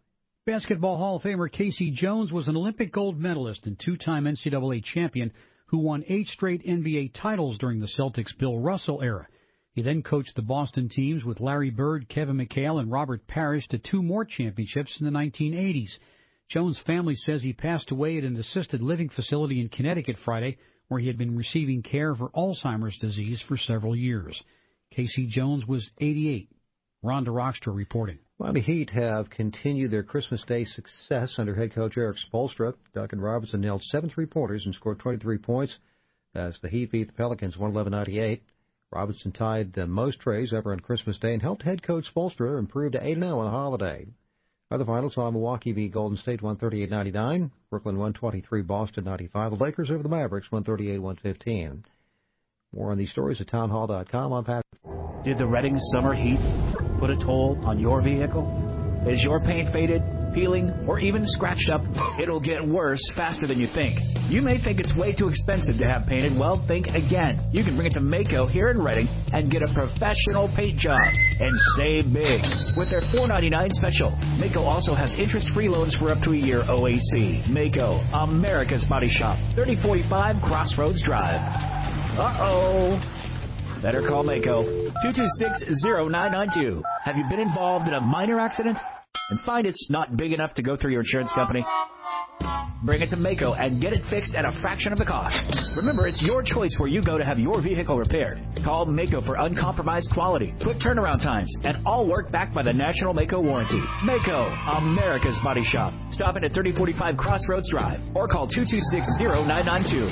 Basketball Hall of Famer Casey Jones was an Olympic gold medalist and two-time N C double A champion who won eight straight N B A titles during the Celtics' Bill Russell era. He then coached the Boston teams with Larry Bird, Kevin McHale, and Robert Parrish to two more championships in the nineteen eighties. Jones' family says he passed away at an assisted living facility in Connecticut Friday, where he had been receiving care for Alzheimer's disease for several years. Casey Jones was eighty-eight. Ron DeRockstra reporting. Miami Heat have continued their Christmas Day success under head coach Eric Spoelstra. Duncan Robinson nailed seven three-pointers and scored twenty-three points as the Heat beat the Pelicans one eleven ninety-eight. Robinson tied the most trays ever on Christmas Day and helped head coach Spoelstra improve to eight and oh on the holiday. Other finals saw Milwaukee beat Golden State one thirty-eight ninety-nine, Brooklyn one twenty-three, Boston ninety-five, the Lakers over the Mavericks one thirty-eight one fifteen. More on these stories at townhall dot com. I'm Pat. Did the Reading summer heat put a toll on your vehicle? Is your paint faded, peeling, or even scratched up? It'll get worse faster than you think. You may think it's way too expensive to have painted. Well, think again. You can bring it to Maaco here in Reading and get a professional paint job and save big with their four ninety-nine special. Maaco also has interest-free loans for up to a year O A C. Maaco, America's Body Shop, thirty forty-five Crossroads Drive. Uh-oh. Better call Maaco, two two six, zero nine nine two. Have you been involved in a minor accident and find it's not big enough to go through your insurance company? Bring it to Maaco and get it fixed at a fraction of the cost. Remember, it's your choice where you go to have your vehicle repaired. Call Maaco for uncompromised quality, quick turnaround times, and all work backed by the National Maaco warranty. Maaco, America's Body Shop. Stop in at thirty forty-five Crossroads Drive or call two two six, zero nine nine two.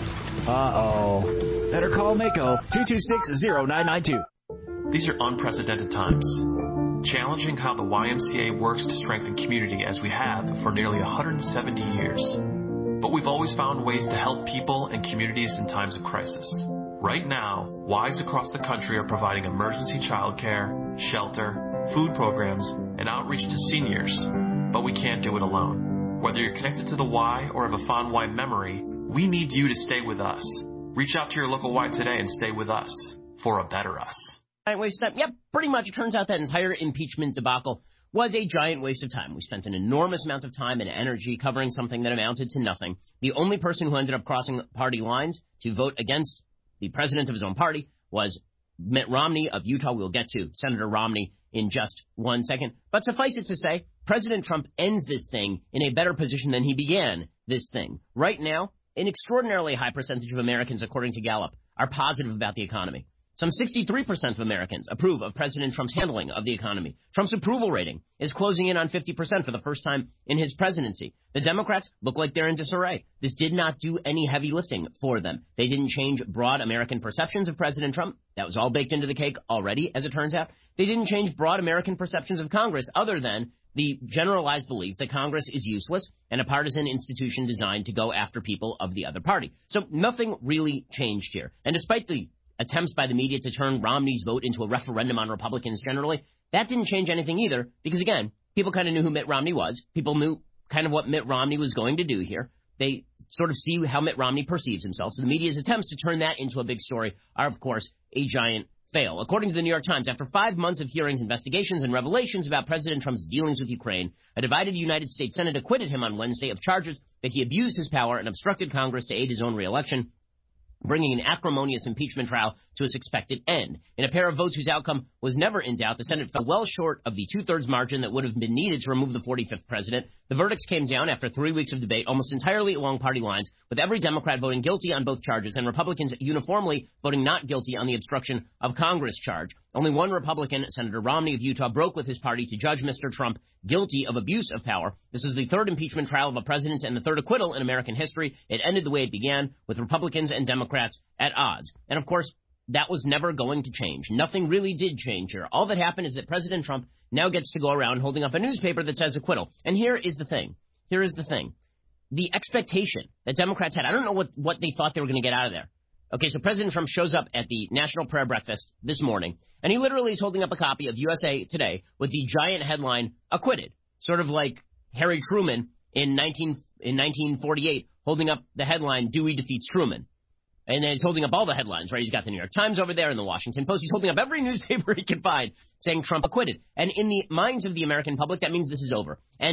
Uh-oh. Better call Maaco, two two six, zero nine nine two. These are unprecedented times, challenging how the Y M C A works to strengthen community as we have for nearly one hundred seventy years. But we've always found ways to help people and communities in times of crisis. Right now, Ys across the country are providing emergency childcare, shelter, food programs, and outreach to seniors. But we can't do it alone. Whether you're connected to the Y or have a fond Y memory, we need you to stay with us. Reach out to your local Y today and stay with us for a better us. Giant waste of time. Yep, pretty much. It turns out that entire impeachment debacle was a giant waste of time. We spent an enormous amount of time and energy covering something that amounted to nothing. The only person who ended up crossing party lines to vote against the president of his own party was Mitt Romney of Utah. We'll get to Senator Romney in just one second. But suffice it to say, President Trump ends this thing in a better position than he began this thing. Right now, an extraordinarily high percentage of Americans, according to Gallup, are positive about the economy. Some sixty-three percent of Americans approve of President Trump's handling of the economy. Trump's approval rating is closing in on fifty percent for the first time in his presidency. The Democrats look like they're in disarray. This did not do any heavy lifting for them. They didn't change broad American perceptions of President Trump. That was all baked into the cake already, as it turns out. They didn't change broad American perceptions of Congress other than the generalized belief that Congress is useless and a partisan institution designed to go after people of the other party. So nothing really changed here. And despite the attempts by the media to turn Romney's vote into a referendum on Republicans generally, that didn't change anything either because, again, people kind of knew who Mitt Romney was. People knew kind of what Mitt Romney was going to do here. They sort of see how Mitt Romney perceives himself. So the media's attempts to turn that into a big story are, of course, a giant fail. According to the New York Times, after five months of hearings, investigations, and revelations about President Trump's dealings with Ukraine, a divided United States Senate acquitted him on Wednesday of charges that he abused his power and obstructed Congress to aid his own reelection, bringing an acrimonious impeachment trial to its expected end. In a pair of votes whose outcome was never in doubt, the Senate fell well short of the two-thirds margin that would have been needed to remove the forty-fifth president. The verdicts came down after three weeks of debate, almost entirely along party lines, with every Democrat voting guilty on both charges and Republicans uniformly voting not guilty on the obstruction of Congress charge. Only one Republican, Senator Romney of Utah, broke with his party to judge Mister Trump guilty of abuse of power. This was the third impeachment trial of a president and the third acquittal in American history. It ended the way it began, with Republicans and Democrats at odds. And, of course, that was never going to change. Nothing really did change here. All that happened is that President Trump now gets to go around holding up a newspaper that says acquittal. And here is the thing. Here is the thing. The expectation that Democrats had, I don't know what, what they thought they were going to get out of there. Okay, so President Trump shows up at the National Prayer Breakfast this morning, and he literally is holding up a copy of U S A Today with the giant headline, acquitted, sort of like Harry Truman in nineteen in nineteen forty-eight holding up the headline, Dewey defeats Truman. And he's holding up all the headlines, right? He's got the New York Times over there and the Washington Post. He's holding up every newspaper he can find saying Trump acquitted. And in the minds of the American public, that means this is over. And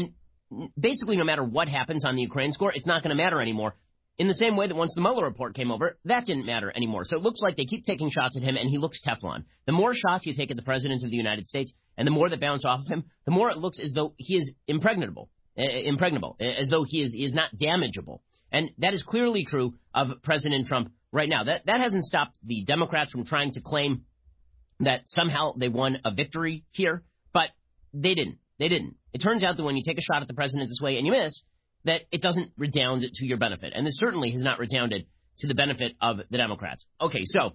basically no matter what happens on the Ukraine score, it's not going to matter anymore. In the same way that once the Mueller report came over, that didn't matter anymore. So it looks like they keep taking shots at him, and he looks Teflon. The more shots you take at the President of the United States, and the more that bounce off of him, the more it looks as though he is impregnable, uh, impregnable, as though he is, he is not damageable. And that is clearly true of President Trump right now. That, that hasn't stopped the Democrats from trying to claim that somehow they won a victory here, but they didn't. They didn't. It turns out that when you take a shot at the president this way and you miss, that it doesn't redound to your benefit. And this certainly has not redounded to the benefit of the Democrats. Okay, so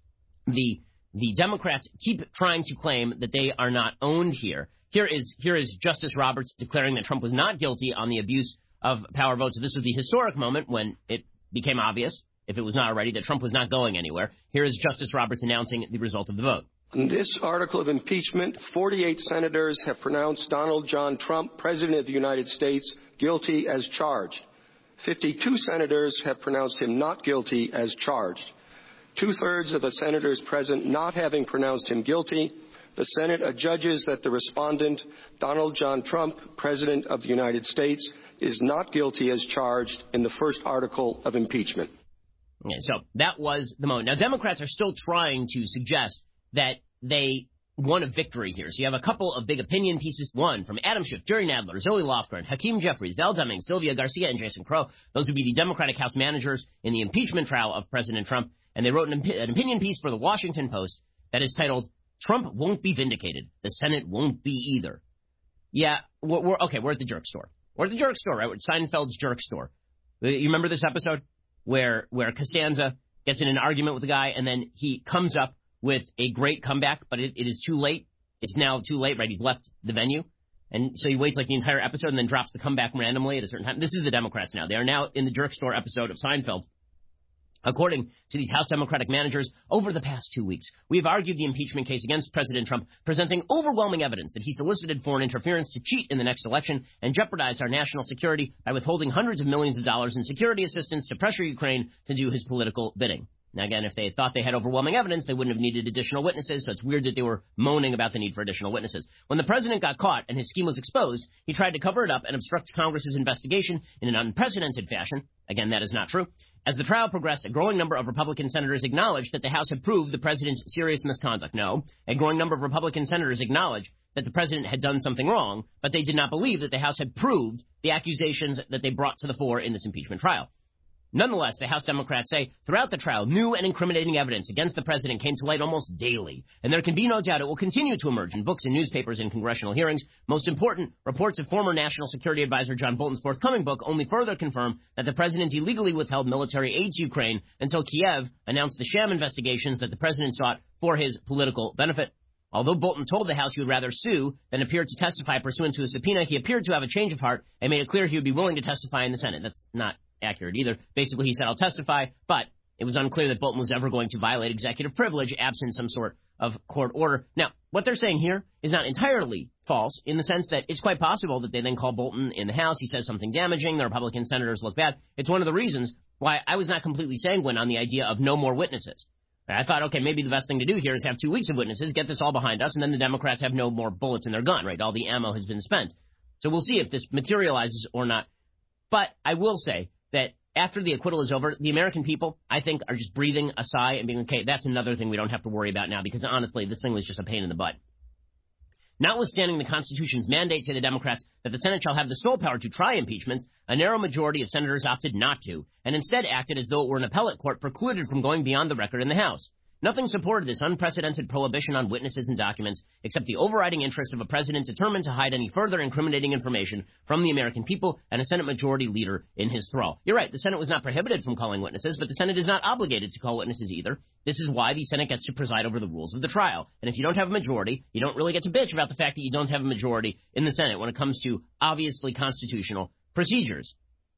the the Democrats keep trying to claim that they are not owned here. Here is here is Justice Roberts declaring that Trump was not guilty on the abuse of power vote. So this was the historic moment when it became obvious, if it was not already, that Trump was not going anywhere. Here is Justice Roberts announcing the result of the vote. In this article of impeachment, forty-eight senators have pronounced Donald John Trump, President of the United States, guilty as charged. fifty-two senators have pronounced him not guilty as charged. Two-thirds of the senators present not having pronounced him guilty, the Senate adjudges that the respondent, Donald John Trump, President of the United States, is not guilty as charged in the first article of impeachment. Okay, so that was the moment. Now, Democrats are still trying to suggest that they won a victory here. So you have a couple of big opinion pieces. One from Adam Schiff, Jerry Nadler, Zoe Lofgren, Hakeem Jeffries, Val Deming, Sylvia Garcia, and Jason Crow. Those would be the Democratic House managers in the impeachment trial of President Trump. And they wrote an, an opinion piece for the Washington Post that is titled, "Trump Won't Be Vindicated. The Senate Won't Be Either." Yeah, we're, we're okay, we're at the jerk store. We're at the jerk store, right? We're at Seinfeld's jerk store. You remember this episode where where Costanza gets in an argument with the guy, and then he comes up with a great comeback, but it, it is too late. It's now too late, right? He's left the venue. And so he waits like the entire episode and then drops the comeback randomly at a certain time. This is the Democrats now. They are now in the jerk store episode of Seinfeld. According to these House Democratic managers, over the past two weeks, we have argued the impeachment case against President Trump, presenting overwhelming evidence that he solicited foreign interference to cheat in the next election and jeopardized our national security by withholding hundreds of millions of dollars in security assistance to pressure Ukraine to do his political bidding. Now, again, if they thought they had overwhelming evidence, they wouldn't have needed additional witnesses, so it's weird that they were moaning about the need for additional witnesses. When the president got caught and his scheme was exposed, he tried to cover it up and obstruct Congress's investigation in an unprecedented fashion. Again, that is not true. As the trial progressed, a growing number of Republican senators acknowledged that the House had proved the president's serious misconduct. No, a growing number of Republican senators acknowledged that the president had done something wrong, but they did not believe that the House had proved the accusations that they brought to the fore in this impeachment trial. Nonetheless, the House Democrats say throughout the trial, new and incriminating evidence against the president came to light almost daily, and there can be no doubt it will continue to emerge in books and newspapers and congressional hearings. Most important, reports of former National Security Advisor John Bolton's forthcoming book only further confirm that the president illegally withheld military aid to Ukraine until Kiev announced the sham investigations that the president sought for his political benefit. Although Bolton told the House he would rather sue than appear to testify pursuant to a subpoena, he appeared to have a change of heart and made it clear he would be willing to testify in the Senate. That's not accurate either. Basically, he said, I'll testify, but it was unclear that Bolton was ever going to violate executive privilege absent some sort of court order. Now, what they're saying here is not entirely false in the sense that it's quite possible that they then call Bolton in the House. He says something damaging. The Republican senators look bad. It's one of the reasons why I was not completely sanguine on the idea of no more witnesses. I thought, okay, maybe the best thing to do here is have two weeks of witnesses, get this all behind us, and then the Democrats have no more bullets in their gun, right? All the ammo has been spent. So we'll see if this materializes or not. But I will say that after the acquittal is over, the American people, I think, are just breathing a sigh and being, okay, that's another thing we don't have to worry about now, because honestly, this thing was just a pain in the butt. Notwithstanding the Constitution's mandate, say the Democrats, that the Senate shall have the sole power to try impeachments, a narrow majority of senators opted not to, and instead acted as though it were an appellate court precluded from going beyond the record in the House. Nothing supported this unprecedented prohibition on witnesses and documents except the overriding interest of a president determined to hide any further incriminating information from the American people and a Senate majority leader in his thrall. You're right, the Senate was not prohibited from calling witnesses, but the Senate is not obligated to call witnesses either. This is why the Senate gets to preside over the rules of the trial. And if you don't have a majority, you don't really get to bitch about the fact that you don't have a majority in the Senate when it comes to obviously constitutional procedures.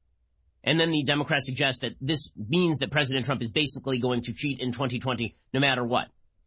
And then the Democrats suggest that this means that President Trump is basically going to cheat in twenty twenty no matter what.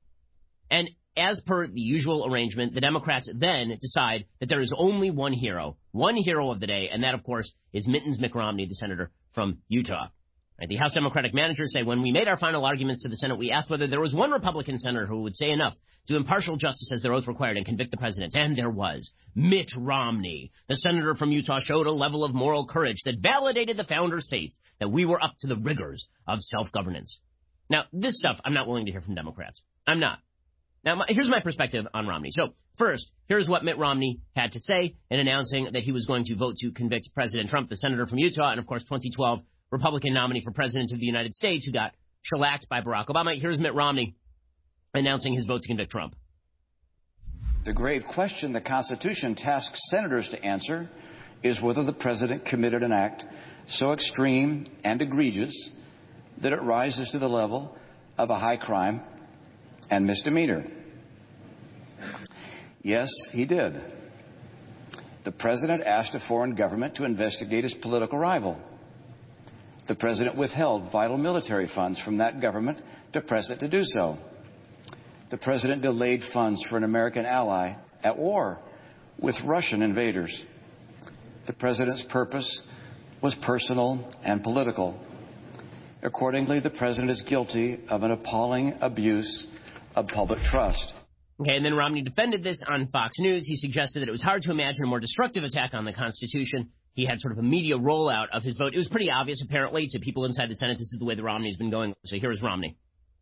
And as per the usual arrangement, the Democrats then decide that there is only one hero, one hero of the day, and that, of course, is Mittens McRomney, the senator from Utah. Right? The House Democratic managers say, when we made our final arguments to the Senate, we asked whether there was one Republican senator who would say enough to impartial justice as their oath required and convict the president. And there was. Mitt Romney, the senator from Utah, showed a level of moral courage that validated the founders' faith that we were up to the rigors of self-governance. Now, this stuff I'm not willing to hear from Democrats. I'm not. Now, my, here's my perspective on Romney. So, first, here's what Mitt Romney had to say in announcing that he was going to vote to convict President Trump, the senator from Utah, and, of course, twenty twelve Republican nominee for president of the United States who got shellacked by Barack Obama. Here's Mitt Romney announcing his vote to convict Trump. The grave question the Constitution tasks senators to answer is whether the president committed an act so extreme and egregious that it rises to the level of a high crime and misdemeanor. Yes, he did. The president asked a foreign government to investigate his political rival. The president withheld vital military funds from that government to press it to do so. The president delayed funds for an American ally at war with Russian invaders. The president's purpose was personal and political. Accordingly, the president is guilty of an appalling abuse of public trust. Okay, and then Romney defended this on Fox News. He suggested that it was hard to imagine a more destructive attack on the Constitution. He had sort of a media rollout of his vote. It was pretty obvious, apparently, to people inside the Senate, this is the way the Romney's been going. So here is Romney.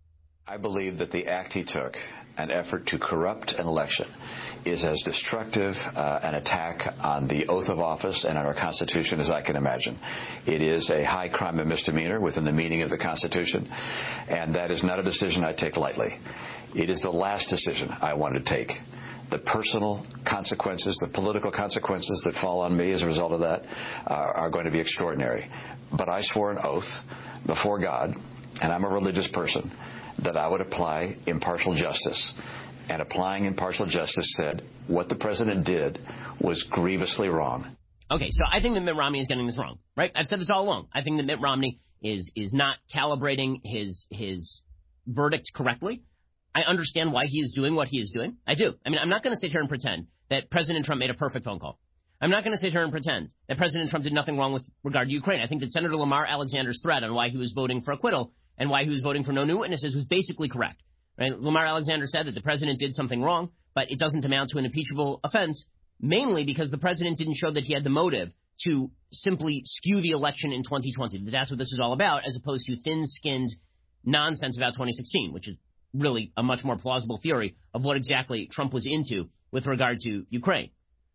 I believe that the act he took, an effort to corrupt an election, is as destructive uh, an attack on the oath of office and on our Constitution as I can imagine. It is a high crime and misdemeanor within the meaning of the Constitution, and that is not a decision I take lightly. It is the last decision I want to take. The personal consequences, the political consequences that fall on me as a result of that uh, are going to be extraordinary. But I swore an oath before God, and I'm a religious person, that I would apply impartial justice. And applying impartial justice said what the president did was grievously wrong. Okay, so I think that Mitt Romney is getting this wrong, right? I've said this all along. I think that Mitt Romney is is not calibrating his his verdict correctly. I understand why he is doing what he is doing. I do. I mean, I'm not going to sit here and pretend that President Trump made a perfect phone call. I'm not going to sit here and pretend that President Trump did nothing wrong with regard to Ukraine. I think that Senator Lamar Alexander's thread on why he was voting for acquittal and why he was voting for no new witnesses was basically correct. Right? Lamar Alexander said that the president did something wrong, but it doesn't amount to an impeachable offense, mainly because the president didn't show that he had the motive to simply skew the election in twenty twenty. That's what this is all about, as opposed to thin-skinned nonsense about twenty sixteen, which is really a much more plausible theory of what exactly Trump was into with regard to Ukraine.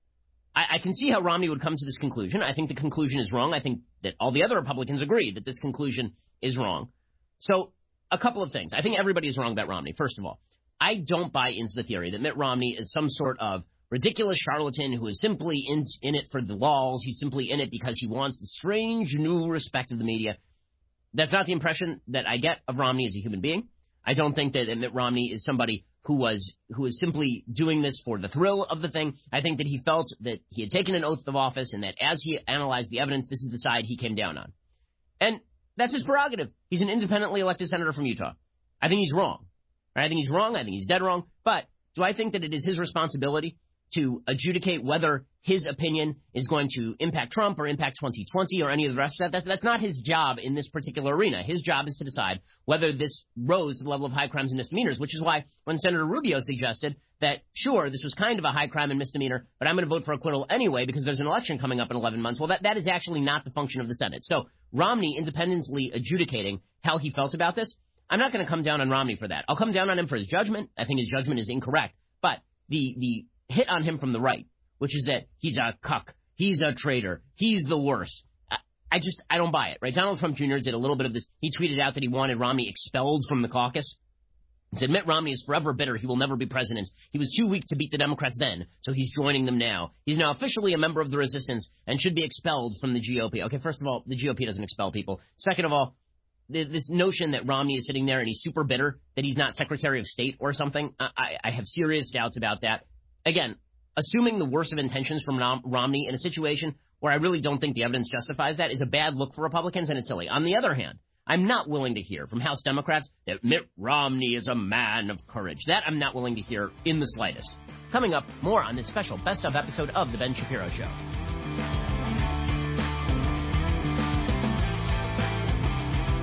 I, I can see how Romney would come to this conclusion. I think the conclusion is wrong. I think that all the other Republicans agree that this conclusion is wrong. So a couple of things. I think everybody is wrong about Romney. First of all, I don't buy into the theory that Mitt Romney is some sort of ridiculous charlatan who is simply in, in it for the laws. He's simply in it because he wants the strange new respect of the media. That's not the impression that I get of Romney as a human being. I don't think that Mitt Romney is somebody who was who is simply doing this for the thrill of the thing. I think that he felt that he had taken an oath of office and that as he analyzed the evidence, this is the side he came down on. And that's his prerogative. He's an independently elected senator from Utah. I think he's wrong. I think he's wrong. I think he's dead wrong. But do I think that it is his responsibility to adjudicate whether his opinion is going to impact Trump or impact twenty twenty or any of the rest of that? That's, that's not his job in this particular arena. His job is to decide whether this rose to the level of high crimes and misdemeanors, which is why when Senator Rubio suggested that, sure, this was kind of a high crime and misdemeanor, but I'm going to vote for acquittal anyway because there's an election coming up in eleven months, well, that, that is actually not the function of the Senate. So Romney independently adjudicating how he felt about this, I'm not going to come down on Romney for that. I'll come down on him for his judgment. I think his judgment is incorrect. But the the hit on him from the right, which is that he's a cuck, he's a traitor, he's the worst. I, I just, I don't buy it, right? Donald Trump Junior did a little bit of this. He tweeted out that he wanted Romney expelled from the caucus. He said, Mitt Romney is forever bitter. He will never be president. He was too weak to beat the Democrats then, so he's joining them now. He's now officially a member of the resistance and should be expelled from the G O P. Okay, first of all, the G O P doesn't expel people. Second of all, this notion that Romney is sitting there and he's super bitter, that he's not Secretary of State or something, I, I have serious doubts about that. Again, assuming the worst of intentions from Rom- Romney in a situation where I really don't think the evidence justifies that is a bad look for Republicans, and it's silly. On the other hand, I'm not willing to hear from House Democrats that Mitt Romney is a man of courage. That I'm not willing to hear in the slightest. Coming up, more on this special Best Of episode of The Ben Shapiro Show.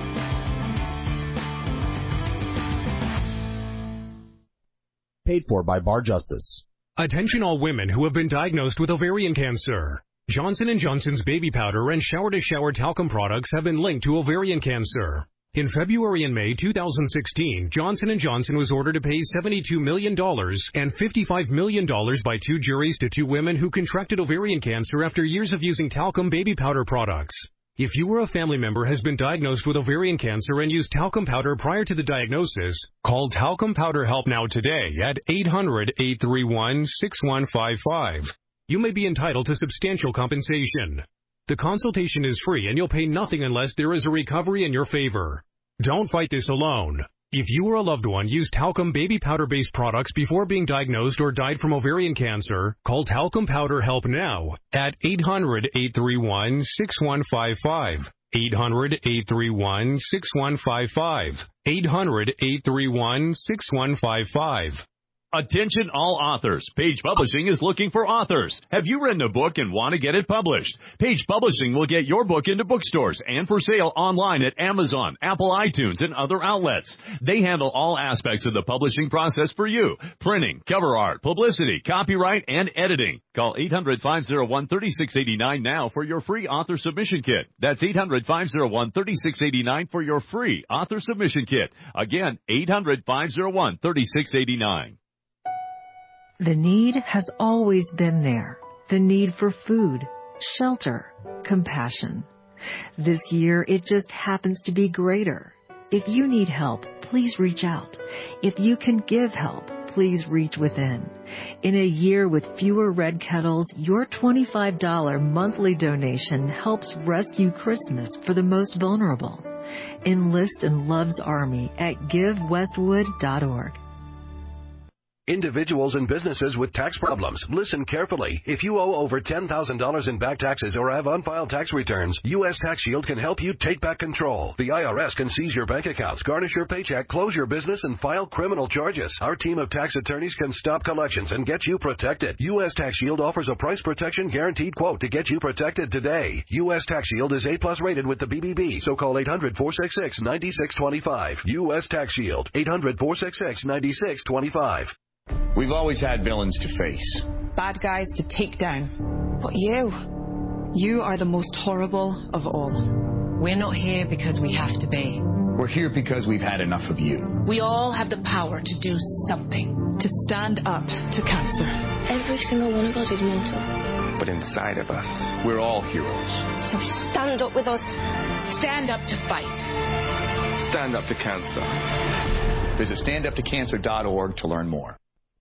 Paid for by Bar Justice. Attention all women who have been diagnosed with ovarian cancer. Johnson and Johnson's baby powder and shower-to-shower talcum products have been linked to ovarian cancer. In February and May two thousand sixteen, Johnson and Johnson was ordered to pay seventy-two million dollars and fifty-five million dollars by two juries to two women who contracted ovarian cancer after years of using talcum baby powder products. If you or a family member has been diagnosed with ovarian cancer and used talcum powder prior to the diagnosis, call Talcum Powder Help Now today at eight hundred, eight three one, six one five five. You may be entitled to substantial compensation. The consultation is free and you'll pay nothing unless there is a recovery in your favor. Don't fight this alone. If you or a loved one used talcum baby powder-based products before being diagnosed or died from ovarian cancer, call Talcum Powder Help Now at eight hundred, eight three one, six one five five. eight hundred, eight three one, six one five five. eight hundred, eight three one, six one five five. Attention all authors. Page Publishing is looking for authors. Have you written a book and want to get it published? Page Publishing will get your book into bookstores and for sale online at Amazon, Apple iTunes, and other outlets. They handle all aspects of the publishing process for you. Printing, cover art, publicity, copyright, and editing. Call eight hundred, five oh one, three six eight nine now for your free author submission kit. That's eight hundred, five oh one, three six eight nine for your free author submission kit. Again, eight hundred, five oh one, three six eight nine. The need has always been there. The need for food, shelter, compassion. This year, it just happens to be greater. If you need help, please reach out. If you can give help, please reach within. In a year with fewer red kettles, your twenty-five dollars monthly donation helps rescue Christmas for the most vulnerable. Enlist in Love's Army at give westwood dot org. Individuals and businesses with tax problems, listen carefully. If you owe over ten thousand dollars in back taxes or have unfiled tax returns, U S Tax Shield can help you take back control. The I R S can seize your bank accounts, garnish your paycheck, close your business, and file criminal charges. Our team of tax attorneys can stop collections and get you protected. U S Tax Shield offers a price protection guaranteed quote to get you protected today. U S Tax Shield is A plus rated with the B B B, so call eight hundred, four six six, nine six two five. U S Tax Shield, eight hundred, four six six, nine six two five. We've always had villains to face. Bad guys to take down. But you, you are the most horrible of all. We're not here because we have to be. We're here because we've had enough of you. We all have the power to do something. To stand up to cancer. Every single one of us is mortal. But inside of us, we're all heroes. So stand up with us. Stand up to fight. Stand up to cancer. Visit stand up to cancer dot org to learn more.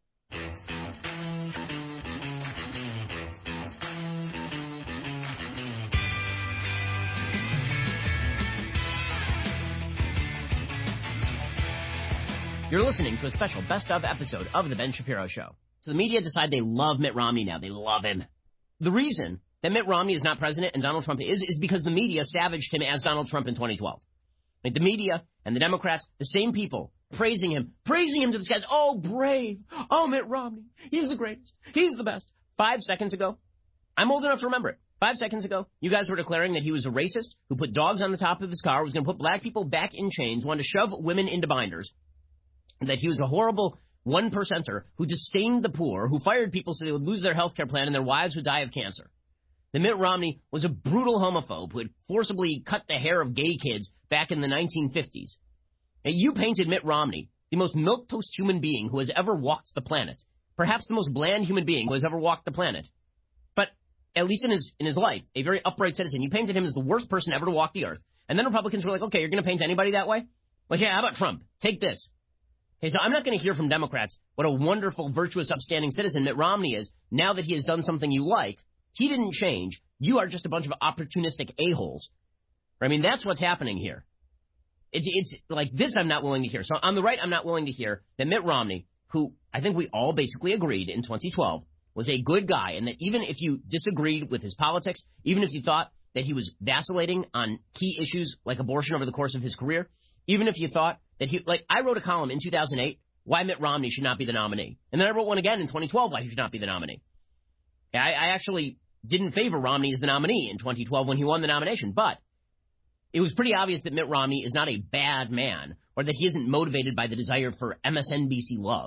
You're listening to a special best-of episode of The Ben Shapiro Show. So the media decide they love Mitt Romney now. They love him. The reason that Mitt Romney is not president and Donald Trump is, is because the media savaged him as Donald Trump in twenty twelve. Like the media and the Democrats, the same people, praising him, praising him to the skies. Oh, brave. Oh, Mitt Romney. He's the greatest. He's the best. Five seconds ago, I'm old enough to remember it. Five seconds ago, you guys were declaring that he was a racist who put dogs on the top of his car, was going to put black people back in chains, wanted to shove women into binders, that he was a horrible one percenter who disdained the poor, who fired people so they would lose their health care plan and their wives would die of cancer. That Mitt Romney was a brutal homophobe who had forcibly cut the hair of gay kids back in the nineteen fifties. And you painted Mitt Romney, the most milquetoast human being who has ever walked the planet, perhaps the most bland human being who has ever walked the planet. But at least in his in his life, a very upright citizen. You painted him as the worst person ever to walk the earth. And then Republicans were like, okay, you're going to paint anybody that way? Like, yeah, how about Trump? Take this. Okay, so I'm not going to hear from Democrats what a wonderful, virtuous, upstanding citizen Mitt Romney is now that he has done something you like. He didn't change. You are just a bunch of opportunistic a-holes. I mean, that's what's happening here. It's, it's like this I'm not willing to hear. So on the right, I'm not willing to hear that Mitt Romney, who I think we all basically agreed in twenty twelve, was a good guy, and that even if you disagreed with his politics, even if you thought that he was vacillating on key issues like abortion over the course of his career, even if you thought that he, like, I wrote a column in two thousand eight, why Mitt Romney should not be the nominee. And then I wrote one again in twenty twelve, why he should not be the nominee. I, I actually didn't favor Romney as the nominee in twenty twelve when he won the nomination, but it was pretty obvious that Mitt Romney is not a bad man, or that he isn't motivated by the desire for M S N B C love.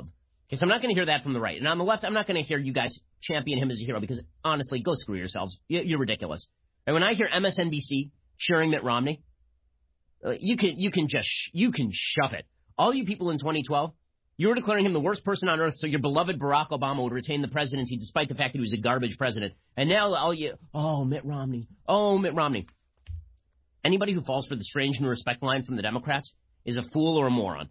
Okay, so I'm not going to hear that from the right. And on the left, I'm not going to hear you guys champion him as a hero because, honestly, go screw yourselves. You're ridiculous. And when I hear M S N B C cheering Mitt Romney, you can you can just you can shove it. All you people in twenty twelve, you were declaring him the worst person on earth so your beloved Barack Obama would retain the presidency despite the fact that he was a garbage president. And now all you, oh, Mitt Romney, oh, Mitt Romney. Anybody who falls for the strange new respect line from the Democrats is a fool or a moron.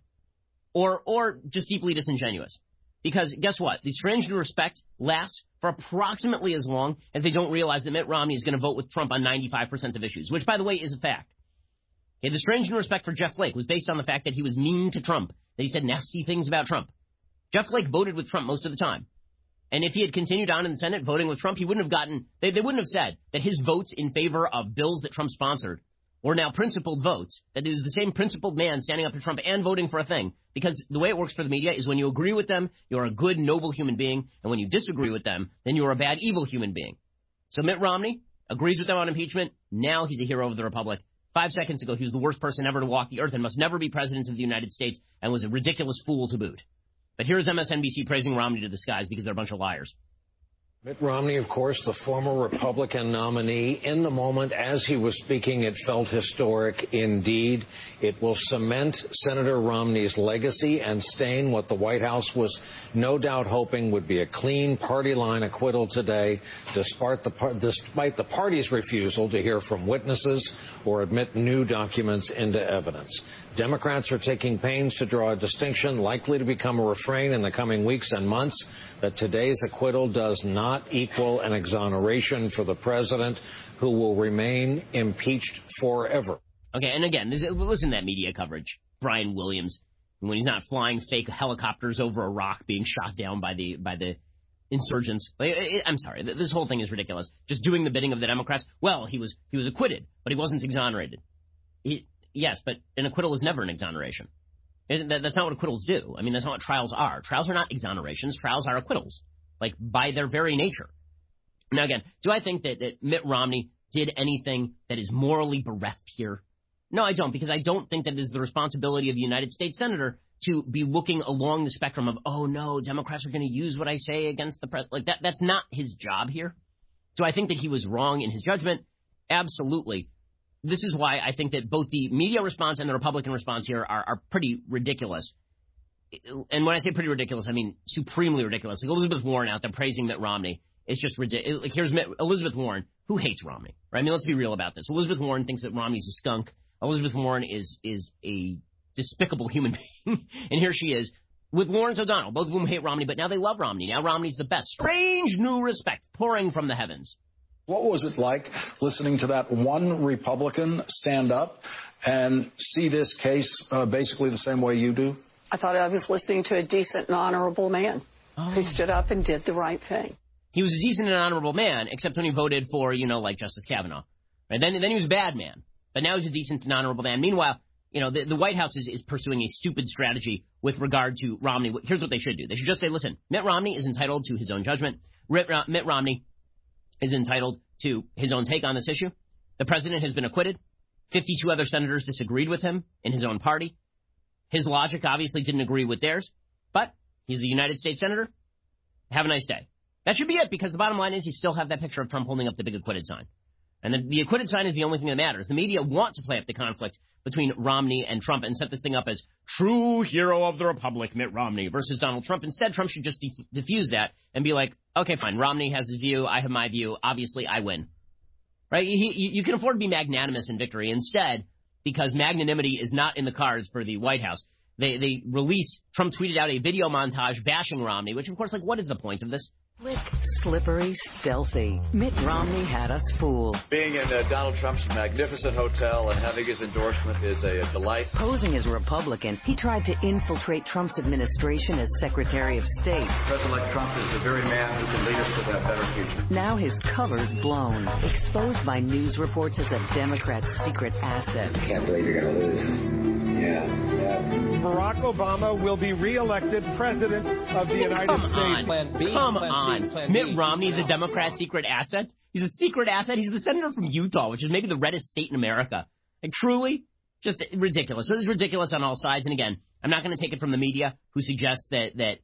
Or or just deeply disingenuous. Because guess what? The strange new respect lasts for approximately as long as they don't realize that Mitt Romney is going to vote with Trump on ninety-five percent of issues, which, by the way, is a fact. Okay, the strange new respect for Jeff Flake was based on the fact that he was mean to Trump, that he said nasty things about Trump. Jeff Flake voted with Trump most of the time. And if he had continued on in the Senate voting with Trump, he wouldn't have gotten, they, they wouldn't have said that his votes in favor of bills that Trump sponsored were now principled votes, that it was the same principled man standing up to Trump and voting for a thing. Because the way it works for the media is when you agree with them, you're a good, noble human being, and when you disagree with them, then you're a bad, evil human being. So Mitt Romney agrees with them on impeachment. Now he's a hero of the Republic. Five seconds ago, he was the worst person ever to walk the earth and must never be president of the United States and was a ridiculous fool to boot. But here's M S N B C praising Romney to the skies because they're a bunch of liars. Mitt Romney, of course, the former Republican nominee. In the moment, as he was speaking, it felt historic indeed. It will cement Senator Romney's legacy and stain what the White House was no doubt hoping would be a clean party line acquittal today, despite the, despite the party's refusal to hear from witnesses or admit new documents into evidence. Democrats are taking pains to draw a distinction likely to become a refrain in the coming weeks and months that today's acquittal does not equal an exoneration for the president, who will remain impeached forever. Okay, and again, listen to that media coverage. Brian Williams, when he's not flying fake helicopters over Iraq being shot down by the by the insurgents. I'm sorry, this whole thing is ridiculous. Just doing the bidding of the Democrats. Well, he was he was acquitted, but he wasn't exonerated. He, Yes, but an acquittal is never an exoneration. That's not what acquittals do. I mean, that's not what trials are. Trials are not exonerations. Trials are acquittals, like by their very nature. Now, again, do I think that, that Mitt Romney did anything that is morally bereft here? No, I don't, because I don't think that it is the responsibility of the United States Senator to be looking along the spectrum of, oh, no, Democrats are going to use what I say against the press. Like, that, that's not his job here. Do I think that he was wrong in his judgment? Absolutely. This is why I think that both the media response and the Republican response here are, are pretty ridiculous. And when I say pretty ridiculous, I mean supremely ridiculous. Like Elizabeth Warren out there praising Mitt Romney is just ridiculous. Like here's Mitt, Elizabeth Warren, who hates Romney, right? I mean, let's be real about this. Elizabeth Warren thinks that Romney's a skunk. Elizabeth Warren is is a despicable human being. And here she is with Lawrence O'Donnell, both of whom hate Romney, but now they love Romney. Now Romney's the best. Strange new respect pouring from the heavens. What was it like listening to that one Republican stand up and see this case uh, basically the same way you do? I thought I was listening to a decent and honorable man oh. who stood up and did the right thing. He was a decent and honorable man, except when he voted for, you know, like Justice Kavanaugh. Right? Then, then he was a bad man. But now he's a decent and honorable man. Meanwhile, you know, the, the White House is, is pursuing a stupid strategy with regard to Romney. Here's what they should do. They should just say, listen, Mitt Romney is entitled to his own judgment. Mitt Romney is entitled to his own take on this issue. The president has been acquitted. fifty-two other senators disagreed with him in his own party. His logic obviously didn't agree with theirs, but he's a United States senator. Have a nice day. That should be it, because the bottom line is you still have that picture of Trump holding up the big acquitted sign. And the, the acquitted sign is the only thing that matters. The media want to play up the conflict between Romney and Trump and set this thing up as true hero of the Republic, Mitt Romney, versus Donald Trump. Instead, Trump should just def- diffuse that and be like, okay, fine, Romney has his view, I have my view, obviously I win. Right? You, you, you can afford to be magnanimous in victory. Instead, because magnanimity is not in the cards for the White House, they, they release, Trump tweeted out a video montage bashing Romney, which, of course, like, what is the point of this? Slick, slippery, stealthy. Mitt Romney had us fooled. Being in uh, Donald Trump's magnificent hotel and having his endorsement is a, a delight. Posing as a Republican, he tried to infiltrate Trump's administration as Secretary of State. President-elect Trump is the very man who can lead us to that better future. Now his cover's blown, exposed by news reports as a Democrat's secret asset. Can't believe you're going to lose. Yeah, yeah. Barack Obama will be re-elected president of the United Come States. On. Plan B, Come plan on. C, plan Mitt D. Romney's a Democrat secret asset. He's a secret asset. He's the senator from Utah, which is maybe the reddest state in America. Like, truly, just ridiculous. So this is ridiculous on all sides. And again, I'm not going to take it from the media who suggests that, that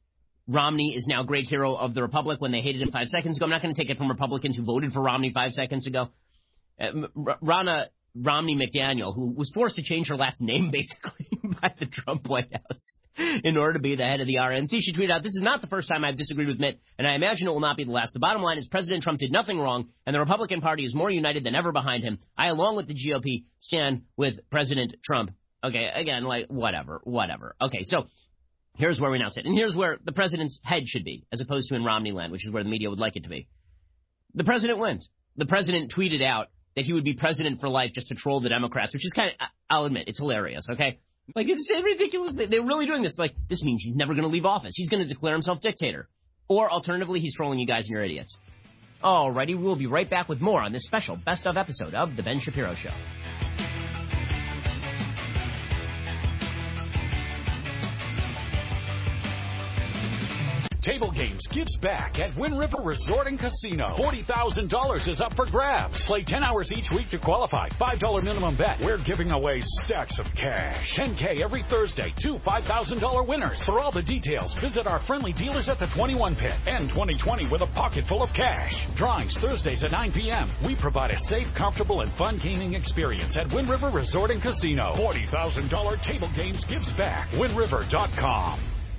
Romney is now a great hero of the Republic when they hated him five seconds ago. I'm not going to take it from Republicans who voted for Romney five seconds ago. Uh, Ronna Romney McDaniel, who was forced to change her last name, basically, by the Trump White House in order to be the head of the R N C. She tweeted out, "This is not the first time I've disagreed with Mitt, and I imagine it will not be the last. The bottom line is President Trump did nothing wrong, and the Republican Party is more united than ever behind him. I, along with the G O P, stand with President Trump." Okay, again, like, whatever, whatever. Okay, so here's where we now sit. And here's where the president's head should be, as opposed to in Romney land, which is where the media would like it to be. The president wins. The president tweeted out that he would be president for life just to troll the Democrats, which is kind of, I'll admit, it's hilarious, okay? Like, it's ridiculous. They're really doing this. Like, this means he's never going to leave office. He's going to declare himself dictator. Or, alternatively, he's trolling you guys and you're idiots. Alrighty, we'll be right back with more on this special best of episode of The Ben Shapiro Show. Table Games gives back at Wind River Resort and Casino. forty thousand dollars is up for grabs. Play ten hours each week to qualify. five dollars minimum bet. We're giving away stacks of cash. ten K every Thursday. Two five thousand dollars winners. For all the details, visit our friendly dealers at the twenty-one pit. End twenty twenty with a pocket full of cash. Drawings Thursdays at nine p.m. We provide a safe, comfortable, and fun gaming experience at Wind River Resort and Casino. forty thousand dollars Table Games gives back. wind river dot com.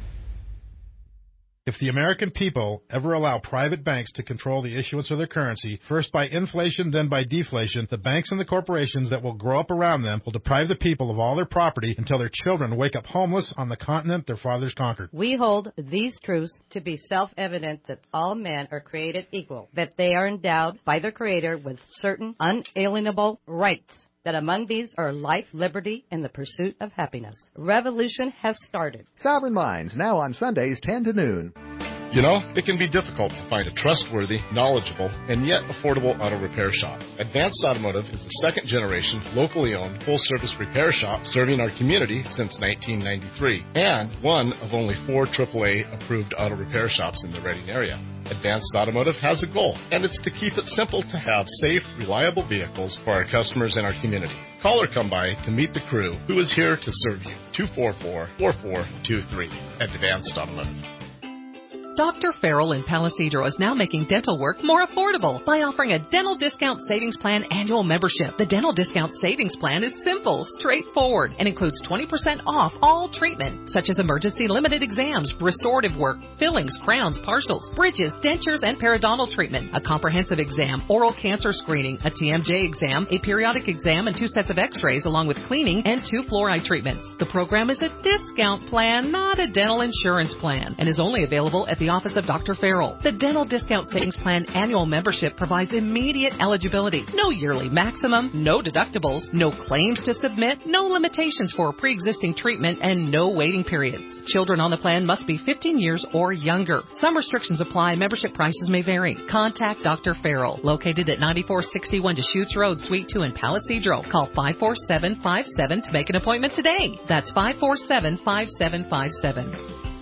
If the American people ever allow private banks to control the issuance of their currency, first by inflation, then by deflation, the banks and the corporations that will grow up around them will deprive the people of all their property until their children wake up homeless on the continent their fathers conquered. We hold these truths to be self-evident that all men are created equal, that they are endowed by their Creator with certain unalienable rights, that among these are life, liberty, and the pursuit of happiness. Revolution has started. Sovereign Minds, now on Sundays, ten to noon. You know, it can be difficult to find a trustworthy, knowledgeable, and yet affordable auto repair shop. Advanced Automotive is the second generation, locally owned, full-service repair shop serving our community since nineteen ninety-three, and one of only four triple A approved auto repair shops in the Reading area. Advanced Automotive has a goal, and it's to keep it simple to have safe, reliable vehicles for our customers and our community. Call or come by to meet the crew who is here to serve you. two four four, four four two three. Advanced Automotive. Doctor Farrell in Palisadro is now making dental work more affordable by offering a Dental Discount Savings Plan annual membership. The Dental Discount Savings Plan is simple, straightforward, and includes twenty percent off all treatment, such as emergency limited exams, restorative work, fillings, crowns, partials, bridges, dentures, and periodontal treatment, a comprehensive exam, oral cancer screening, a T M J exam, a periodic exam, and two sets of x-rays, along with cleaning and two fluoride treatments. The program is a discount plan, not a dental insurance plan, and is only available at the office of Doctor Farrell. The Dental Discount Savings Plan annual membership provides immediate eligibility, no yearly maximum, no deductibles, no claims to submit, no limitations for pre-existing treatment, and no waiting periods. Children on the plan must be fifteen years or younger. Some restrictions apply. Membership prices may vary. Contact Doctor Farrell, located at ninety-four sixty-one Deschutes Road, Suite two in Palisadro. Call five four seven five seven to make an appointment today. That's five four seven five seven five seven.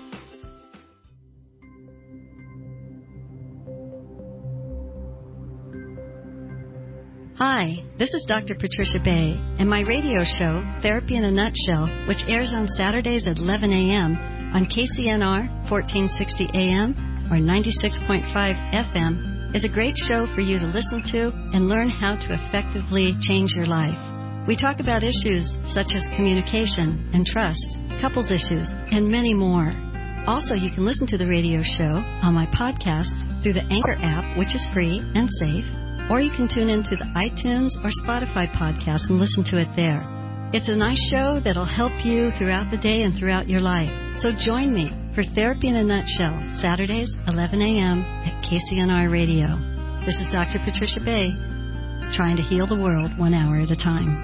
Hi, this is Doctor Patricia Bay, and my radio show, Therapy in a Nutshell, which airs on Saturdays at eleven a.m. on K C N R fourteen sixty A M or ninety-six point five F M, is a great show for you to listen to and learn how to effectively change your life. We talk about issues such as communication and trust, couples issues, and many more. Also, you can listen to the radio show on my podcast through the Anchor app, which is free and safe, or you can tune into the iTunes or Spotify podcast and listen to it there. It's a nice show that'll help you throughout the day and throughout your life. So join me for Therapy in a Nutshell, Saturdays, eleven a.m. at K C N R Radio. This is Doctor Patricia Bay, trying to heal the world one hour at a time.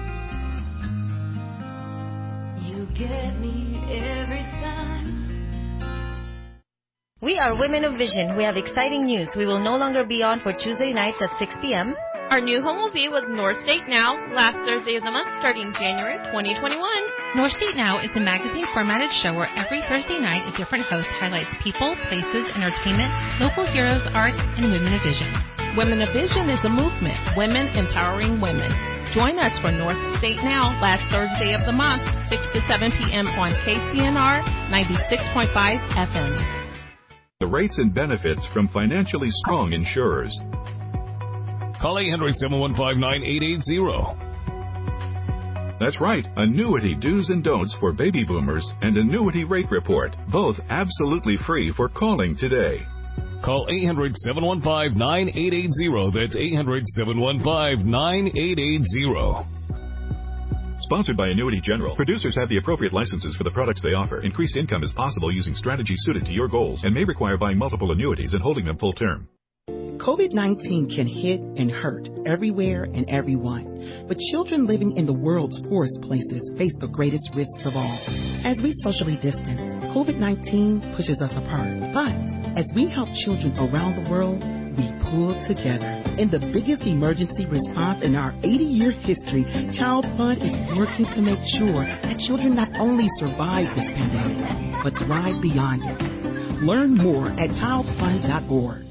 You get me every time. We are Women of Vision. We have exciting news. We will no longer be on for Tuesday nights at six p.m. Our new home will be with North State Now, last Thursday of the month, starting January twenty twenty-one. North State Now is a magazine-formatted show where every Thursday night a different host highlights people, places, entertainment, local heroes, arts, and Women of Vision. Women of Vision is a movement, women empowering women. Join us for North State Now, last Thursday of the month, six to seven p.m. on K C N R ninety-six point five F M. rates and benefits from financially strong insurers. Call eight hundred, seven one five, nine eight eight zero. That's right, annuity do's and don'ts for baby boomers and annuity rate report, both absolutely free for calling today. Call eight hundred, seven one five, nine eight eight zero. That's eight hundred, seven one five, nine eight eight zero. Sponsored by Annuity General. Producers have the appropriate licenses for the products they offer. Increased income is possible using strategies suited to your goals and may require buying multiple annuities and holding them full term. COVID nineteen can hit and hurt everywhere and everyone. But children living in the world's poorest places face the greatest risks of all. As we socially distance, COVID nineteen pushes us apart. But as we help children around the world, we pull together. In the biggest emergency response in our eighty-year history, Child Fund is working to make sure that children not only survive this pandemic, but thrive beyond it. Learn more at child fund dot org.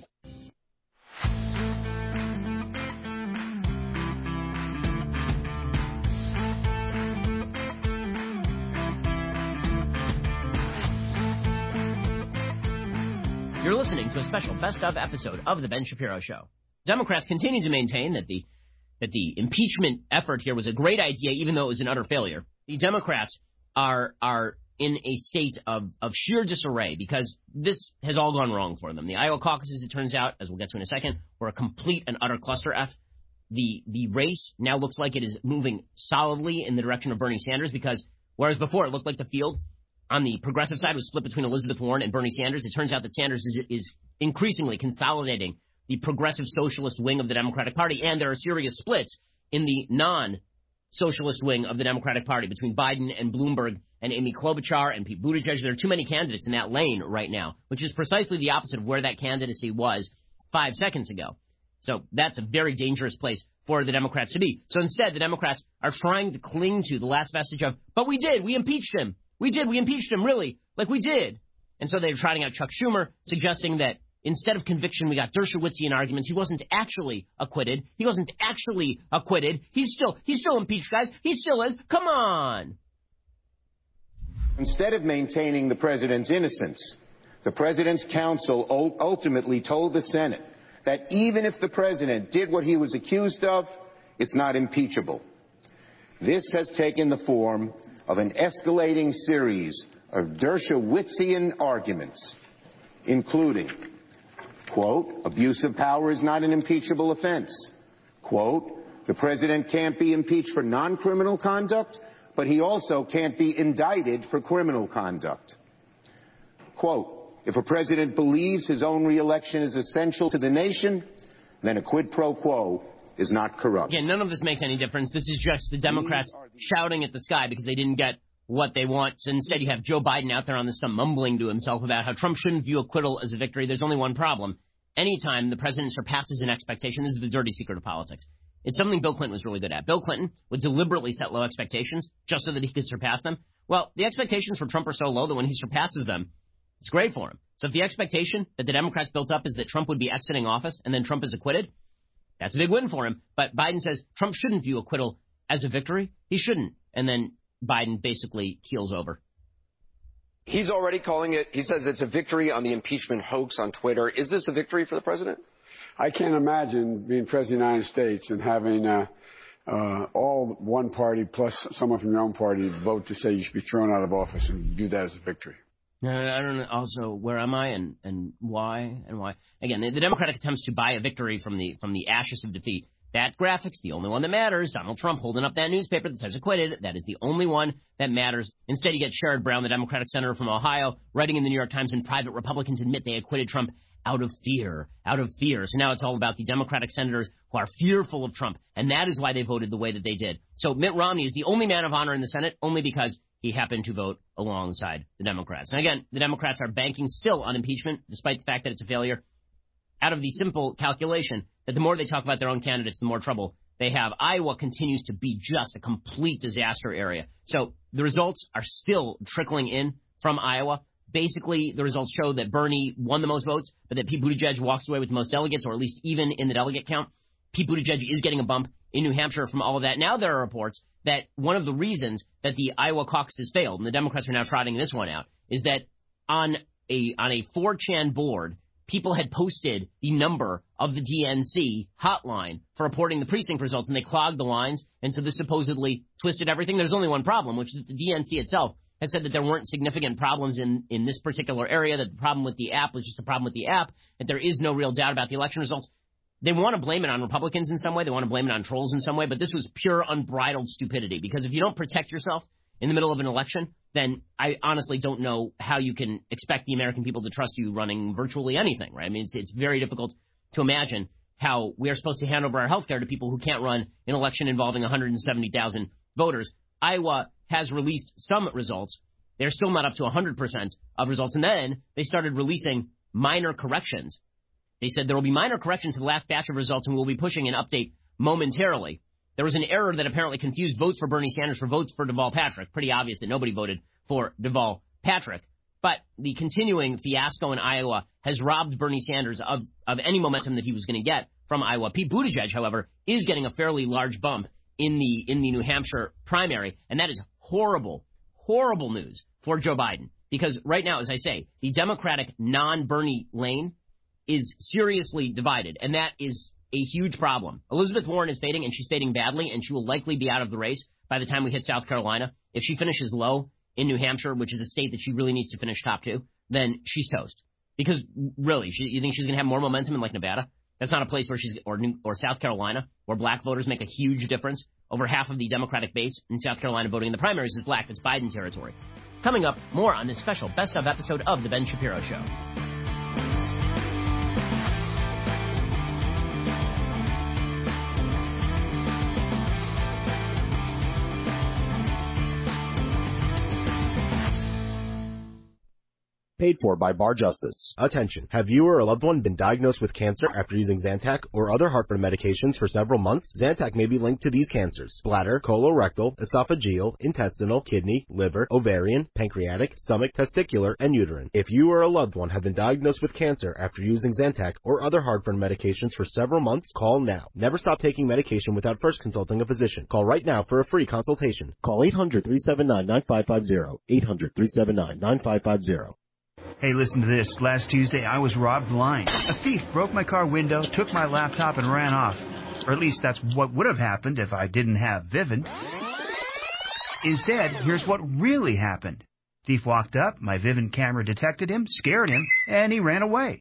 You're listening to a special best-of episode of The Ben Shapiro Show. Democrats continue to maintain that the that the impeachment effort here was a great idea, even though it was an utter failure. The Democrats are are in a state of, of sheer disarray because this has all gone wrong for them. The Iowa caucuses, it turns out, as we'll get to in a second, were a complete and utter cluster F. The, the race now looks like it is moving solidly in the direction of Bernie Sanders because whereas before it looked like the field on the progressive side was split between Elizabeth Warren and Bernie Sanders, it turns out that Sanders is, is increasingly consolidating the progressive socialist wing of the Democratic Party, and there are serious splits in the non-socialist wing of the Democratic Party between Biden and Bloomberg and Amy Klobuchar and Pete Buttigieg. There are too many candidates in that lane right now, which is precisely the opposite of where that candidacy was five seconds ago. So that's a very dangerous place for the Democrats to be. So instead, the Democrats are trying to cling to the last vestige of, but we did, we impeached him. We did. We impeached him, really, like we did. And so they're trotting out Chuck Schumer, suggesting that instead of conviction, we got Dershowitzian arguments. He wasn't actually acquitted. He wasn't actually acquitted. He's still he's still impeached, guys. He still is. Come on. Instead of maintaining the president's innocence, the president's counsel ultimately told the Senate that even if the president did what he was accused of, it's not impeachable. This has taken the form of an escalating series of Dershowitzian arguments, including, quote, abuse of power is not an impeachable offense. Quote, the president can't be impeached for non-criminal conduct, but he also can't be indicted for criminal conduct. Quote, if a president believes his own reelection is essential to the nation, then a quid pro quo is not corrupt. Again, none of this makes any difference. This is just the Democrats shouting at the sky because they didn't get what they want. So instead, you have Joe Biden out there on the stump mumbling to himself about how Trump shouldn't view acquittal as a victory. There's only one problem. Anytime the president surpasses an expectation, this is the dirty secret of politics. It's something Bill Clinton was really good at. Bill Clinton would deliberately set low expectations just so that he could surpass them. Well, the expectations for Trump are so low that when he surpasses them, it's great for him. So if the expectation that the Democrats built up is that Trump would be exiting office and then Trump is acquitted, that's a big win for him. But Biden says Trump shouldn't view acquittal as a victory. He shouldn't. And then Biden basically keels over. He's already calling it, he says it's a victory on the impeachment hoax on Twitter. Is this a victory for the president? I can't imagine being president of the United States and having uh, uh, all one party plus someone from your own party vote to say you should be thrown out of office and view that as a victory. I don't know. Also, where am I and, and why and why? Again, the, the Democratic attempts to buy a victory from the from the ashes of defeat. That graphic's the only one that matters. Donald Trump holding up that newspaper that says acquitted. That is the only one that matters. Instead, you get Sherrod Brown, the Democratic senator from Ohio, writing in the New York Times, and private Republicans admit they acquitted Trump out of fear, out of fear. So now it's all about the Democratic senators who are fearful of Trump, and that is why they voted the way that they did. So Mitt Romney is the only man of honor in the Senate, only because he happened to vote alongside the Democrats. And again, the Democrats are banking still on impeachment, despite the fact that it's a failure, out of the simple calculation that the more they talk about their own candidates, the more trouble they have. Iowa continues to be just a complete disaster area. So the results are still trickling in from Iowa. Basically, the results show that Bernie won the most votes, but that Pete Buttigieg walks away with the most delegates, or at least even in the delegate count. Pete Buttigieg is getting a bump in New Hampshire from all of that. Now there are reports that one of the reasons that the Iowa caucuses failed, and the Democrats are now trotting this one out, is that on a on a four chan board, people had posted the number of the D N C hotline for reporting the precinct results, and they clogged the lines, and so this supposedly twisted everything. There's only one problem, which is that the D N C itself has said that there weren't significant problems in, in this particular area, that the problem with the app was just a problem with the app, that there is no real doubt about the election results. They want to blame it on Republicans in some way. They want to blame it on trolls in some way, but this was pure unbridled stupidity, because if you don't protect yourself in the middle of an election, then I honestly don't know how you can expect the American people to trust you running virtually anything, right? I mean, it's, it's very difficult to imagine how we are supposed to hand over our health care to people who can't run an election involving one hundred seventy thousand voters. Iowa has released some results. They're still not up to one hundred percent of results. And then they started releasing minor corrections. They said there will be minor corrections to the last batch of results, and we'll be pushing an update momentarily. There was an error that apparently confused votes for Bernie Sanders for votes for Deval Patrick. Pretty obvious that nobody voted for Deval Patrick. But the continuing fiasco in Iowa has robbed Bernie Sanders of, of any momentum that he was going to get from Iowa. Pete Buttigieg, however, is getting a fairly large bump in the in the New Hampshire primary, and that is horrible, horrible news for Joe Biden. Because right now, as I say, the Democratic non-Bernie lane is seriously divided, and that is a huge problem. Elizabeth Warren is fading, and she's fading badly, and she will likely be out of the race by the time we hit South Carolina. If she finishes low in New Hampshire, which is a state that she really needs to finish top two, then she's toast. Because really, she, you think she's going to have more momentum in like Nevada? That's not a place where she's or New, or South Carolina, where black voters make a huge difference. Over half of the Democratic base in South Carolina voting in the primaries is black. That's Biden territory. Coming up, more on this special best of episode of The Ben Shapiro Show. Paid for by Bar Justice. Attention. Have you or a loved one been diagnosed with cancer after using Zantac or other heartburn medications for several months? Zantac may be linked to these cancers: bladder, colorectal, esophageal, intestinal, kidney, liver, ovarian, pancreatic, stomach, testicular, and uterine. If you or a loved one have been diagnosed with cancer after using Zantac or other heartburn medications for several months, call now. Never stop taking medication without first consulting a physician. Call right now for a free consultation. Call eight hundred, three seven nine, nine five five zero. eight hundred, three seven nine, nine five five zero. Hey, listen to this. Last Tuesday, I was robbed blind. A thief broke my car window, took my laptop, and ran off. Or at least that's what would have happened if I didn't have Vivint. Instead, here's what really happened. Thief walked up, my Vivint camera detected him, scared him, and he ran away.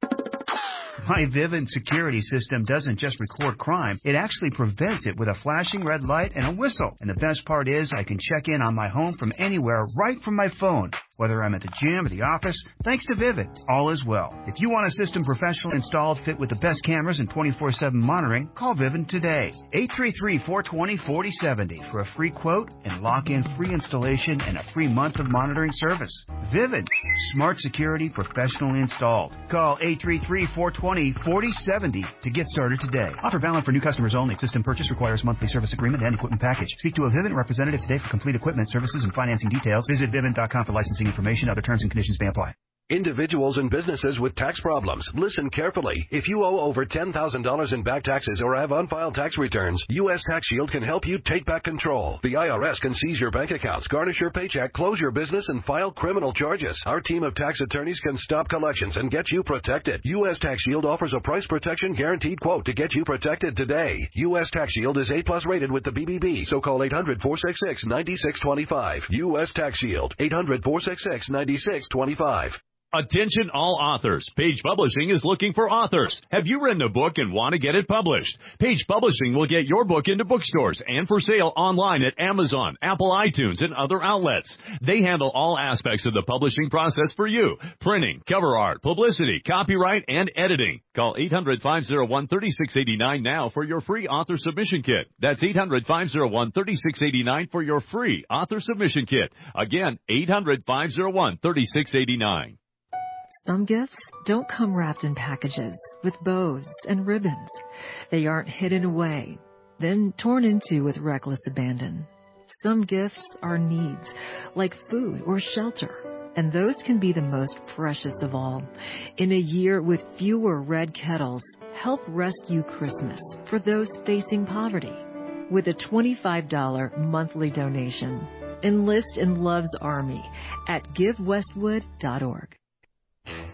My Vivint security system doesn't just record crime, it actually prevents it with a flashing red light and a whistle. And the best part is I can check in on my home from anywhere right from my phone. Whether I'm at the gym or the office, thanks to Vivint, all is well. If you want a system professionally installed, fit with the best cameras and twenty-four seven monitoring, call Vivint today. eight three three, four two zero, four zero seven zero for a free quote and lock in free installation and a free month of monitoring service. Vivint, smart security professionally installed. Call eight three three, four two zero, four zero seven zero to get started today. Offer valid for new customers only. System purchase requires monthly service agreement and equipment package. Speak to a Vivint representative today for complete equipment, services, and financing details. Visit Vivint dot com for licensing information. Other terms and conditions may apply. Individuals and businesses with tax problems, listen carefully. If you owe over ten thousand dollars in back taxes or have unfiled tax returns, U S Tax Shield can help you take back control. The I R S can seize your bank accounts, garnish your paycheck, close your business, and file criminal charges. Our team of tax attorneys can stop collections and get you protected. U S Tax Shield offers a price protection guaranteed quote to get you protected today. U S Tax Shield is A plus rated with the B B B, so call eight hundred, four six six, nine six two five. U S Tax Shield, eight hundred, four six six, nine six two five. Attention all authors. Page Publishing is looking for authors. Have you written a book and want to get it published? Page Publishing will get your book into bookstores and for sale online at Amazon, Apple iTunes, and other outlets. They handle all aspects of the publishing process for you. Printing, cover art, publicity, copyright, and editing. Call eight hundred, five oh one, three six eight nine now for your free author submission kit. That's eight hundred, five oh one, three six eight nine for your free author submission kit. Again, eight hundred, five oh one, three six eight nine. Some gifts don't come wrapped in packages with bows and ribbons. They aren't hidden away, then torn into with reckless abandon. Some gifts are needs, like food or shelter, and those can be the most precious of all. In a year with fewer red kettles, help rescue Christmas for those facing poverty with a twenty-five dollars monthly donation. Enlist in Love's Army at give westwood dot org.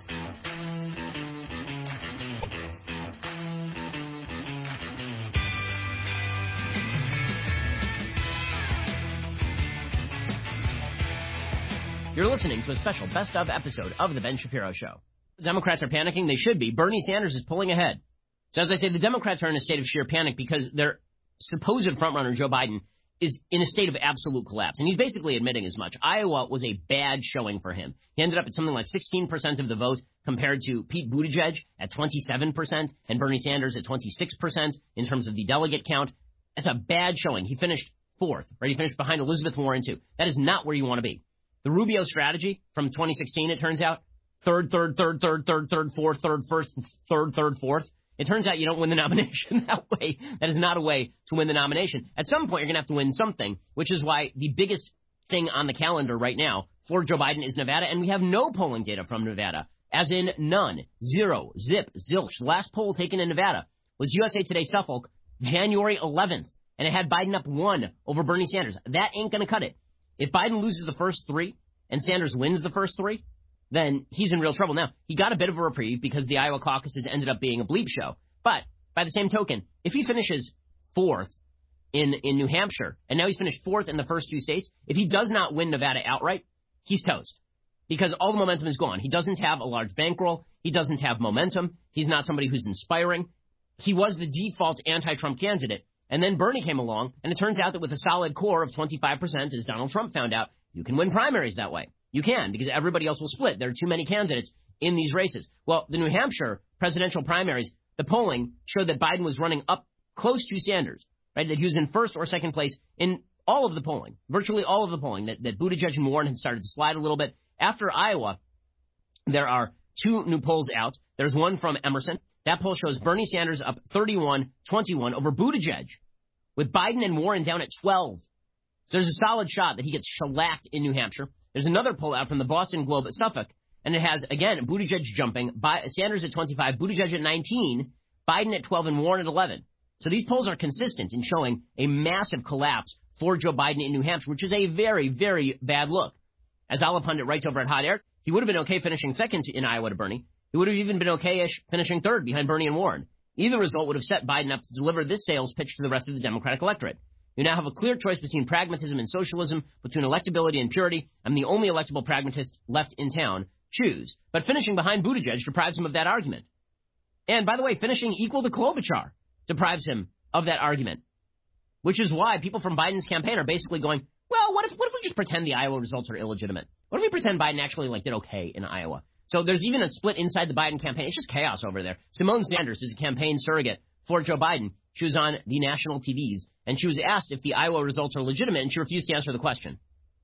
You're listening to a special best of episode of The Ben Shapiro Show. The Democrats are panicking. They should be. Bernie Sanders is pulling ahead. So as I say, the Democrats are in a state of sheer panic because their supposed frontrunner, Joe Biden, is in a state of absolute collapse. And he's basically admitting as much. Iowa was a bad showing for him. He ended up at something like sixteen percent of the vote compared to Pete Buttigieg at twenty-seven percent and Bernie Sanders at twenty-six percent in terms of the delegate count. That's a bad showing. He finished fourth, right? He finished behind Elizabeth Warren, too. That is not where you want to be. The Rubio strategy from twenty sixteen, it turns out, third, third, third, third, third, third, fourth, third, first, third, third, fourth. It turns out you don't win the nomination that way. That is not a way to win the nomination. At some point, you're going to have to win something, which is why the biggest thing on the calendar right now for Joe Biden is Nevada, and we have no polling data from Nevada, as in none, zero, zip, zilch. The last poll taken in Nevada was U S A Today Suffolk, January eleventh, and it had Biden up one over Bernie Sanders. That ain't going to cut it. If Biden loses the first three and Sanders wins the first three, then he's in real trouble. Now, he got a bit of a reprieve because the Iowa caucuses ended up being a bleep show. But by the same token, if he finishes fourth in, in New Hampshire, and now he's finished fourth in the first two states, if he does not win Nevada outright, he's toast. Because all the momentum is gone. He doesn't have a large bankroll. He doesn't have momentum. He's not somebody who's inspiring. He was the default anti-Trump candidate. And then Bernie came along, and it turns out that with a solid core of twenty-five percent, as Donald Trump found out, you can win primaries that way. You can, because everybody else will split. There are too many candidates in these races. Well, the New Hampshire presidential primaries, the polling showed that Biden was running up close to Sanders, right? That he was in first or second place in all of the polling, virtually all of the polling, that, that Buttigieg and Warren had started to slide a little bit. After Iowa, there are two new polls out. There's one from Emerson. That poll shows Bernie Sanders up thirty-one twenty-one over Buttigieg, with Biden and Warren down at twelve. So there's a solid shot that he gets shellacked in New Hampshire. There's another poll out from the Boston Globe at Suffolk, and it has, again, Buttigieg jumping, Sanders at twenty-five, Buttigieg at nineteen, Biden at twelve, and Warren at eleven. So these polls are consistent in showing a massive collapse for Joe Biden in New Hampshire, which is a very, very bad look. As Ala Pundit writes over at Hot Air, he would have been okay finishing second in Iowa to Bernie. He would have even been okay-ish finishing third behind Bernie and Warren. Either result would have set Biden up to deliver this sales pitch to the rest of the Democratic electorate. You now have a clear choice between pragmatism and socialism, between electability and purity. I'm the only electable pragmatist left in town. Choose. But finishing behind Buttigieg deprives him of that argument. And, by the way, finishing equal to Klobuchar deprives him of that argument. Which is why people from Biden's campaign are basically going, well, what if what if we just pretend the Iowa results are illegitimate? What if we pretend Biden actually like did okay in Iowa? So there's even a split inside the Biden campaign. It's just chaos over there. Simone Sanders is a campaign surrogate for Joe Biden. She was on the national T Vs, and she was asked if the Iowa results are legitimate, and she refused to answer the question.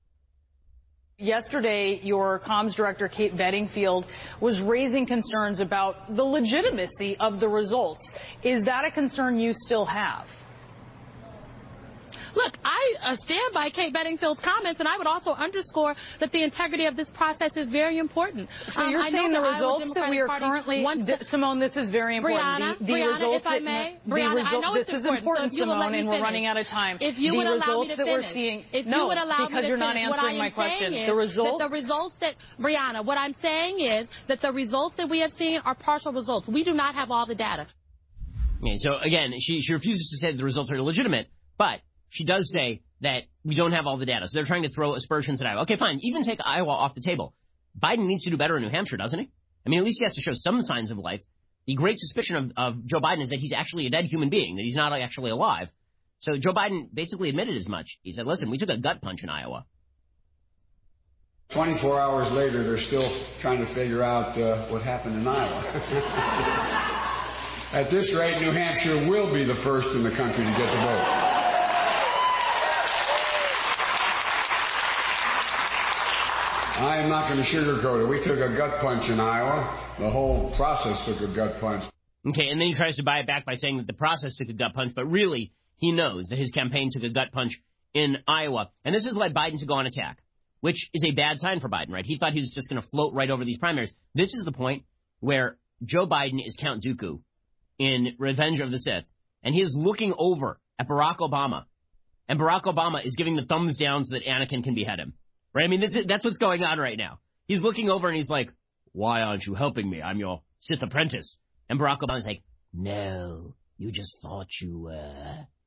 Yesterday, your comms director, Kate Bedingfield, was raising concerns about the legitimacy of the results. Is that a concern you still have? Look, I uh, stand by Kate Bedingfield's comments, and I would also underscore that the integrity of this process is very important. So you're um, saying the results that we are Party currently, th- Simone, this is very important. Brianna, the, the Brianna, results if I may, that, Brianna, result, I know this it's is important, important, so Simone, and we're finish. running out of time. If you the would results allow me to that finish, we're seeing, if no, you would allow because me to you're not finish, answering my question. The results, that the results that Brianna, what I'm saying is that the results that we have seen are partial results. We do not have all the data. Okay, so again, she she refuses to say that the results are illegitimate, but she does say that we don't have all the data. So they're trying to throw aspersions at Iowa. Okay, fine. Even take Iowa off the table. Biden needs to do better in New Hampshire, doesn't he? I mean, at least he has to show some signs of life. The great suspicion of, of Joe Biden is that he's actually a dead human being, that he's not actually alive. So Joe Biden basically admitted as much. He said, listen, we took a gut punch in Iowa. twenty-four hours later, they're still trying to figure out uh, what happened in Iowa. At this rate, New Hampshire will be the first in the country to get the vote. I am not going to sugarcoat it. We took a gut punch in Iowa. The whole process took a gut punch. Okay, and then he tries to buy it back by saying that the process took a gut punch, but really he knows that his campaign took a gut punch in Iowa. And this has led Biden to go on attack, which is a bad sign for Biden, right? He thought he was just going to float right over these primaries. This is the point where Joe Biden is Count Dooku in Revenge of the Sith, and he is looking over at Barack Obama, and Barack Obama is giving the thumbs down so that Anakin can behead him. Right? I mean, this is, that's what's going on right now. He's looking over and he's like, why aren't you helping me? I'm your Sith apprentice. And Barack Obama's like, no, you just thought you were.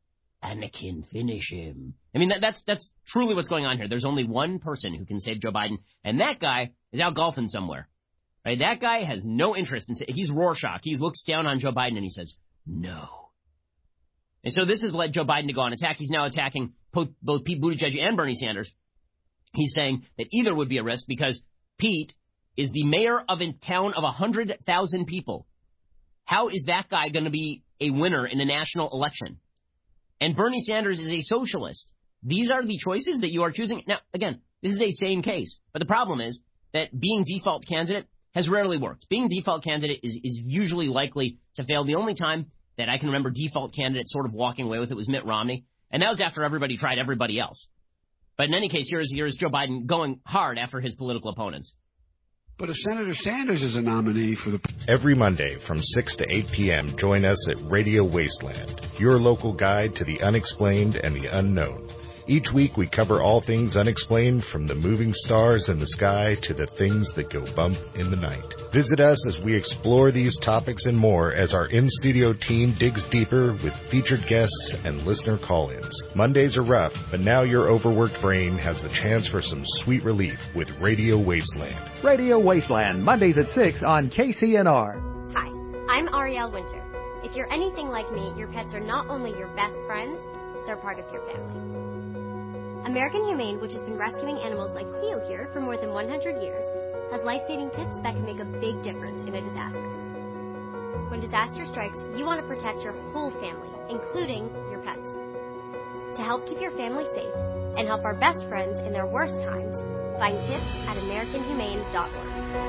Anakin, finish him. I mean, that, that's that's truly what's going on here. There's only one person who can save Joe Biden, and that guy is out golfing somewhere. Right? That guy has no interest in. He's Rorschach. He looks down on Joe Biden and he says, no. And so this has led Joe Biden to go on attack. He's now attacking both, both Pete Buttigieg and Bernie Sanders. He's saying that either would be a risk because Pete is the mayor of a town of one hundred thousand people. How is that guy going to be a winner in a national election? And Bernie Sanders is a socialist. These are the choices that you are choosing. Now, again, this is a sane case. But the problem is that being default candidate has rarely worked. Being default candidate is, is usually likely to fail. The only time that I can remember default candidate sort of walking away with it was Mitt Romney. And that was after everybody tried everybody else. But in any case, here's, here's Joe Biden going hard after his political opponents. But if Senator Sanders is a nominee for the... Every Monday from six to eight p.m., join us at Radio Wasteland, your local guide to the unexplained and the unknown. Each week we cover all things unexplained, from the moving stars in the sky to the things that go bump in the night. Visit us as we explore these topics and more as our in-studio team digs deeper with featured guests and listener call-ins. Mondays are rough, but now your overworked brain has the chance for some sweet relief with Radio Wasteland. Radio Wasteland, Mondays at six on K C N R. Hi, I'm Arielle Winter. If you're anything like me, your pets are not only your best friends, they're part of your family. American Humane, which has been rescuing animals like Cleo here for more than one hundred years, has life-saving tips that can make a big difference in a disaster. When disaster strikes, you want to protect your whole family, including your pets. To help keep your family safe and help our best friends in their worst times, find tips at american humane dot org.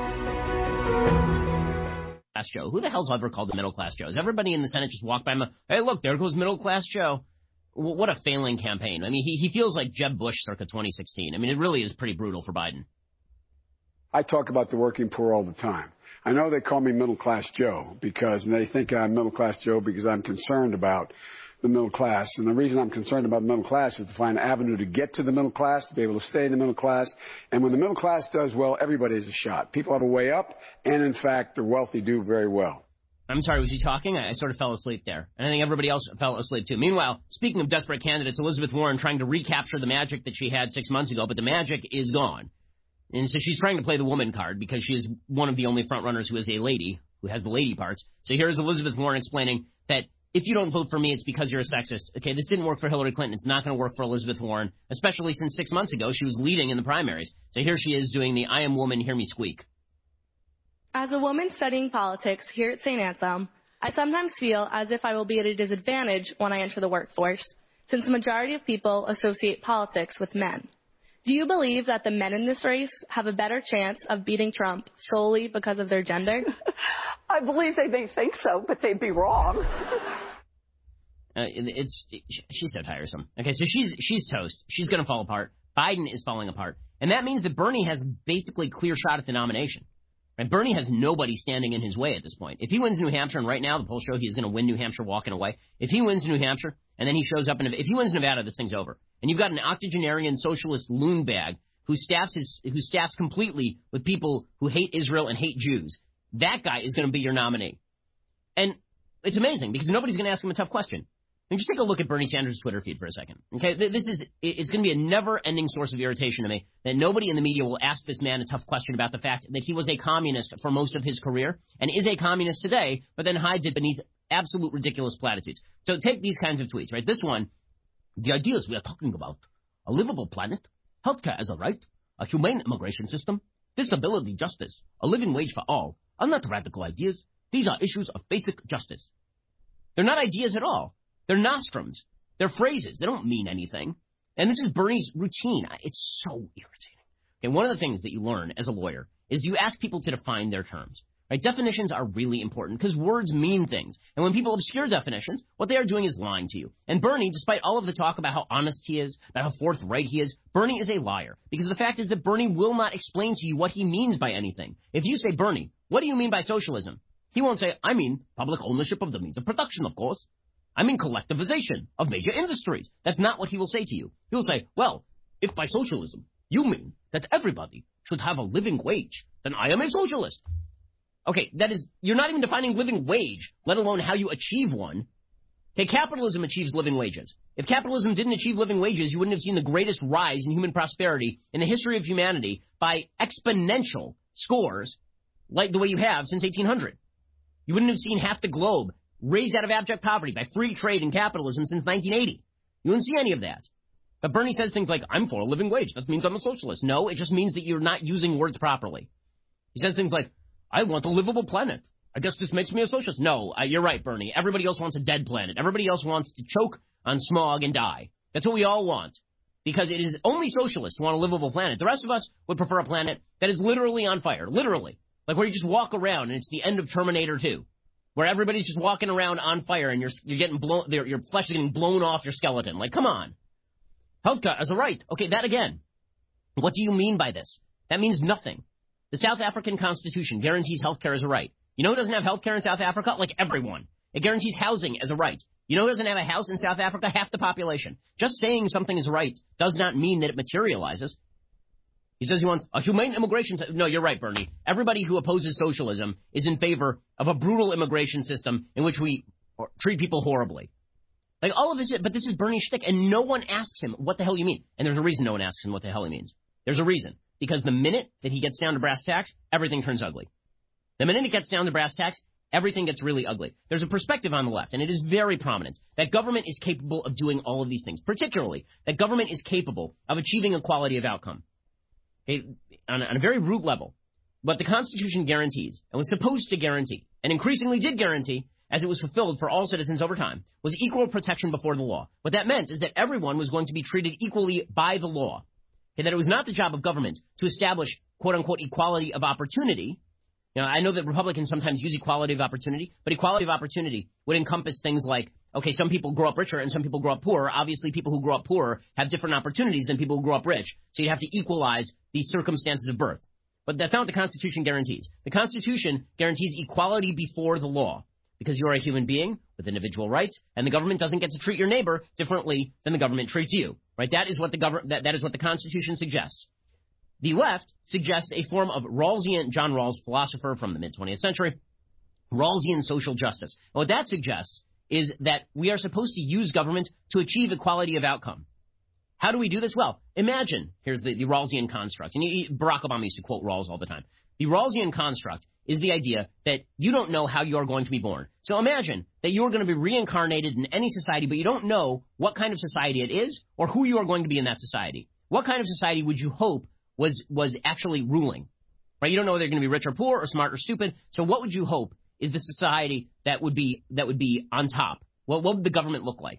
Class Joe. Who the hell's ever called the middle class Joe? Has everybody in the Senate just walked by him? Hey, look, there goes middle class Joe. What a failing campaign. I mean, he, he feels like Jeb Bush circa twenty sixteen. I mean, it really is pretty brutal for Biden. I talk about the working poor all the time. I know they call me middle-class Joe because they think I'm middle-class Joe because I'm concerned about the middle class. And the reason I'm concerned about the middle class is to find an avenue to get to the middle class, to be able to stay in the middle class. And when the middle class does well, everybody has a shot. People have a way up, and in fact, the wealthy do very well. I'm sorry, was he talking? I, I sort of fell asleep there. And I think everybody else fell asleep, too. Meanwhile, speaking of desperate candidates, Elizabeth Warren trying to recapture the magic that she had six months ago, but the magic is gone. And so she's trying to play the woman card because she is one of the only frontrunners who is a lady, who has the lady parts. So here's Elizabeth Warren explaining that if you don't vote for me, it's because you're a sexist. Okay, this didn't work for Hillary Clinton. It's not going to work for Elizabeth Warren, especially since six months ago she was leading in the primaries. So here she is doing the I am woman, hear me squeak. As a woman studying politics here at Saint Anselm, I sometimes feel as if I will be at a disadvantage when I enter the workforce, since the majority of people associate politics with men. Do you believe that the men in this race have a better chance of beating Trump solely because of their gender? I believe they may think so, but they'd be wrong. Uh, it's she's so tiresome. Okay, so she's she's toast. She's going to fall apart. Biden is falling apart, and that means that Bernie has basically clear shot at the nomination. Right? Bernie has nobody standing in his way at this point. If he wins New Hampshire, and right now the polls show he's going to win New Hampshire walking away. If he wins New Hampshire, and then he shows up in, if he wins Nevada, this thing's over. And you've got an octogenarian socialist loon bag who staffs his, who staffs completely with people who hate Israel and hate Jews. That guy is going to be your nominee. And it's amazing because nobody's going to ask him a tough question. I mean, just take a look at Bernie Sanders' Twitter feed for a second. Okay, this is it's going to be a never-ending source of irritation to me that nobody in the media will ask this man a tough question about the fact that he was a communist for most of his career and is a communist today, but then hides it beneath absolute ridiculous platitudes. So take these kinds of tweets, right? This one, the ideas we are talking about: a livable planet, healthcare as a right, a humane immigration system, disability justice, a living wage for all, are not radical ideas. These are issues of basic justice. They're not ideas at all. They're nostrums. They're phrases. They don't mean anything. And this is Bernie's routine. It's so irritating. Okay, one of the things that you learn as a lawyer is you ask people to define their terms. Right? Definitions are really important because words mean things. And when people obscure definitions, what they are doing is lying to you. And Bernie, despite all of the talk about how honest he is, about how forthright he is, Bernie is a liar. Because the fact is that Bernie will not explain to you what he means by anything. If you say, Bernie, what do you mean by socialism? He won't say, I mean public ownership of the means of production, of course. I mean collectivization of major industries. That's not what he will say to you. He will say, well, if by socialism you mean that everybody should have a living wage, then I am a socialist. Okay, that is, you're not even defining living wage, let alone how you achieve one. Okay, capitalism achieves living wages. If capitalism didn't achieve living wages, you wouldn't have seen the greatest rise in human prosperity in the history of humanity by exponential scores like the way you have since eighteen hundred. You wouldn't have seen half the globe raised out of abject poverty by free trade and capitalism since nineteen eighty. You wouldn't see any of that. But Bernie says things like, I'm for a living wage. That means I'm a socialist. No, it just means that you're not using words properly. He says things like, I want a livable planet. I guess this makes me a socialist. No, uh, you're right, Bernie. Everybody else wants a dead planet. Everybody else wants to choke on smog and die. That's what we all want. Because it is only socialists who want a livable planet. The rest of us would prefer a planet that is literally on fire. Literally. Like where you just walk around and it's the end of Terminator two. Where everybody's just walking around on fire and you're you're getting blown, your flesh is getting blown off your skeleton. Like, come on. Healthcare as a right. Okay, that again. What do you mean by this? That means nothing. The South African Constitution guarantees healthcare as a right. You know who doesn't have healthcare in South Africa? Like everyone. It guarantees housing as a right. You know who doesn't have a house in South Africa? Half the population. Just saying something is right does not mean that it materializes. He says he wants a humane immigration system. No, you're right, Bernie. Everybody who opposes socialism is in favor of a brutal immigration system in which we treat people horribly. Like all of this, but this is Bernie's shtick, and no one asks him what the hell you mean. And there's a reason no one asks him what the hell he means. There's a reason. Because the minute that he gets down to brass tacks, everything turns ugly. The minute he gets down to brass tacks, everything gets really ugly. There's a perspective on the left, and it is very prominent, that government is capable of doing all of these things, particularly that government is capable of achieving equality of outcome. Okay, on, a, on a very root level, what the Constitution guarantees, and was supposed to guarantee, and increasingly did guarantee, as it was fulfilled for all citizens over time, was equal protection before the law. What that meant is that everyone was going to be treated equally by the law. Okay, that it was not the job of government to establish, quote-unquote, equality of opportunity. You know, I know that Republicans sometimes use equality of opportunity, but equality of opportunity would encompass things like, okay, some people grow up richer and some people grow up poorer. Obviously, people who grow up poorer have different opportunities than people who grow up rich, so you have to equalize the circumstances of birth. But that's not what the Constitution guarantees. The Constitution guarantees equality before the law, because you're a human being with individual rights, and the government doesn't get to treat your neighbor differently than the government treats you. Right? That is what the government. That, that is what the Constitution suggests. The left suggests a form of Rawlsian, John Rawls, philosopher from the mid-twentieth century, Rawlsian social justice. And what that suggests is that we are supposed to use government to achieve equality of outcome. How do we do this? Well, imagine, here's the, the Rawlsian construct. And you, Barack Obama used to quote Rawls all the time. The Rawlsian construct is the idea that you don't know how you are going to be born. So imagine that you are going to be reincarnated in any society, but you don't know what kind of society it is or who you are going to be in that society. What kind of society would you hope was was actually ruling? Right? You don't know whether they're going to be rich or poor or smart or stupid. So what would you hope is the society that would be that would be on top? Well, what would the government look like?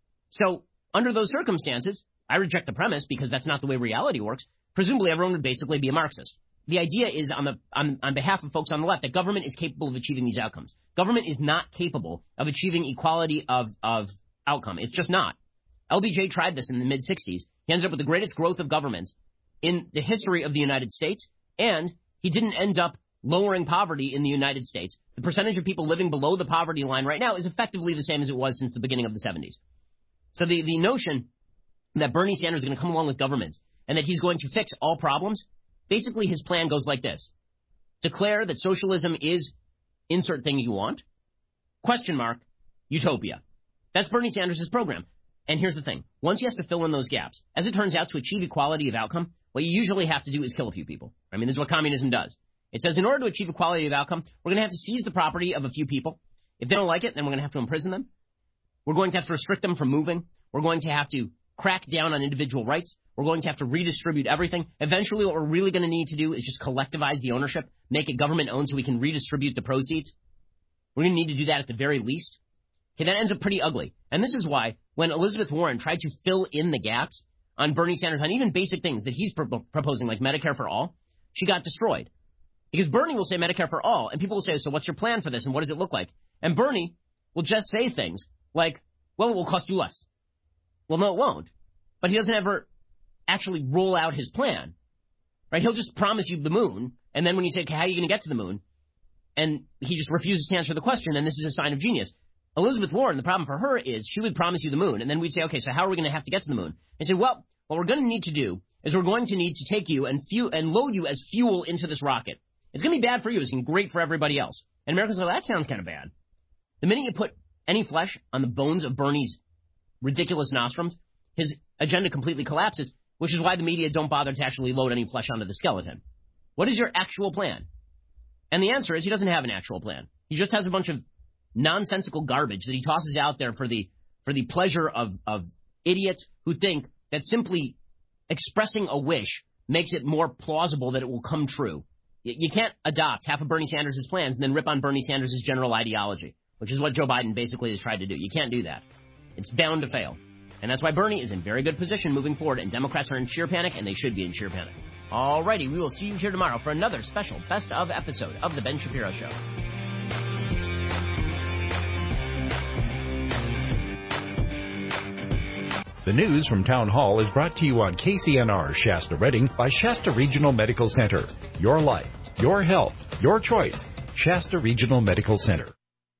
So under those circumstances, I reject the premise because that's not the way reality works. Presumably, everyone would basically be a Marxist. The idea is, on, the, on, on behalf of folks on the left, that government is capable of achieving these outcomes. Government is not capable of achieving equality of, of outcome. It's just not. L B J tried this in the mid-sixties. He ended up with the greatest growth of government in the history of the United States, and he didn't end up lowering poverty in the United States. The percentage of people living below the poverty line right now is effectively the same as it was since the beginning of the seventies. So the, the notion that Bernie Sanders is going to come along with government and that he's going to fix all problems, basically his plan goes like this. Declare that socialism is insert thing you want, question mark, utopia. That's Bernie Sanders' program. And here's the thing. Once he has to fill in those gaps, as it turns out, to achieve equality of outcome, what you usually have to do is kill a few people. I mean, this is what communism does. It says in order to achieve equality of outcome, we're going to have to seize the property of a few people. If they don't like it, then we're going to have to imprison them. We're going to have to restrict them from moving. We're going to have to crack down on individual rights. We're going to have to redistribute everything. Eventually, what we're really going to need to do is just collectivize the ownership, make it government-owned so we can redistribute the proceeds. We're going to need to do that at the very least. Okay, that ends up pretty ugly. And this is why when Elizabeth Warren tried to fill in the gaps on Bernie Sanders, on even basic things that he's pro- proposing, like Medicare for all, she got destroyed. Because Bernie will say Medicare for all, and people will say, so what's your plan for this, and what does it look like? And Bernie will just say things like, well, it will cost you less. Well, no, it won't. But he doesn't ever actually roll out his plan. Right? He'll just promise you the moon, and then when you say, okay, how are you going to get to the moon? And he just refuses to answer the question, and this is a sign of genius. Elizabeth Warren, the problem for her is she would promise you the moon, and then we'd say, okay, so how are we going to have to get to the moon? And say, well, what we're going to need to do is we're going to need to take you and, fu- and load you as fuel into this rocket. It's going to be bad for you. It's going to be great for everybody else. And Americans go, that sounds kind of bad. The minute you put any flesh on the bones of Bernie's ridiculous nostrums, his agenda completely collapses, which is why the media don't bother to actually load any flesh onto the skeleton. What is your actual plan? And the answer is he doesn't have an actual plan. He just has a bunch of nonsensical garbage that he tosses out there for the for the pleasure of, of idiots who think that simply expressing a wish makes it more plausible that it will come true. You, you can't adopt half of Bernie Sanders' plans and then rip on Bernie Sanders' general ideology, which is what Joe Biden basically has tried to do. You can't do that. It's bound to fail. And that's why Bernie is in very good position moving forward, and Democrats are in sheer panic, and they should be in sheer panic. Alrighty, we will see you here tomorrow for another special Best of episode of The Ben Shapiro Show. The news from Town Hall is brought to you on K C N R Shasta Redding by Shasta Regional Medical Center. Your life, your health, your choice. Shasta Regional Medical Center.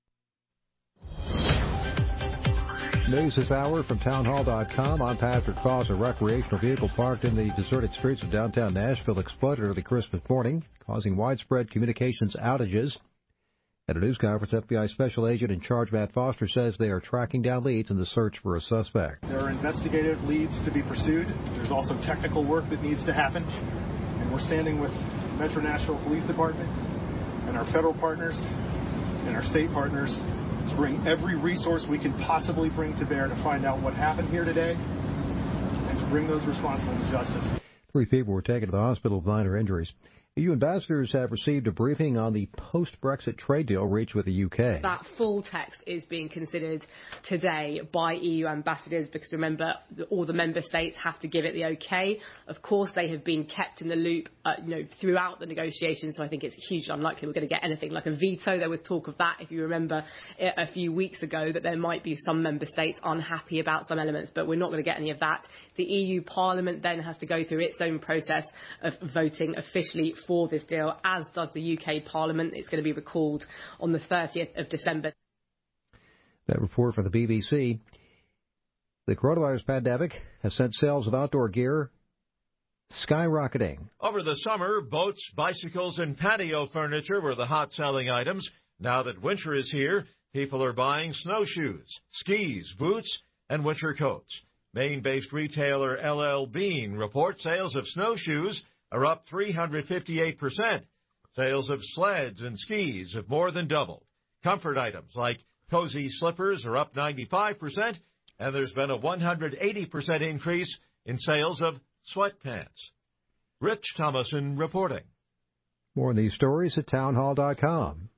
News this hour from town hall dot com. I'm Patrick Foss. A recreational vehicle parked in the deserted streets of downtown Nashville exploded early Christmas morning, causing widespread communications outages. At a news conference, F B I Special Agent in charge Matt Foster says they are tracking down leads in the search for a suspect. There are investigative leads to be pursued. There's also technical work that needs to happen. And we're standing with Metro Nashville Police Department and our federal partners and our state partners to bring every resource we can possibly bring to bear to find out what happened here today and to bring those responsible to justice. Three people were taken to the hospital with minor injuries. E U ambassadors have received a briefing on the post-Brexit trade deal reached with the U K. That full text is being considered today by E U ambassadors because, remember, all the member states have to give it the okay. Of course, they have been kept in the loop uh, you know, throughout the negotiations, so I think it's hugely unlikely we're going to get anything like a veto. There was talk of that, if you remember, a few weeks ago, that there might be some member states unhappy about some elements, but we're not going to get any of that. The E U Parliament then has to go through its own process of voting officially for this deal, as does the U K Parliament. It's going to be recalled on the thirtieth of December. That report from the B B C. The coronavirus pandemic has sent sales of outdoor gear skyrocketing. Over the summer, boats, bicycles, and patio furniture were the hot-selling items. Now that winter is here, people are buying snowshoes, skis, boots, and winter coats. Maine-based retailer L L Bean reports sales of snowshoes are up three hundred fifty-eight percent. Sales of sleds and skis have more than doubled. Comfort items like cozy slippers are up ninety-five percent, and there's been a one hundred eighty percent increase in sales of sweatpants. Rich Thomason reporting. More on these stories at town hall dot com.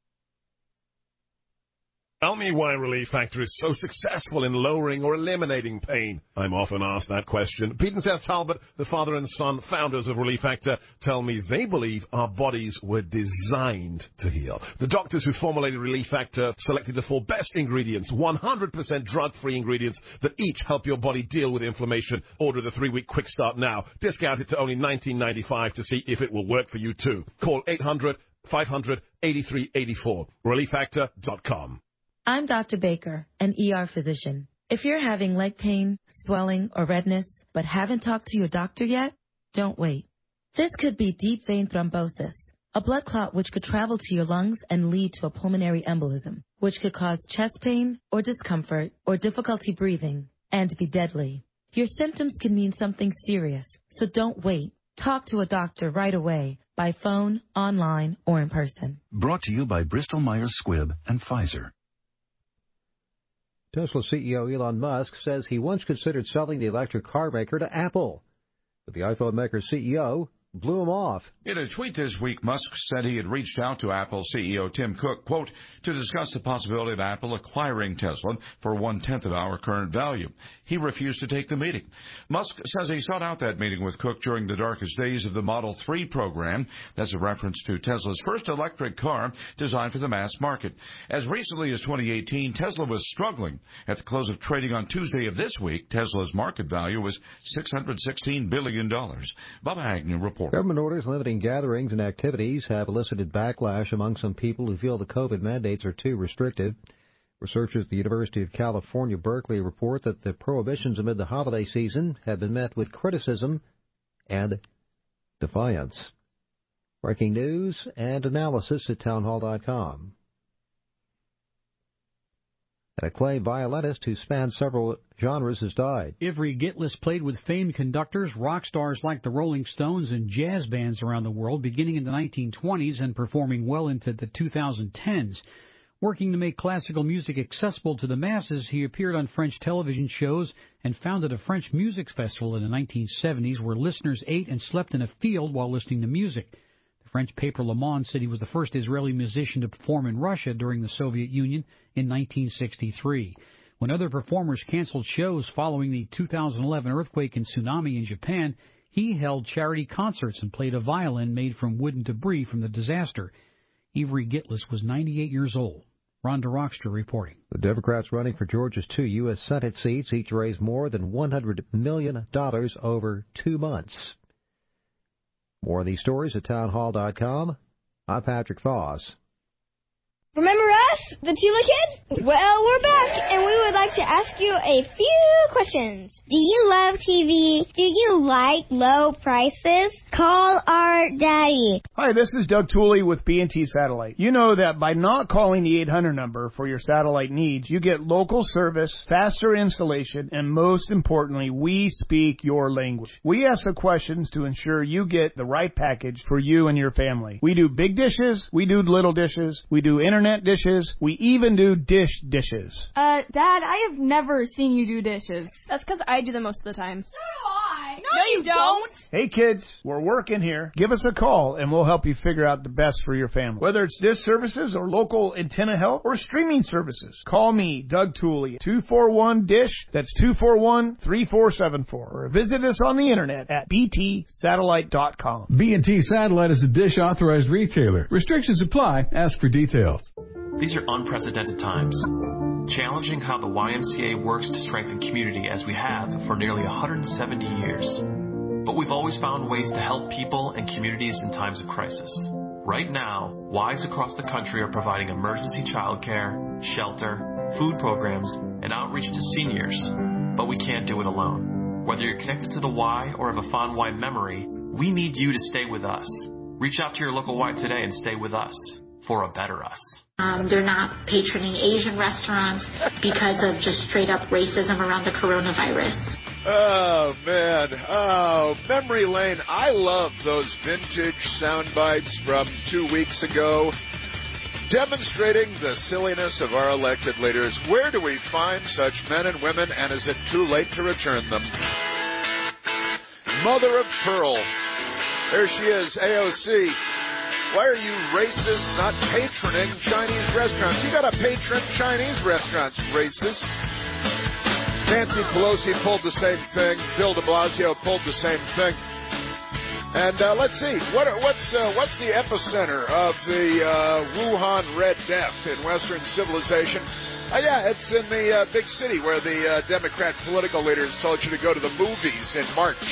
Tell me why Relief Factor is so successful in lowering or eliminating pain. I'm often asked that question. Pete and Seth Talbot, the father and son founders of Relief Factor, tell me they believe our bodies were designed to heal. The doctors who formulated Relief Factor selected the four best ingredients, one hundred percent drug-free ingredients that each help your body deal with inflammation. Order the three-week quick start now. Discount it to only nineteen ninety-five to see if it will work for you too. Call eight hundred, five hundred, eighty-three eighty-four. relief factor dot com. I'm Doctor Baker, an E R physician. If you're having leg pain, swelling, or redness, but haven't talked to your doctor yet, don't wait. This could be deep vein thrombosis, a blood clot which could travel to your lungs and lead to a pulmonary embolism, which could cause chest pain or discomfort or difficulty breathing and be deadly. Your symptoms can mean something serious, so don't wait. Talk to a doctor right away, by phone, online, or in person. Brought to you by Bristol-Myers Squibb and Pfizer. Tesla C E O Elon Musk says he once considered selling the electric car maker to Apple, but the iPhone maker's C E O blew him off. In a tweet this week, Musk said he had reached out to Apple C E O Tim Cook, quote, to discuss the possibility of Apple acquiring Tesla for one-tenth of our current value. He refused to take the meeting. Musk says he sought out that meeting with Cook during the darkest days of the Model three program. That's a reference to Tesla's first electric car designed for the mass market. As recently as twenty eighteen, Tesla was struggling. At the close of trading on Tuesday of this week, Tesla's market value was six hundred sixteen billion dollars. Bob Agnew reports. Government orders limiting gatherings and activities have elicited backlash among some people who feel the COVID mandates are too restrictive. Researchers at the University of California, Berkeley report that the prohibitions amid the holiday season have been met with criticism and defiance. Breaking news and analysis at town hall dot com. An acclaimed violinist who spanned several genres has died. Ivry Gitlis played with famed conductors, rock stars like the Rolling Stones, and jazz bands around the world beginning in the nineteen twenties and performing well into the two thousand tens. Working to make classical music accessible to the masses, he appeared on French television shows and founded a French music festival in the nineteen seventies where listeners ate and slept in a field while listening to music. The French paper Le Monde said he was the first Israeli musician to perform in Russia during the Soviet Union in nineteen sixty-three. When other performers canceled shows following the two thousand eleven earthquake and tsunami in Japan, he held charity concerts and played a violin made from wooden debris from the disaster. Ivry Gitlis was ninety-eight years old. Rhonda Rockster reporting. The Democrats running for Georgia's two U S Senate seats each raised more than one hundred million dollars over two months. More of these stories at townhall dot com. I'm Patrick Foss. Remember us, the Tula Kids? Well, we're back, and we would like to ask you a few questions. Do you love T V? Do you like low prices? Call our daddy. Hi, this is Doug Tooley with B and T Satellite. You know that by not calling the eight hundred number for your satellite needs, you get local service, faster installation, and most importantly, we speak your language. We ask the questions to ensure you get the right package for you and your family. We do big dishes, we do little dishes, we do internet dishes, we even do dish dishes. Uh, Dad, I have never seen you do dishes. That's because I do them most of the time. So do I. No, no you don't. Hey kids, we're working here. Give us a call and we'll help you figure out the best for your family. Whether it's dish services or local antenna help or streaming services, call me, Doug Tooley, two four one DISH. That's two four one, three four seven four. Or visit us on the internet at b t satellite dot com. B and T Satellite is a DISH authorized retailer. Restrictions apply. Ask for details. These are unprecedented times. Challenging how the Y M C A works to strengthen community as we have for nearly one hundred seventy years. But we've always found ways to help people and communities in times of crisis. Right now, Ys across the country are providing emergency childcare, shelter, food programs, and outreach to seniors. But we can't do it alone. Whether you're connected to the Y or have a fond Y memory, we need you to stay with us. Reach out to your local Y today and stay with us for a better us. Um, they're not patroning Asian restaurants because of just straight up racism around the coronavirus. Oh, man. Oh, memory lane. I love those vintage sound bites from two weeks ago demonstrating the silliness of our elected leaders. Where do we find such men and women, and is it too late to return them? Mother of pearl. There she is, A O C. Why are you racist not patroning Chinese restaurants? You got to patron Chinese restaurants, racist. Nancy Pelosi pulled the same thing. Bill de Blasio pulled the same thing. And uh, let's see, what are, what's uh, what's the epicenter of the uh, Wuhan Red Death in Western civilization? Uh, yeah, it's in the uh, big city where the uh, Democrat political leaders told you to go to the movies in March.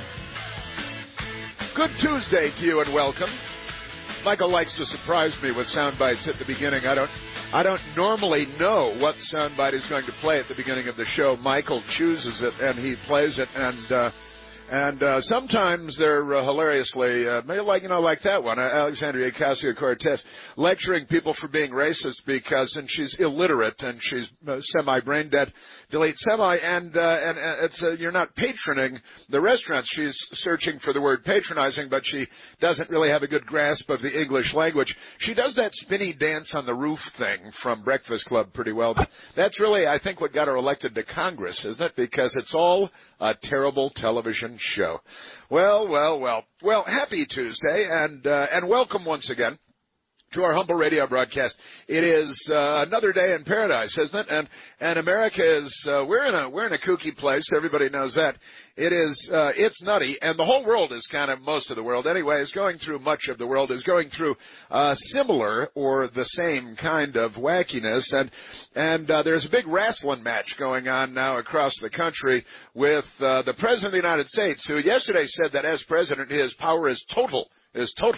Good Tuesday to you and welcome. Michael likes to surprise me with sound bites at the beginning. I don't I don't normally know what soundbite is going to play at the beginning of the show. Michael chooses it and he plays it, and uh, and uh, sometimes they're uh, hilariously uh, like you know like that one, uh, Alexandria Ocasio-Cortez lecturing people for being racist because and she's illiterate and she's uh, semi brain dead. Delete semi and uh, and uh, it's uh, you're not patroning the restaurants. She's searching for the word patronizing, but she doesn't really have a good grasp of the English language. She does that spinny dance on the roof thing from Breakfast Club pretty well. But that's really, I think, what got her elected to Congress, isn't it? Because it's all a terrible television show. Well, well, well. Well, happy Tuesday, and uh, and welcome once again to our humble radio broadcast. It is uh, another day in paradise, isn't it? And and America is uh, we're in a we're in a kooky place. Everybody knows that. It is uh, it's nutty, and the whole world is kind of most of the world anyway is going through much of the world is going through uh, similar or the same kind of wackiness. And and uh, there's a big wrestling match going on now across the country with uh, the President of the United States, who yesterday said that as president his power is total is total.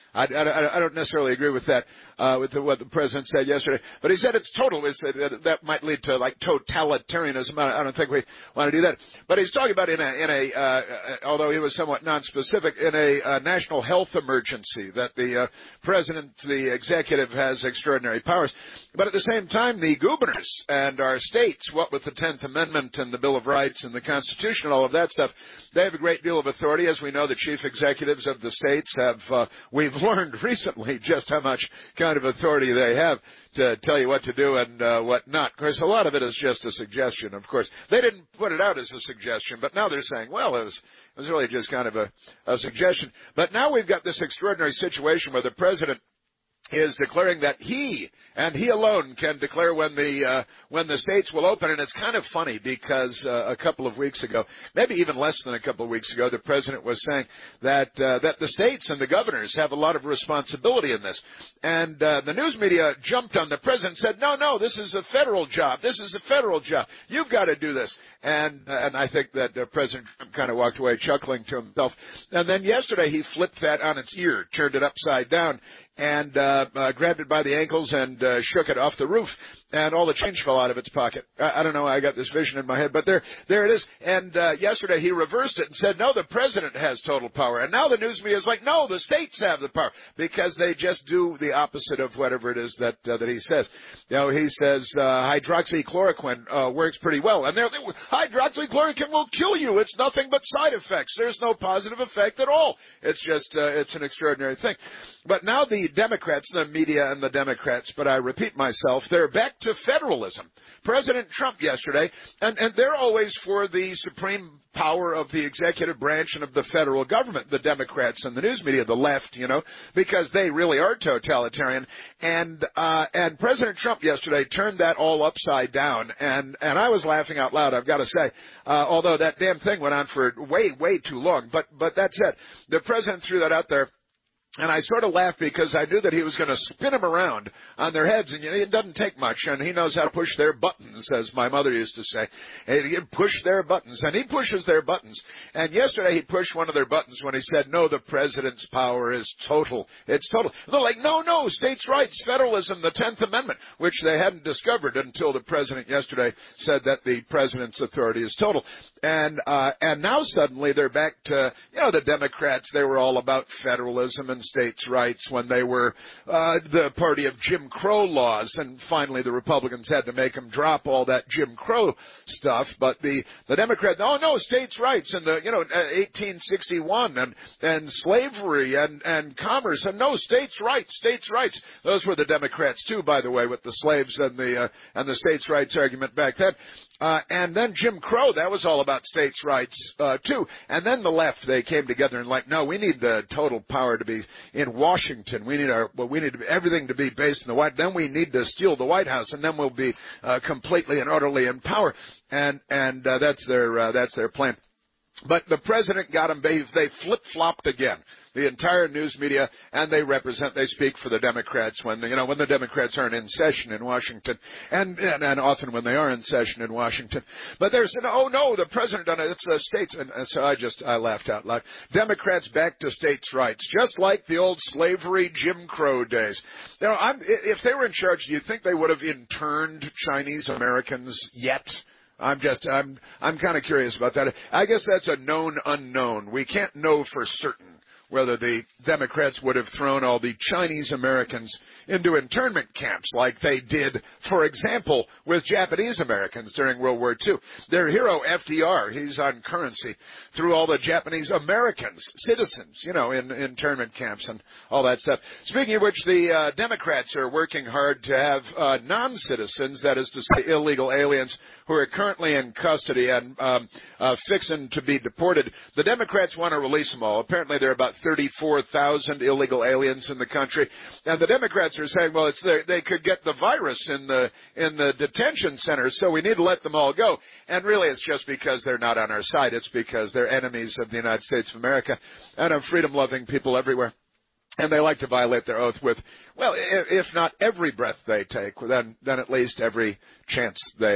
I, I, I don't necessarily agree with that, uh, with the, what the president said yesterday. But he said it's total. It's, uh, that might lead to like totalitarianism. I don't think we want to do that. But he's talking about in a, in a uh, although he was somewhat non-specific, in a uh, national health emergency that the uh, president, the executive, has extraordinary powers. But at the same time, the governors and our states, what with the tenth Amendment and the Bill of Rights and the Constitution and all of that stuff, they have a great deal of authority. As we know, the chief executives of the states have, uh, we've learned recently just how much kind of authority they have to tell you what to do and uh, what not. Of course, a lot of it is just a suggestion, of course. They didn't put it out as a suggestion, but now they're saying, well, it was, it was really just kind of a, a suggestion. But now we've got this extraordinary situation where the president is declaring that he and he alone can declare when the uh, when the states will open. And it's kind of funny because uh, a couple of weeks ago, maybe even less than a couple of weeks ago, the president was saying that uh, that the states and the governors have a lot of responsibility in this. And uh, the news media jumped on the president and said, no, no, this is a federal job. This is a federal job. You've got to do this. And uh, and I think that uh, President Trump kind of walked away chuckling to himself. And then yesterday he flipped that on its ear, turned it upside down, and uh, uh, grabbed it by the ankles and uh, shook it off the roof, and all the change fell out of its pocket. I, I don't know how I got this vision in my head, but there there it is. And uh, yesterday he reversed it and said, no, the president has total power. And now the news media is like, no, the states have the power, because they just do the opposite of whatever it is that uh, that he says. You know, he says uh, hydroxychloroquine uh, works pretty well. And they're, hydroxychloroquine will kill you. It's nothing but side effects. There's no positive effect at all. It's just, uh, it's an extraordinary thing. But now the Democrats, the media and the Democrats, but I repeat myself, they're back to federalism. President Trump yesterday, and, and they're always for the supreme power of the executive branch and of the federal government, the Democrats and the news media, the left, you know, because they really are totalitarian. And uh, and President Trump yesterday turned that all upside down, and, and I was laughing out loud, I've got to say, uh, although that damn thing went on for way, way too long. But, but that's it. The president threw that out there. And I sort of laughed because I knew that he was going to spin them around on their heads. And you know, it doesn't take much. And he knows how to push their buttons, as my mother used to say. Hey, push their buttons. And he pushes their buttons. And yesterday he pushed one of their buttons when he said, no, the president's power is total. It's total. And they're like, no, no, states' rights, federalism, the tenth Amendment, which they hadn't discovered until the president yesterday said that the president's authority is total. And uh, and now suddenly they're back to, you know, the Democrats. They were all about federalism and states' rights when they were uh, the party of Jim Crow laws, and finally the Republicans had to make them drop all that Jim Crow stuff. But the the Democrats, oh no, states' rights and the you know eighteen sixty-one and and slavery and and commerce, and no, states' rights, states' rights. Those were the Democrats too, by the way, with the slaves and the uh, and the states' rights argument back then. Uh, and then Jim Crow, that was all about states' rights, uh, too. And then the left, they came together and like, no, we need the total power to be in Washington. We need our, well, we need everything to be based in the White, then we need to steal the White House, and then we'll be, uh, completely and utterly in power. And, and, uh, that's their, uh, that's their plan. But the president got them, they, they flip-flopped again. The entire news media, and they represent, they speak for the Democrats when, you know, when the Democrats aren't in session in Washington, and, and, and often when they are in session in Washington. But they're saying, oh no, the president done it, it's the states, and, and so I just, I laughed out loud. Democrats back to states' rights, just like the old slavery Jim Crow days. You know, I'm, if they were in charge, do you think they would have interned Chinese Americans yet? I'm just, I'm, I'm kind of curious about that. I guess that's a known unknown. We can't know for certain whether the Democrats would have thrown all the Chinese Americans into internment camps like they did, for example, with Japanese Americans during World War Two. Their hero, F D R, he's on currency, threw all the Japanese Americans, citizens, you know, in internment camps and all that stuff. Speaking of which, the uh, Democrats are working hard to have uh, non-citizens, that is to say illegal aliens, who are currently in custody and um, uh, fixing to be deported. The Democrats want to release them all. Apparently there are about thirty-four thousand illegal aliens in the country. And the Democrats are saying, well, it's the, they could get the virus in the in the detention centers, so we need to let them all go. And really it's just because they're not on our side. It's because they're enemies of the United States of America and of freedom-loving people everywhere. And they like to violate their oath with, well, if not every breath they take, then then at least every chance they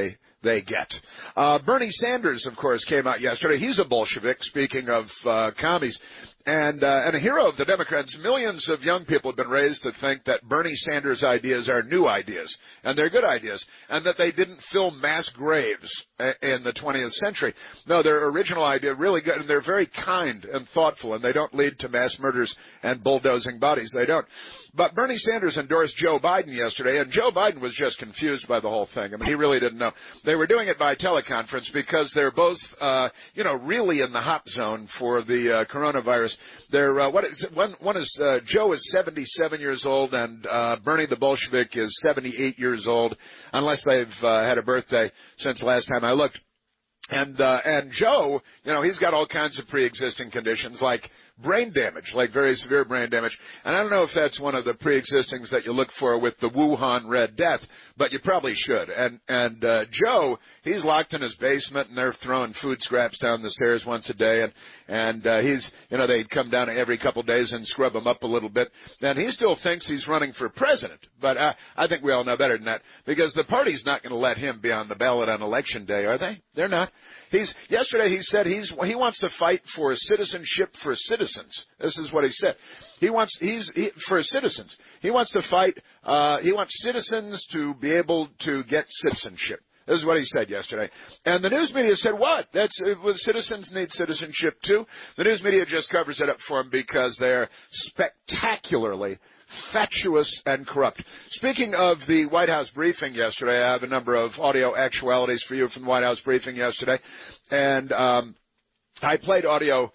they get. Uh, Bernie Sanders, of course, came out yesterday. He's a Bolshevik, speaking of uh, commies, and, uh, and a hero of the Democrats. Millions of young people have been raised to think that Bernie Sanders' ideas are new ideas, and they're good ideas, and that they didn't fill mass graves in the twentieth century. No, their original idea really good, and they're very kind and thoughtful, and they don't lead to mass murders and bulldozing bodies. They don't. But Bernie Sanders endorsed Joe Biden yesterday, and Joe Biden was just confused by the whole thing. I mean, he really didn't know. They were doing it by teleconference because they're both, uh, you know, really in the hot zone for the uh, coronavirus. They're, uh, what is, one, one is, uh, Joe is seventy-seven years old, and uh, Bernie the Bolshevik is seventy-eight years old, unless they've uh, had a birthday since last time I looked. And, uh, and Joe, you know, he's got all kinds of pre-existing conditions like brain damage, like very severe brain damage. And I don't know if that's one of the pre-existings that you look for with the Wuhan Red Death, but you probably should. And, and, uh, Joe, he's locked in his basement and they're throwing food scraps down the stairs once a day. And, and, uh, he's, you know, they'd come down every couple of days and scrub him up a little bit. And he still thinks he's running for president. But, uh, I think we all know better than that because the party's not going to let him be on the ballot on election day, are they? They're not. He's, yesterday he said he's, he wants to fight for citizenship for citizens. This is what he said. He wants, he's, he, for citizens. He wants to fight, uh, he wants citizens to be able to get citizenship. This is what he said yesterday. And the news media said, what? That's, well, citizens need citizenship too? The news media just covers it up for him because they're spectacularly fatuous and corrupt. Speaking of the White House briefing yesterday, I have a number of audio actualities for you from the White House briefing yesterday. And um, I played audio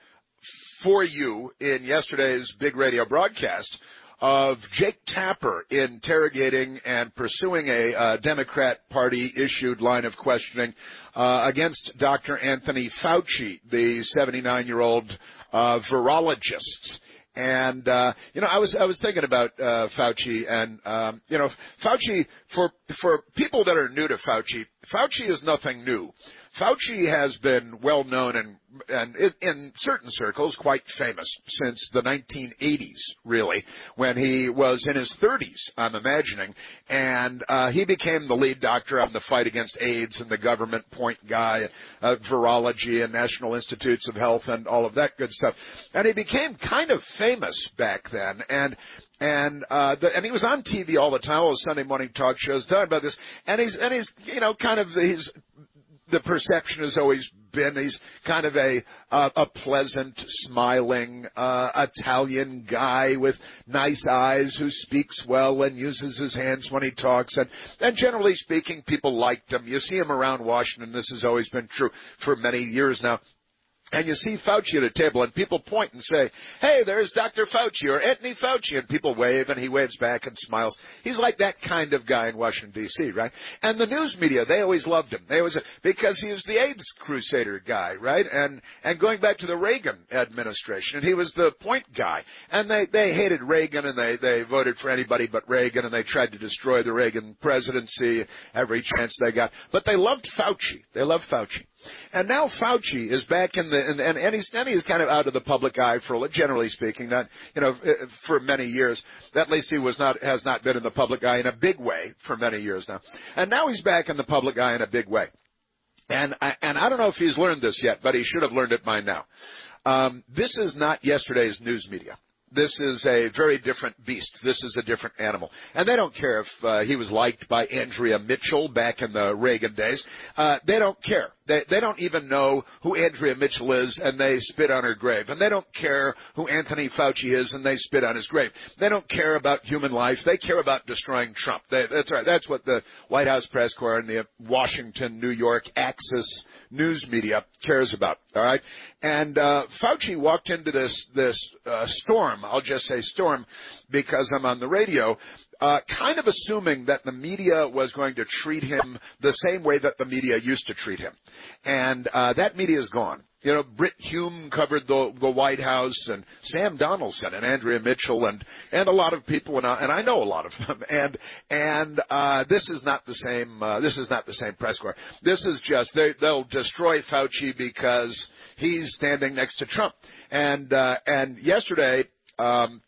for you in yesterday's big radio broadcast of Jake Tapper interrogating and pursuing a uh, Democrat Party-issued line of questioning uh, against Doctor Anthony Fauci, the seventy-nine-year-old uh, virologist. And, uh, you know, I was, I was thinking about, uh, Fauci and, um, you know, Fauci, for, for people that are new to Fauci, Fauci is nothing new. Fauci has been well known and, and in, in certain circles quite famous since the nineteen eighties, really, when he was in his thirties, I'm imagining, and uh, he became the lead doctor on the fight against AIDS and the government point guy, uh, virology and National Institutes of Health and all of that good stuff. And he became kind of famous back then, and And uh the, and he was on T V all the time, all the Sunday morning talk shows talking about this. And he's and he's you know kind of he's the perception has always been he's kind of a uh, a pleasant, smiling uh Italian guy with nice eyes who speaks well and uses his hands when he talks. And and generally speaking, people liked him. You see him around Washington. This has always been true for many years now. And you see Fauci at a table, and people point and say, hey, there's Doctor Fauci or Anthony Fauci, and people wave, and he waves back and smiles. He's like that kind of guy in Washington, D C, right? And the news media, they always loved him. They always, because he was the AIDS crusader guy, right? And and going back to the Reagan administration, and he was the point guy. And they, they hated Reagan, and they, they voted for anybody but Reagan, and they tried to destroy the Reagan presidency every chance they got. But they loved Fauci. They loved Fauci. And now Fauci is back in the, and, and, and he's, and he's kind of out of the public eye for, generally speaking, not, you know, for many years. At least he was not, has not been in the public eye in a big way for many years now. And now he's back in the public eye in a big way. And I, and I don't know if he's learned this yet, but he should have learned it by now. Um, this is not yesterday's news media. This is a very different beast. This is a different animal. And they don't care if uh, he was liked by Andrea Mitchell back in the Reagan days. Uh, they don't care. They, they don't even know who Andrea Mitchell is, and they spit on her grave. And they don't care who Anthony Fauci is, and they spit on his grave. They don't care about human life. They care about destroying Trump. They, that's right. That's what the White House press corps and the Washington, New York, Axis news media cares about. All right? And uh, Fauci walked into this, this uh, storm, I'll just say storm, because I'm on the radio, Uh, kind of assuming that the media was going to treat him the same way that the media used to treat him. And uh, that media is gone. You know, Brit Hume covered the, the White House, and Sam Donaldson and Andrea Mitchell and, and a lot of people, and I, and I know a lot of them. And, and uh, this is not the same, uh, this is not the same press corps. This is just, they, they'll destroy Fauci because he's standing next to Trump. And, uh, and yesterday, um,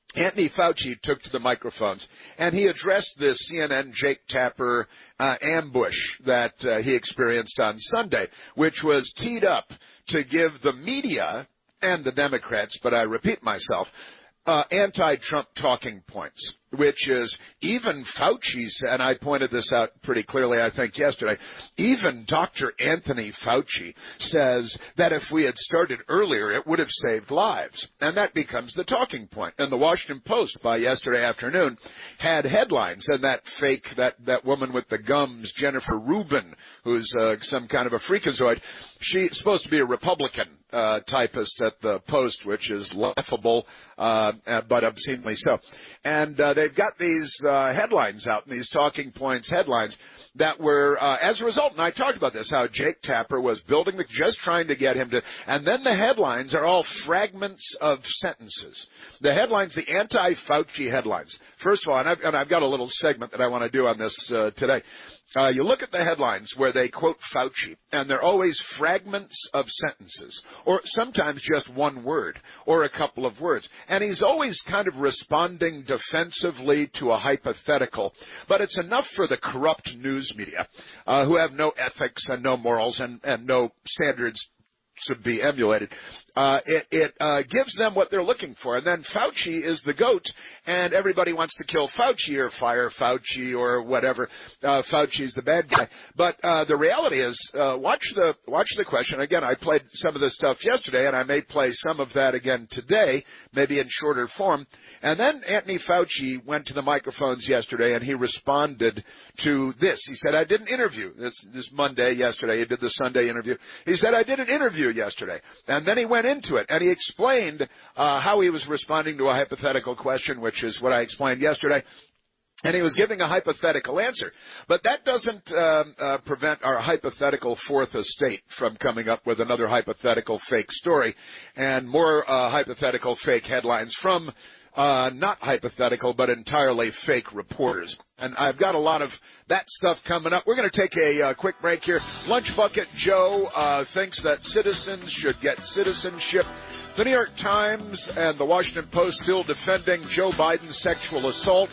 Anthony Fauci took to the microphones, and he addressed this C N N Jake Tapper uh, ambush that uh, he experienced on Sunday, which was teed up to give the media and the Democrats, but I repeat myself, uh, anti-Trump talking points, which is even Fauci's, and I pointed this out pretty clearly, I think, yesterday, even Doctor Anthony Fauci says that if we had started earlier, it would have saved lives. And that becomes the talking point. And the Washington Post, by yesterday afternoon, had headlines, and that fake, that, that woman with the gums, Jennifer Rubin, who's uh, some kind of a freakazoid, she's supposed to be a Republican uh, typist at the Post, which is laughable, uh, but obscenely so. And uh, they've got these uh, headlines out, and these talking points headlines that were, uh, as a result, and I talked about this, how Jake Tapper was building, the, just trying to get him to, and then the headlines are all fragments of sentences. The headlines, the anti-Fauci headlines. First of all, and I've, and I've got a little segment that I want to do on this uh, today. Uh, you look at the headlines where they quote Fauci, and they're always fragments of sentences, or sometimes just one word, or a couple of words. And he's always kind of responding defensively to a hypothetical, but it's enough for the corrupt news media, uh, who have no ethics and no morals and, and no standards to be emulated. Uh, it it uh, gives them what they're looking for. And then Fauci is the goat, and everybody wants to kill Fauci or fire Fauci or whatever. Uh, Fauci's the bad guy. But uh, the reality is, uh, watch the watch the question. Again, I played some of this stuff yesterday, and I may play some of that again today, maybe in shorter form. And then Anthony Fauci went to the microphones yesterday, and he responded to this. He said, I did an interview. This, this Monday, yesterday. He did the Sunday interview. He said, I did an interview yesterday. And then he went into it, and he explained uh, how he was responding to a hypothetical question, which is what I explained yesterday. And he was giving a hypothetical answer. But that doesn't um, uh, prevent our hypothetical fourth estate from coming up with another hypothetical fake story and more uh, hypothetical fake headlines from uh, not hypothetical but entirely fake reporters. And I've got a lot of that stuff coming up. We're going to take a uh, quick break here. Lunch Bucket Joe uh, thinks that citizens should get citizenship. The New York Times and the Washington Post still defending Joe Biden's sexual assault.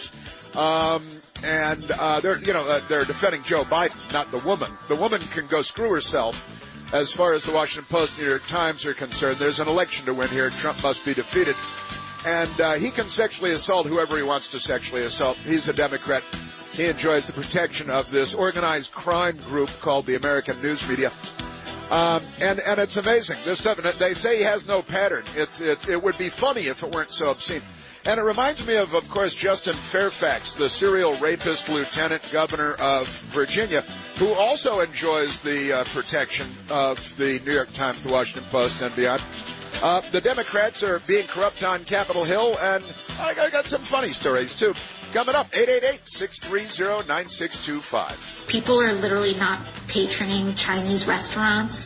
Um, and uh, they're, you know, uh, they're defending Joe Biden, not the woman. The woman can go screw herself. As far as the Washington Post and New York Times are concerned, there's an election to win here. Trump must be defeated. And uh, he can sexually assault whoever he wants to sexually assault. He's a Democrat. He enjoys the protection of this organized crime group called the American News Media. Um, and, and it's amazing. This stuff, they say he has no pattern. It's, it's, it would be funny if it weren't so obscene. And it reminds me of, of course, Justin Fairfax, the serial rapist lieutenant governor of Virginia, who also enjoys the uh, protection of the New York Times, the Washington Post, and beyond. Uh, the Democrats are being corrupt on Capitol Hill, and I, I got some funny stories, too. Coming up, eight eight eight, six three zero, nine six two five. People are literally not patroning Chinese restaurants.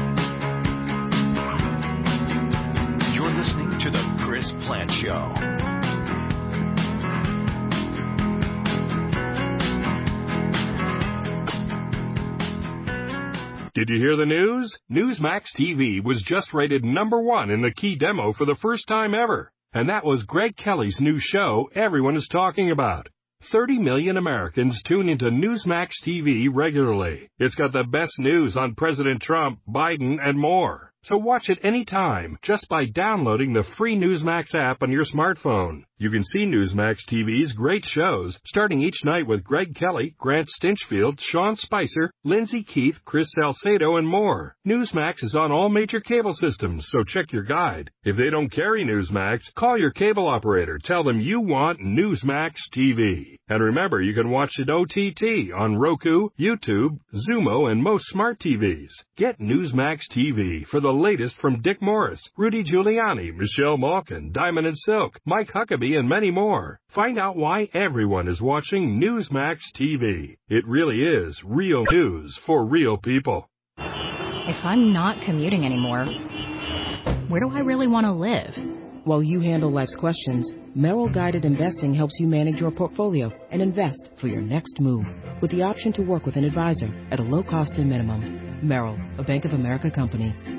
You're listening to The Chris Plante Show. Did you hear the news? Newsmax T V was just rated number one in the key demo for the first time ever. And that was Greg Kelly's new show everyone is talking about. thirty million Americans tune into Newsmax T V regularly. It's got the best news on President Trump, Biden, and more. So watch it anytime just by downloading the free Newsmax app on your smartphone. You can see Newsmax T V's great shows, starting each night with Greg Kelly, Grant Stinchfield, Sean Spicer, Lindsay Keith, Chris Salcedo, and more. Newsmax is on all major cable systems, so check your guide. If they don't carry Newsmax, call your cable operator. Tell them you want Newsmax T V. And remember, you can watch it O T T on Roku, YouTube, Zumo, and most smart T Vs. Get Newsmax T V for the latest from Dick Morris, Rudy Giuliani, Michelle Malkin, Diamond and Silk, Mike Huckabee, and many more. Find out why everyone is watching Newsmax T V. It really is real news for real people. If I'm not commuting anymore, where do I really want to live? While you handle life's questions, Merrill Guided Investing helps you manage your portfolio and invest for your next move with the option to work with an advisor at a low cost and minimum. Merrill, a Bank of America company.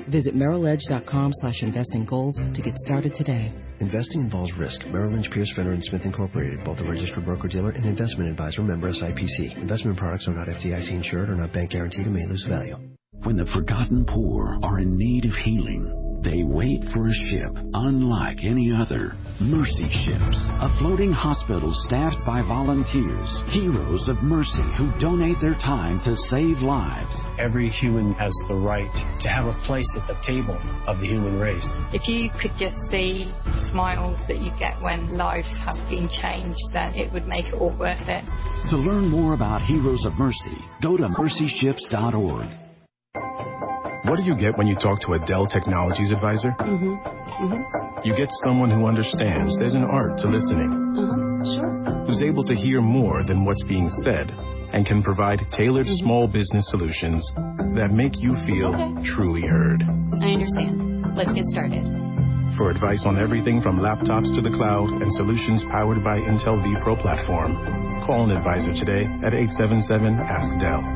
Visit merrilledge.com slash investing goals to get started today. Investing involves risk. Merrill Lynch, Pierce, Fenner and Smith Incorporated, both a registered broker-dealer and investment advisor, member S I P C. Investment products are not F D I C insured or not bank guaranteed and may lose value. When the forgotten poor are in need of healing, they wait for a ship unlike any other. Mercy Ships, a floating hospital staffed by volunteers, heroes of mercy who donate their time to save lives. Every human has the right to have a place at the table of the human race. If you could just see the smiles that you get when lives have been changed, then it would make it all worth it. To learn more about Heroes of Mercy, go to mercy ships dot org. What do you get when you talk to a Dell Technologies advisor? Mm-hmm. Mm-hmm. You get someone who understands there's an art to listening. Uh-huh. Sure. Who's able to hear more than what's being said and can provide tailored mm-hmm. small business solutions that make you feel okay. truly heard. I understand. Let's get started. For advice on everything from laptops to the cloud and solutions powered by Intel vPro platform, call an advisor today at eight seven seven, ask Dell.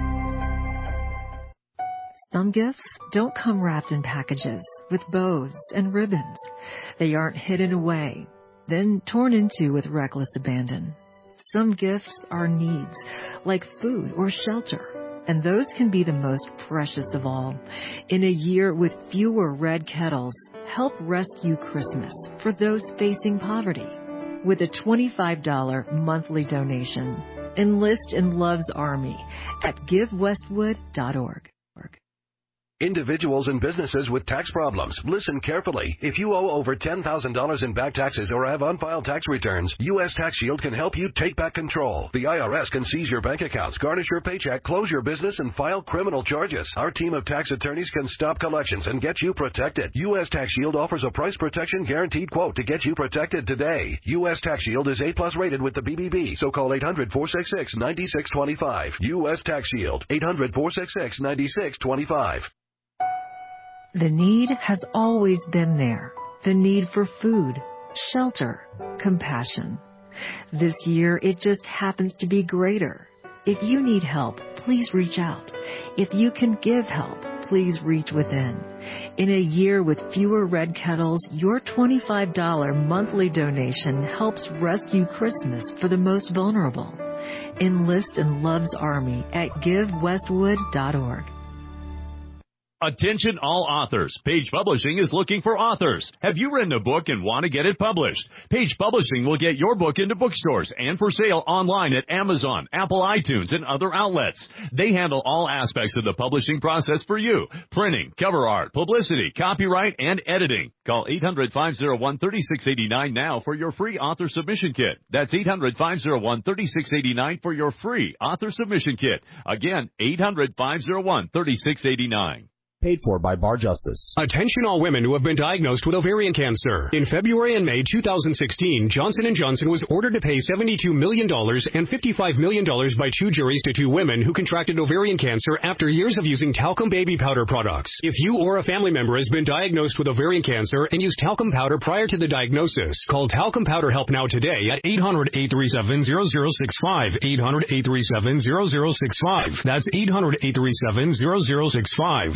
Some gifts don't come wrapped in packages with bows and ribbons. They aren't hidden away, then torn into with reckless abandon. Some gifts are needs, like food or shelter, and those can be the most precious of all. In a year with fewer red kettles, help rescue Christmas for those facing poverty with a twenty-five dollars monthly donation. Enlist in Love's Army at give westwood dot org. Individuals and businesses with tax problems, listen carefully. If you owe over ten thousand dollars in back taxes or have unfiled tax returns, U S Tax Shield can help you take back control. The I R S can seize your bank accounts, garnish your paycheck, close your business, and file criminal charges. Our team of tax attorneys can stop collections and get you protected. U S Tax Shield offers a price protection guaranteed quote to get you protected today. U S Tax Shield is A plus rated with the B B B, so call eight hundred, four six six, nine six two five. U S Tax Shield, eight hundred, four six six, nine six two five. The need has always been there. The need for food, shelter, compassion. This year, it just happens to be greater. If you need help, please reach out. If you can give help, please reach within. In a year with fewer red kettles, your twenty-five dollars monthly donation helps rescue Christmas for the most vulnerable. Enlist in Love's Army at give westwood dot org. Attention all authors. Page Publishing is looking for authors. Have you written a book and want to get it published? Page Publishing will get your book into bookstores and for sale online at Amazon, Apple iTunes, and other outlets. They handle all aspects of the publishing process for you. Printing, cover art, publicity, copyright, and editing. Call eight hundred, five oh one, three six eight nine now for your free author submission kit. That's eight hundred, five oh one, three six eight nine for your free author submission kit. Again, eight hundred, five oh one, three six eight nine. Paid for by Bar Justice. Attention all women who have been diagnosed with ovarian cancer. In February and May two thousand sixteen, Johnson and Johnson was ordered to pay seventy-two million dollars and fifty-five million dollars by two juries to two women who contracted ovarian cancer after years of using talcum baby powder products. If you or a family member has been diagnosed with ovarian cancer and used talcum powder prior to the diagnosis, call Talcum Powder Help Now today at eight hundred, eight three seven, zero zero six five. eight hundred, eight three seven, zero zero six five. That's eight hundred, eight three seven, zero zero six five.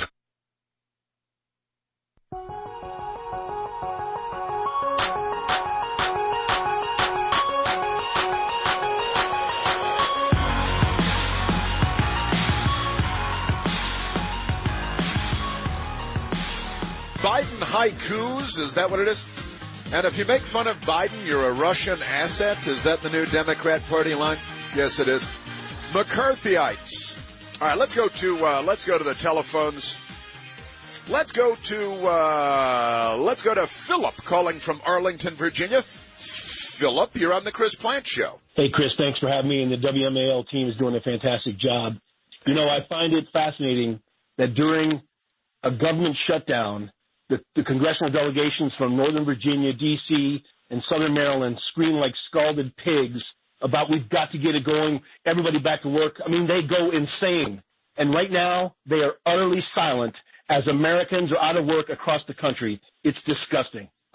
Biden haikus, is that what it is? And if you make fun of Biden, you're a Russian asset. Is that the new Democrat Party line? Yes, it is. McCarthyites. All right, let's go to uh, let's go to the telephones. Let's go to uh, let's go to Philip calling from Arlington, Virginia. Philip, you're on the Chris Plante Show. Hey, Chris, thanks for having me. And the W M A L team is doing a fantastic job. You know, I find it fascinating that during a government shutdown, The, the congressional delegations from Northern Virginia, D C, and Southern Maryland scream like scalded pigs about we've got to get it going, everybody back to work. I mean, they go insane. And right now, they are utterly silent as Americans are out of work across the country. It's disgusting.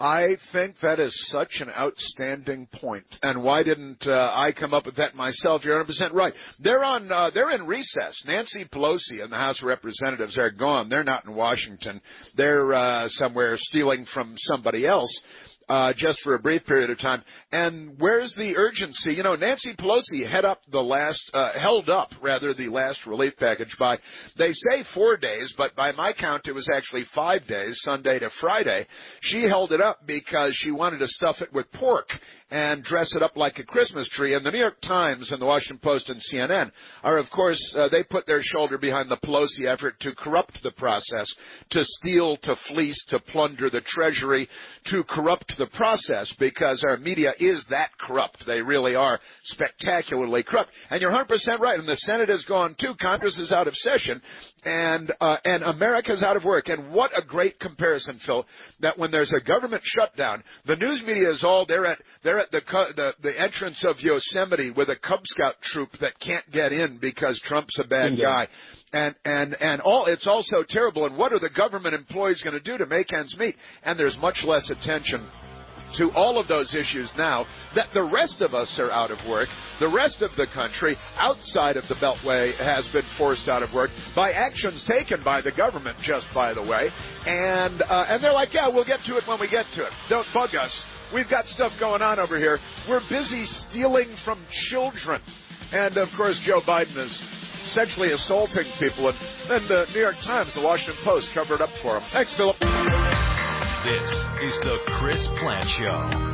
I think that is such an outstanding point. And why didn't uh, I come up with that myself? You're one hundred percent right. They're on. Uh, they're in recess. Nancy Pelosi and the House of Representatives are gone. They're not in Washington. They're uh, somewhere stealing from somebody else. Uh, just for a brief period of time. And where's the urgency? You know, Nancy Pelosi head up the last, uh, held up, rather, the last relief package by, they say four days, but by my count it was actually five days, Sunday to Friday. She held it up because she wanted to stuff it with pork and dress it up like a Christmas tree. And the New York Times and the Washington Post and C N N are, of course, uh, they put their shoulder behind the Pelosi effort to corrupt the process, to steal, to fleece, to plunder the Treasury, to corrupt the process, because our media is that corrupt. They really are spectacularly corrupt. And you're one hundred percent right. And the Senate is gone, too. Congress is out of session. And uh, and America's out of work. And what a great comparison, Phil, that when there's a government shutdown, the news media is all, they're at, they're at the, the, the entrance of Yosemite with a Cub Scout troop that can't get in because Trump's a bad Bingo. guy. And, and, and all, it's all so terrible. And what are the government employees going to do to make ends meet? And there's much less attention to all of those issues now that the rest of us are out of work. The rest of the country outside of the Beltway has been forced out of work by actions taken by the government, just by the way. And, uh, and they're like, yeah, we'll get to it when we get to it. Don't bug us. We've got stuff going on over here. We're busy stealing from children. And, of course, Joe Biden is sexually assaulting people. And then the New York Times, the Washington Post covered it up for him. Thanks, Philip. This is the Chris Plante Show.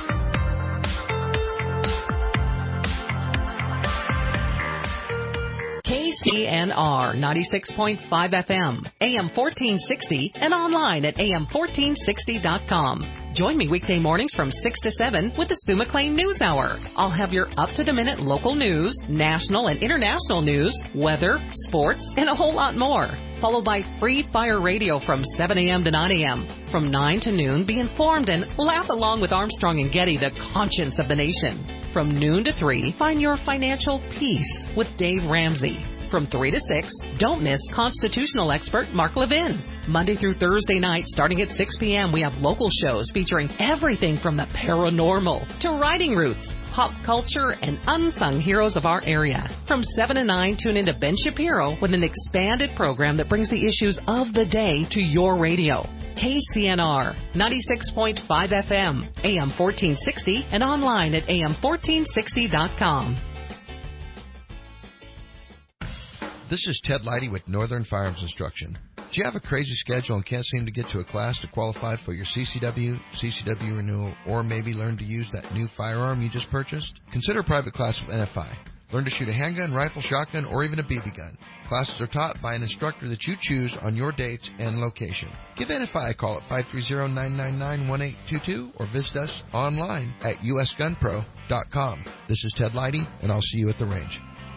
K C N R ninety-six point five F M, A M fourteen sixty, and online at A M fourteen sixty dot com. Join me weekday mornings from six to seven with the Sue McLean News Hour. I'll have your up-to-the-minute local news, national and international news, weather, sports, and a whole lot more. Followed by Free Fire Radio from seven a.m. to nine a.m. From nine to noon, be informed and laugh along with Armstrong and Getty, the conscience of the nation. From noon to three, find your financial peace with Dave Ramsey. From three to six, don't miss constitutional expert Mark Levin. Monday through Thursday night, starting at six p.m., we have local shows featuring everything from the paranormal to riding routes, pop culture, and unsung heroes of our area. From seven to nine, tune into Ben Shapiro with an expanded program that brings the issues of the day to your radio. K C N R, ninety-six point five F M, A M fourteen sixty, and online at A M fourteen sixty dot com. This is Ted Leidy with Northern Firearms Instruction. Do you have a crazy schedule and can't seem to get to a class to qualify for your C C W, C C W renewal, or maybe learn to use that new firearm you just purchased? Consider a private class with N F I. Learn to shoot a handgun, rifle, shotgun, or even a B B gun. Classes are taught by an instructor that you choose on your dates and location. Give N F I a call at five three zero, nine nine nine, one eight two two or visit us online at U S gun pro dot com. This is Ted Leidy, and I'll see you at the range.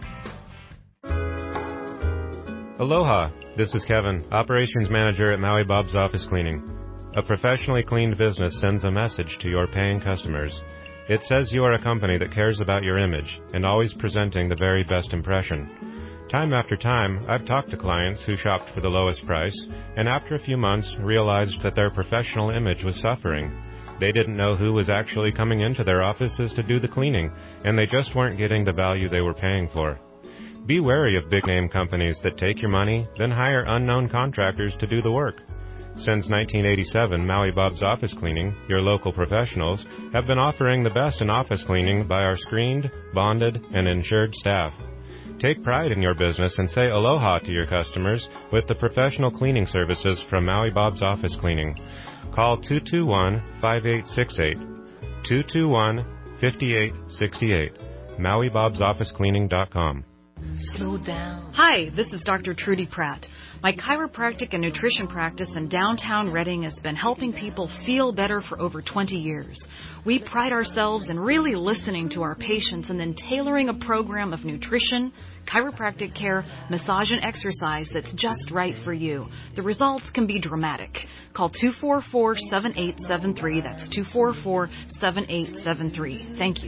Aloha, this is Kevin, Operations Manager at Maui Bob's Office Cleaning. A professionally cleaned business sends a message to your paying customers. It says you are a company that cares about your image and always presenting the very best impression. Time after time, I've talked to clients who shopped for the lowest price and after a few months realized that their professional image was suffering. They didn't know who was actually coming into their offices to do the cleaning, and they just weren't getting the value they were paying for. Be wary of big-name companies that take your money, then hire unknown contractors to do the work. Since nineteen eighty-seven, Maui Bob's Office Cleaning, your local professionals, have been offering the best in office cleaning by our screened, bonded, and insured staff. Take pride in your business and say aloha to your customers with the professional cleaning services from Maui Bob's Office Cleaning. Call two two one, five eight six eight, two two one, five eight six eight, Maui Bob's Office Cleaning dot com. Slow down. Hi, this is Doctor Trudy Pratt. My chiropractic and nutrition practice in downtown Redding has been helping people feel better for over twenty years. We pride ourselves in really listening to our patients and then tailoring a program of nutrition, chiropractic care, massage, and exercise that's just right for you. The results can be dramatic. Call two four four, seven eight seven three. That's two four four, seven eight seven three. Thank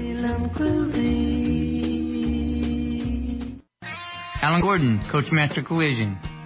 you. Alan Gordon, Coach Master Collision.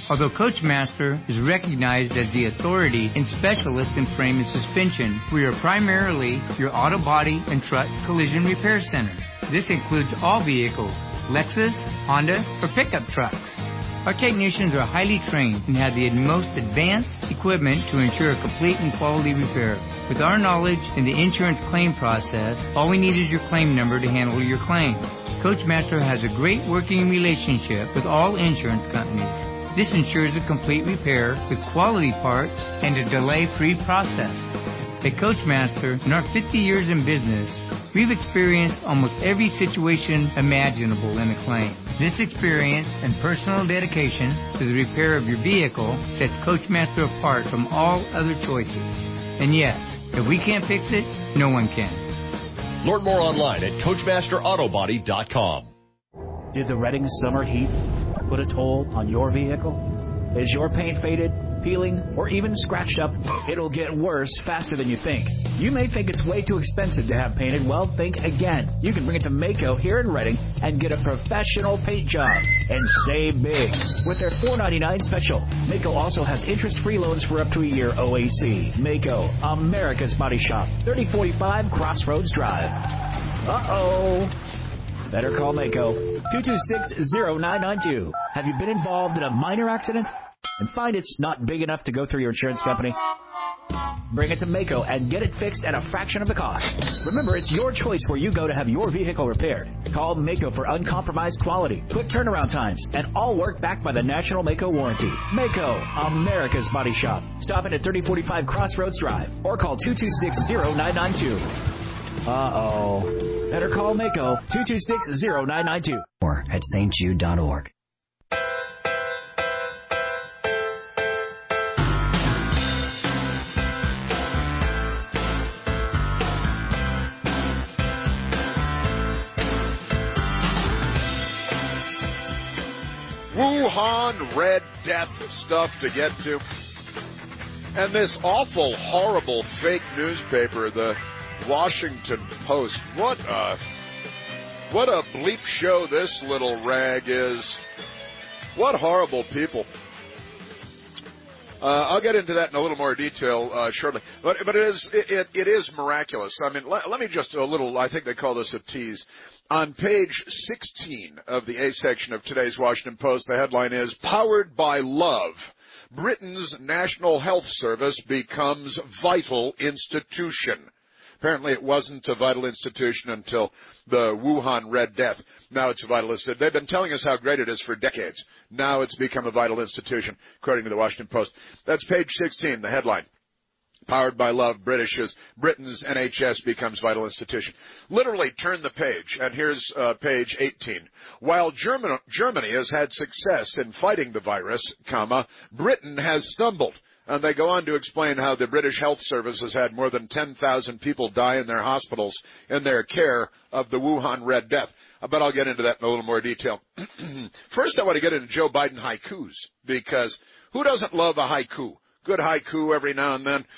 Although Coachmaster is recognized as the authority and specialist in frame and suspension, we are primarily your auto body and truck collision repair center. This includes all vehicles, Lexus, Honda, or pickup trucks. Our technicians are highly trained and have the most advanced equipment to ensure a complete and quality repair. With our knowledge in the insurance claim process, all we need is your claim number to handle your claim. Coachmaster has a great working relationship with all insurance companies. This ensures a complete repair with quality parts and a delay-free process. At Coachmaster, in our fifty years in business, we've experienced almost every situation imaginable in a claim. This experience and personal dedication to the repair of your vehicle sets Coachmaster apart from all other choices. And yes, if we can't fix it, no one can. Learn more online at Coachmaster Auto Body dot com. Did the Reading summer heat put a toll on your vehicle? Is your paint faded, peeling, or even scratched up? It'll get worse faster than you think. You may think it's way too expensive to have painted. Well, think again. You can bring it to Maaco here in Reading and get a professional paint job and save big with their four ninety-nine special. Maaco also has interest-free loans for up to a year O A C. Maaco, America's Body Shop, thirty forty-five Crossroads Drive. Uh-oh. Better call Maaco, two two six, zero nine nine two. Have you been involved in a minor accident and find it's not big enough to go through your insurance company? Bring it to Maaco and get it fixed at a fraction of the cost. Remember, it's your choice where you go to have your vehicle repaired. Call Maaco for uncompromised quality, quick turnaround times, and all work backed by the National Maaco warranty. Maaco, America's Body Shop. Stop in at thirty forty-five Crossroads Drive or call two two six, zero nine nine two. Uh-oh. Better call Maaco, two two six, zero nine nine two. Or at s t jude dot org. Wuhan Red Death stuff to get to. And this awful, horrible fake newspaper, the Washington Post. What a, what a bleep show this little rag is. What horrible people. Uh, I'll get into that in a little more detail uh, shortly. But, but it is it, it, it is miraculous. I mean, let, let me just a little, I think they call this a tease. On page sixteen of the A section of today's Washington Post, the headline is, Powered by Love, Britain's National Health Service becomes vital institution. Apparently it wasn't a vital institution until the Wuhan Red Death. Now it's a vital institution. They've been telling us how great it is for decades. Now it's become a vital institution, according to the Washington Post. That's page sixteen, the headline. Powered by Love, British's, Britain's N H S becomes vital institution. Literally turn the page, and here's uh, page eighteen. While German, Germany has had success in fighting the virus, comma, Britain has stumbled. And they go on to explain how the British Health Service has had more than ten thousand people die in their hospitals in their care of the Wuhan Red Death. But I'll get into that in a little more detail. First, I want to get into Joe Biden haikus, because who doesn't love a haiku? Good haiku every now and then.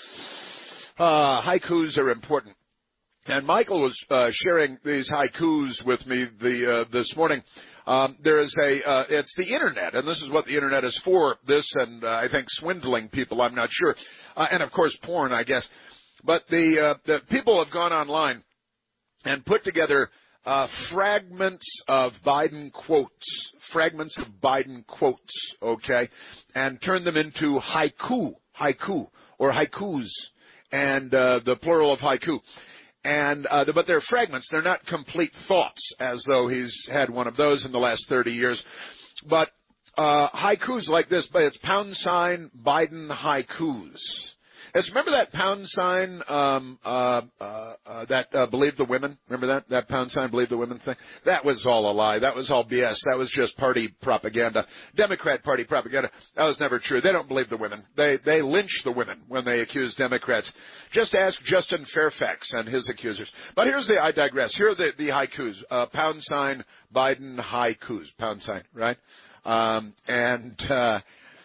Uh, haikus are important. And Michael was uh, sharing these haikus with me the uh, this morning. Um, there is a, uh, it's the internet, and this is what the internet is for, this and uh, I think swindling people, I'm not sure, uh, and of course porn, I guess. But the, uh, the people have gone online and put together uh, fragments of Biden quotes, fragments of Biden quotes, okay, and turned them into haiku, haiku, or haikus, and uh, the plural of haiku. And uh, but they're fragments. They're not complete thoughts, as though he's had one of those in the last thirty years. But uh, haikus like this, but it's pound sign Biden haikus. Yes, remember that pound sign um, uh, uh, uh, that uh, Believe the Women? Remember that? That pound sign Believe the Women thing? That was all a lie. That was all B S. That was just party propaganda. Democrat party propaganda. That was never true. They don't believe the women. They they lynch the women when they accuse Democrats. Just ask Justin Fairfax and his accusers. But here's the, I digress. Here are the, the haikus. Uh, pound sign Biden haikus. Pound sign, right? Um, and... Uh,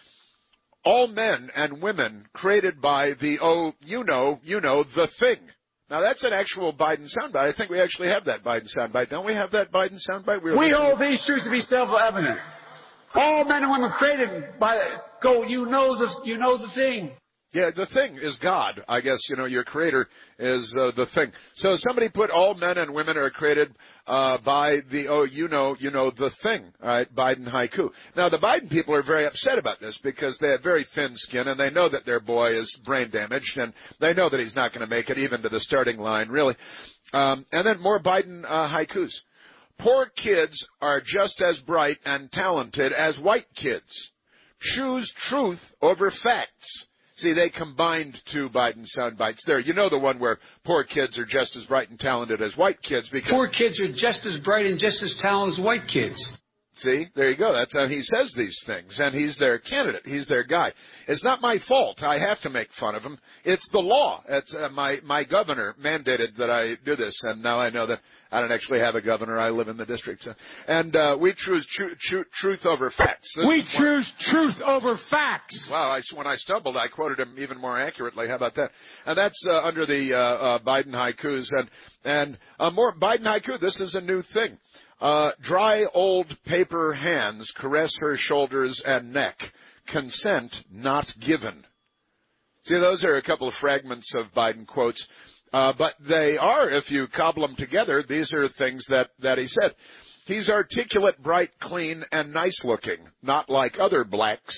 all men and women created by the, oh, you know, you know, the thing. Now, that's an actual Biden soundbite. I think we actually have that Biden soundbite. Don't we have that Biden soundbite? We, we hold these truths to be self-evident. All men and women created by go. You know the you know the thing. Yeah, the thing is God. I guess, you know, your creator is uh, the thing. So somebody put all men and women are created uh, by the, oh, you know, you know, the thing, all right, Biden haiku. Now, the Biden people are very upset about this because they have very thin skin and they know that their boy is brain damaged and they know that he's not going to make it even to the starting line, really. Um, and then more Biden uh, haikus. Poor kids are just as bright and talented as white kids. Choose truth over facts. See, they combined two Biden sound bites there. You know the one where poor kids are just as bright and talented as white kids because poor kids are just as bright and just as talented as white kids. See, there you go. That's how he says these things, and he's their candidate. He's their guy. It's not my fault. I have to make fun of him. It's the law. It's uh, my my governor mandated that I do this, and now I know that I don't actually have a governor. I live in the district, so. and uh, we choose tru- tru- truth over facts. This we choose one. truth over facts. Wow! I, when I stumbled, I quoted him even more accurately. How about that? And that's uh, under the uh, uh, Biden haikus, and and uh, more Biden haiku. This is a new thing. Uh, dry old paper hands caress her shoulders and neck. Consent not given. See, those are a couple of fragments of Biden quotes. Uh, but they are, if you cobble them together, these are things that, that he said. He's articulate, bright, clean, and nice looking, not like other blacks.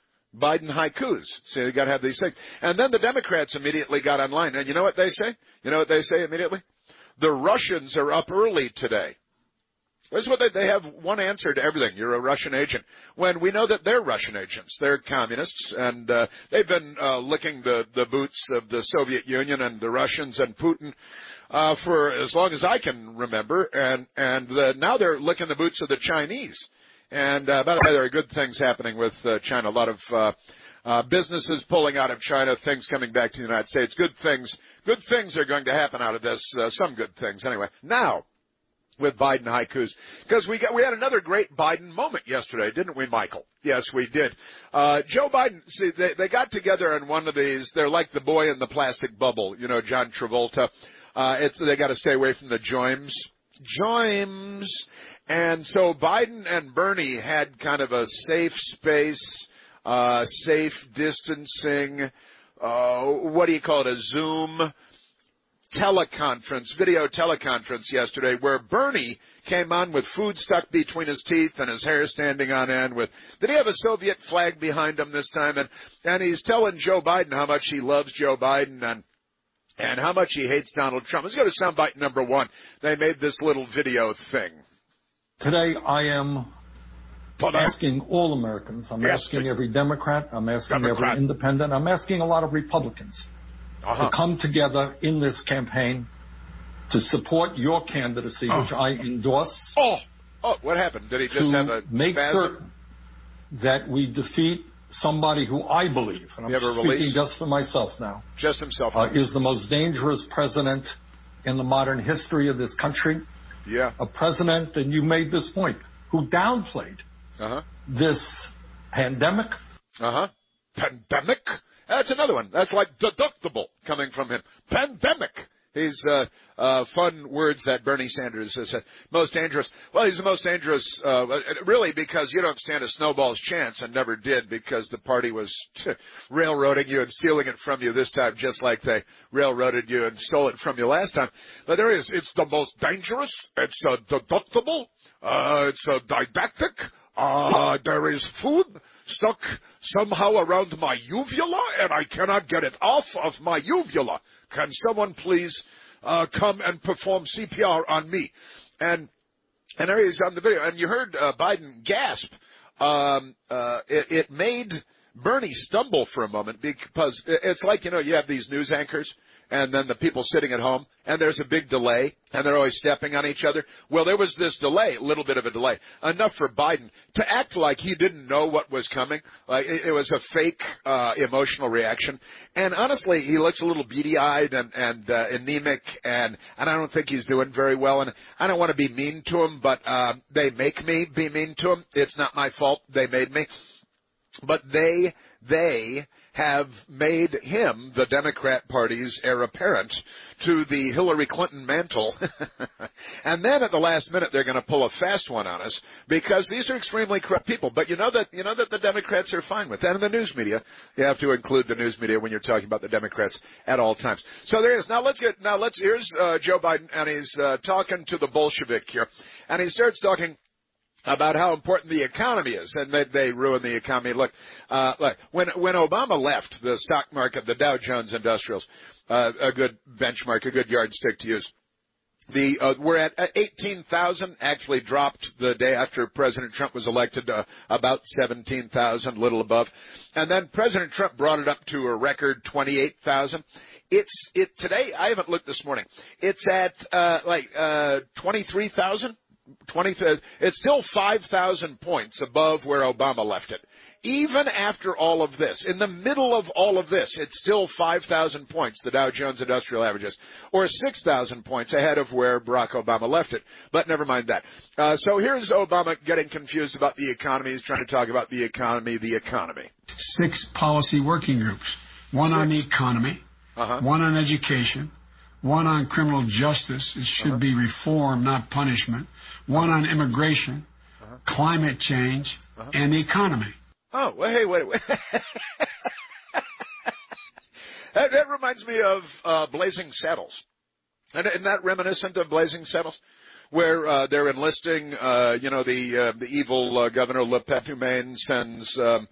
Biden haikus. See, they got to have these things. And then the Democrats immediately got online. And you know what they say? You know what they say immediately? The Russians are up early today. This is what they, they have one answer to everything. You're a Russian agent. When we know that they're Russian agents. They're communists, and uh, they've been uh, licking the, the boots of the Soviet Union and the Russians and Putin uh, for as long as I can remember, and, and the, now they're licking the boots of the Chinese. And uh, by the way, there are good things happening with uh, China. A lot of uh, uh, businesses pulling out of China, things coming back to the United States. Good things, good things are going to happen out of this. Uh, some good things, anyway. Now, with Biden haikus, because we got we had another great Biden moment yesterday, didn't we, Michael? Yes, we did. Uh, Joe Biden, see, they, they got together in one of these. They're like the boy in the plastic bubble, you know, John Travolta. Uh, it's they got to stay away from the joims, joims, and so Biden and Bernie had kind of a safe space, uh, safe distancing. Uh, what do you call it? A Zoom teleconference, video teleconference yesterday where Bernie came on with food stuck between his teeth and his hair standing on end with, did he have a Soviet flag behind him this time? And, and he's telling Joe Biden how much he loves Joe Biden and, and how much he hates Donald Trump. Let's go to soundbite number one. They made this little video thing. Today I am asking all Americans, I'm yes, asking every Democrat, I'm asking Democrat. every independent, I'm asking a lot of Republicans Uh-huh. to come together in this campaign to support your candidacy, oh. which I endorse. Oh, oh, what happened? Did he just have a make spasm? certain that we defeat somebody who I believe, and I'm speaking release? just for myself now, just himself, uh, is the most dangerous president in the modern history of this country. Yeah, a president, and you made this point, who downplayed uh-huh. this pandemic. Uh huh. Pandemic. That's another one. That's like deductible coming from him. Pandemic. He's uh, uh, fun words that Bernie Sanders has said. Most dangerous. Well, he's the most dangerous, uh, really, because you don't stand a snowball's chance and never did because the party was t- railroading you and stealing it from you this time, just like they railroaded you and stole it from you last time. But there he is. It's the most dangerous. It's uh, deductible. Uh, it's uh, didactic. Uh, there is food stuck somehow around my uvula, and I cannot get it off of my uvula. Can someone please uh, come and perform C P R on me? And and there he is on the video. And you heard uh, Biden gasp. Um, uh, it, it made Bernie stumble for a moment because it's like, you know, you have these news anchors and then the people sitting at home, and there's a big delay, and they're always stepping on each other. Well, there was this delay, a little bit of a delay, enough for Biden to act like he didn't know what was coming. Like it, it was a fake uh, emotional reaction. And honestly, he looks a little beady-eyed and, and uh, anemic, and, and I don't think he's doing very well. And I don't want to be mean to him, but uh, they make me be mean to him. It's not my fault. They made me. But they, they have made him the Democrat Party's heir apparent to the Hillary Clinton mantle. And then at the last minute, they're going to pull a fast one on us because these are extremely corrupt people. But you know that you know that the Democrats are fine with that. And the news media, you have to include the news media when you're talking about the Democrats at all times. So there is. Now let's get. Now let's. Here's uh, Joe Biden, and he's uh, talking to the Bolshevik here, and he starts talking about how important the economy is, and they, they ruin the economy. Look, uh, look, when when Obama left the stock market, the Dow Jones Industrials, uh, a good benchmark, a good yardstick to use. The uh, we're at eighteen thousand, actually dropped the day after President Trump was elected, uh, about seventeen thousand, little above, and then President Trump brought it up to a record twenty-eight thousand. It's it today. I haven't looked this morning. It's at uh, like uh, twenty-three thousand. twenty, it's still five thousand points above where Obama left it. Even after all of this, in the middle of all of this, it's still five thousand points, the Dow Jones Industrial Averages, or six thousand points ahead of where Barack Obama left it. But never mind that. Uh, so here's Obama getting confused about the economy. He's trying to talk about the economy, the economy. Six policy working groups, one Six. on the economy, uh-huh. one on education, one on criminal justice. It should uh-huh. be reform, not punishment. One on immigration, uh-huh. climate change, uh-huh. and the economy. Oh, well, hey, wait, wait. that, that reminds me of uh, Blazing Saddles. Isn't that reminiscent of Blazing Saddles? Where uh, they're enlisting, uh, you know, the uh, the evil uh, Governor Le Pen sends um,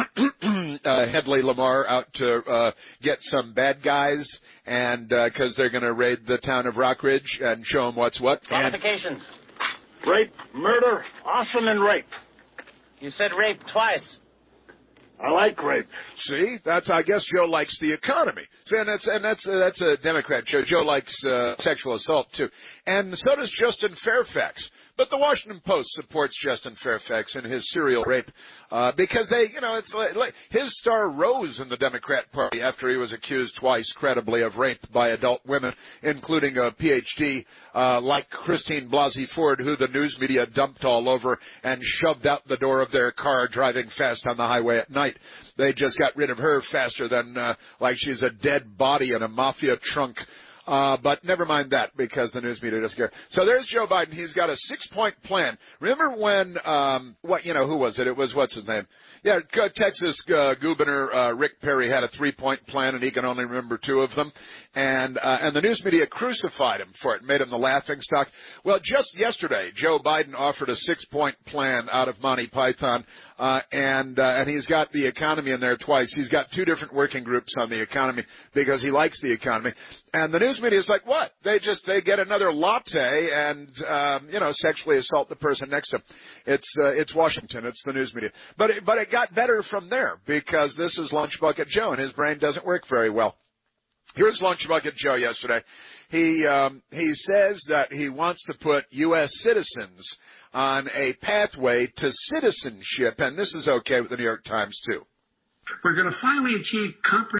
uh, Hedley Lamar out to uh, get some bad guys, and because uh, they're going to raid the town of Rockridge and show them what's what. Qualifications. Rape, murder, arson, and rape. You said rape twice. I like rape. See, that's I guess Joe likes the economy. See, and that's and that's uh, that's a Democrat. Joe Joe likes uh, sexual assault too, and so does Justin Fairfax. But the Washington Post supports Justin Fairfax in his serial rape uh, because they, you know, it's like, like his star rose in the Democrat Party after he was accused twice credibly of rape by adult women, including a P H D uh, like Christine Blasey Ford, who the news media dumped all over and shoved out the door of their car driving fast on the highway at night. They just got rid of her faster than uh, like she's a dead body in a mafia trunk. Uh, but never mind that because the news media doesn't care. So there's Joe Biden. He's got a six-point plan. Remember when, um, what, you know, who was it? It was, what's his name? Yeah, Texas uh, Governor uh, Rick Perry had a three-point plan, and he can only remember two of them. And uh, and the news media crucified him for it, made him the laughingstock. Well, just yesterday, Joe Biden offered a six-point plan out of Monty Python, uh, and uh, and he's got the economy in there twice. He's got two different working groups on the economy because he likes the economy. And the news media is like, what? They just they get another latte and um, you know sexually assault the person next to him. It's uh, it's Washington. It's the news media. But it, but it got better from there because this is Lunch Bucket Joe, and his brain doesn't work very well. Here's Lunch Bucket Joe yesterday. He um, he says that he wants to put U S citizens on a pathway to citizenship, and this is okay with the New York Times too. We're going to finally achieve comprehensive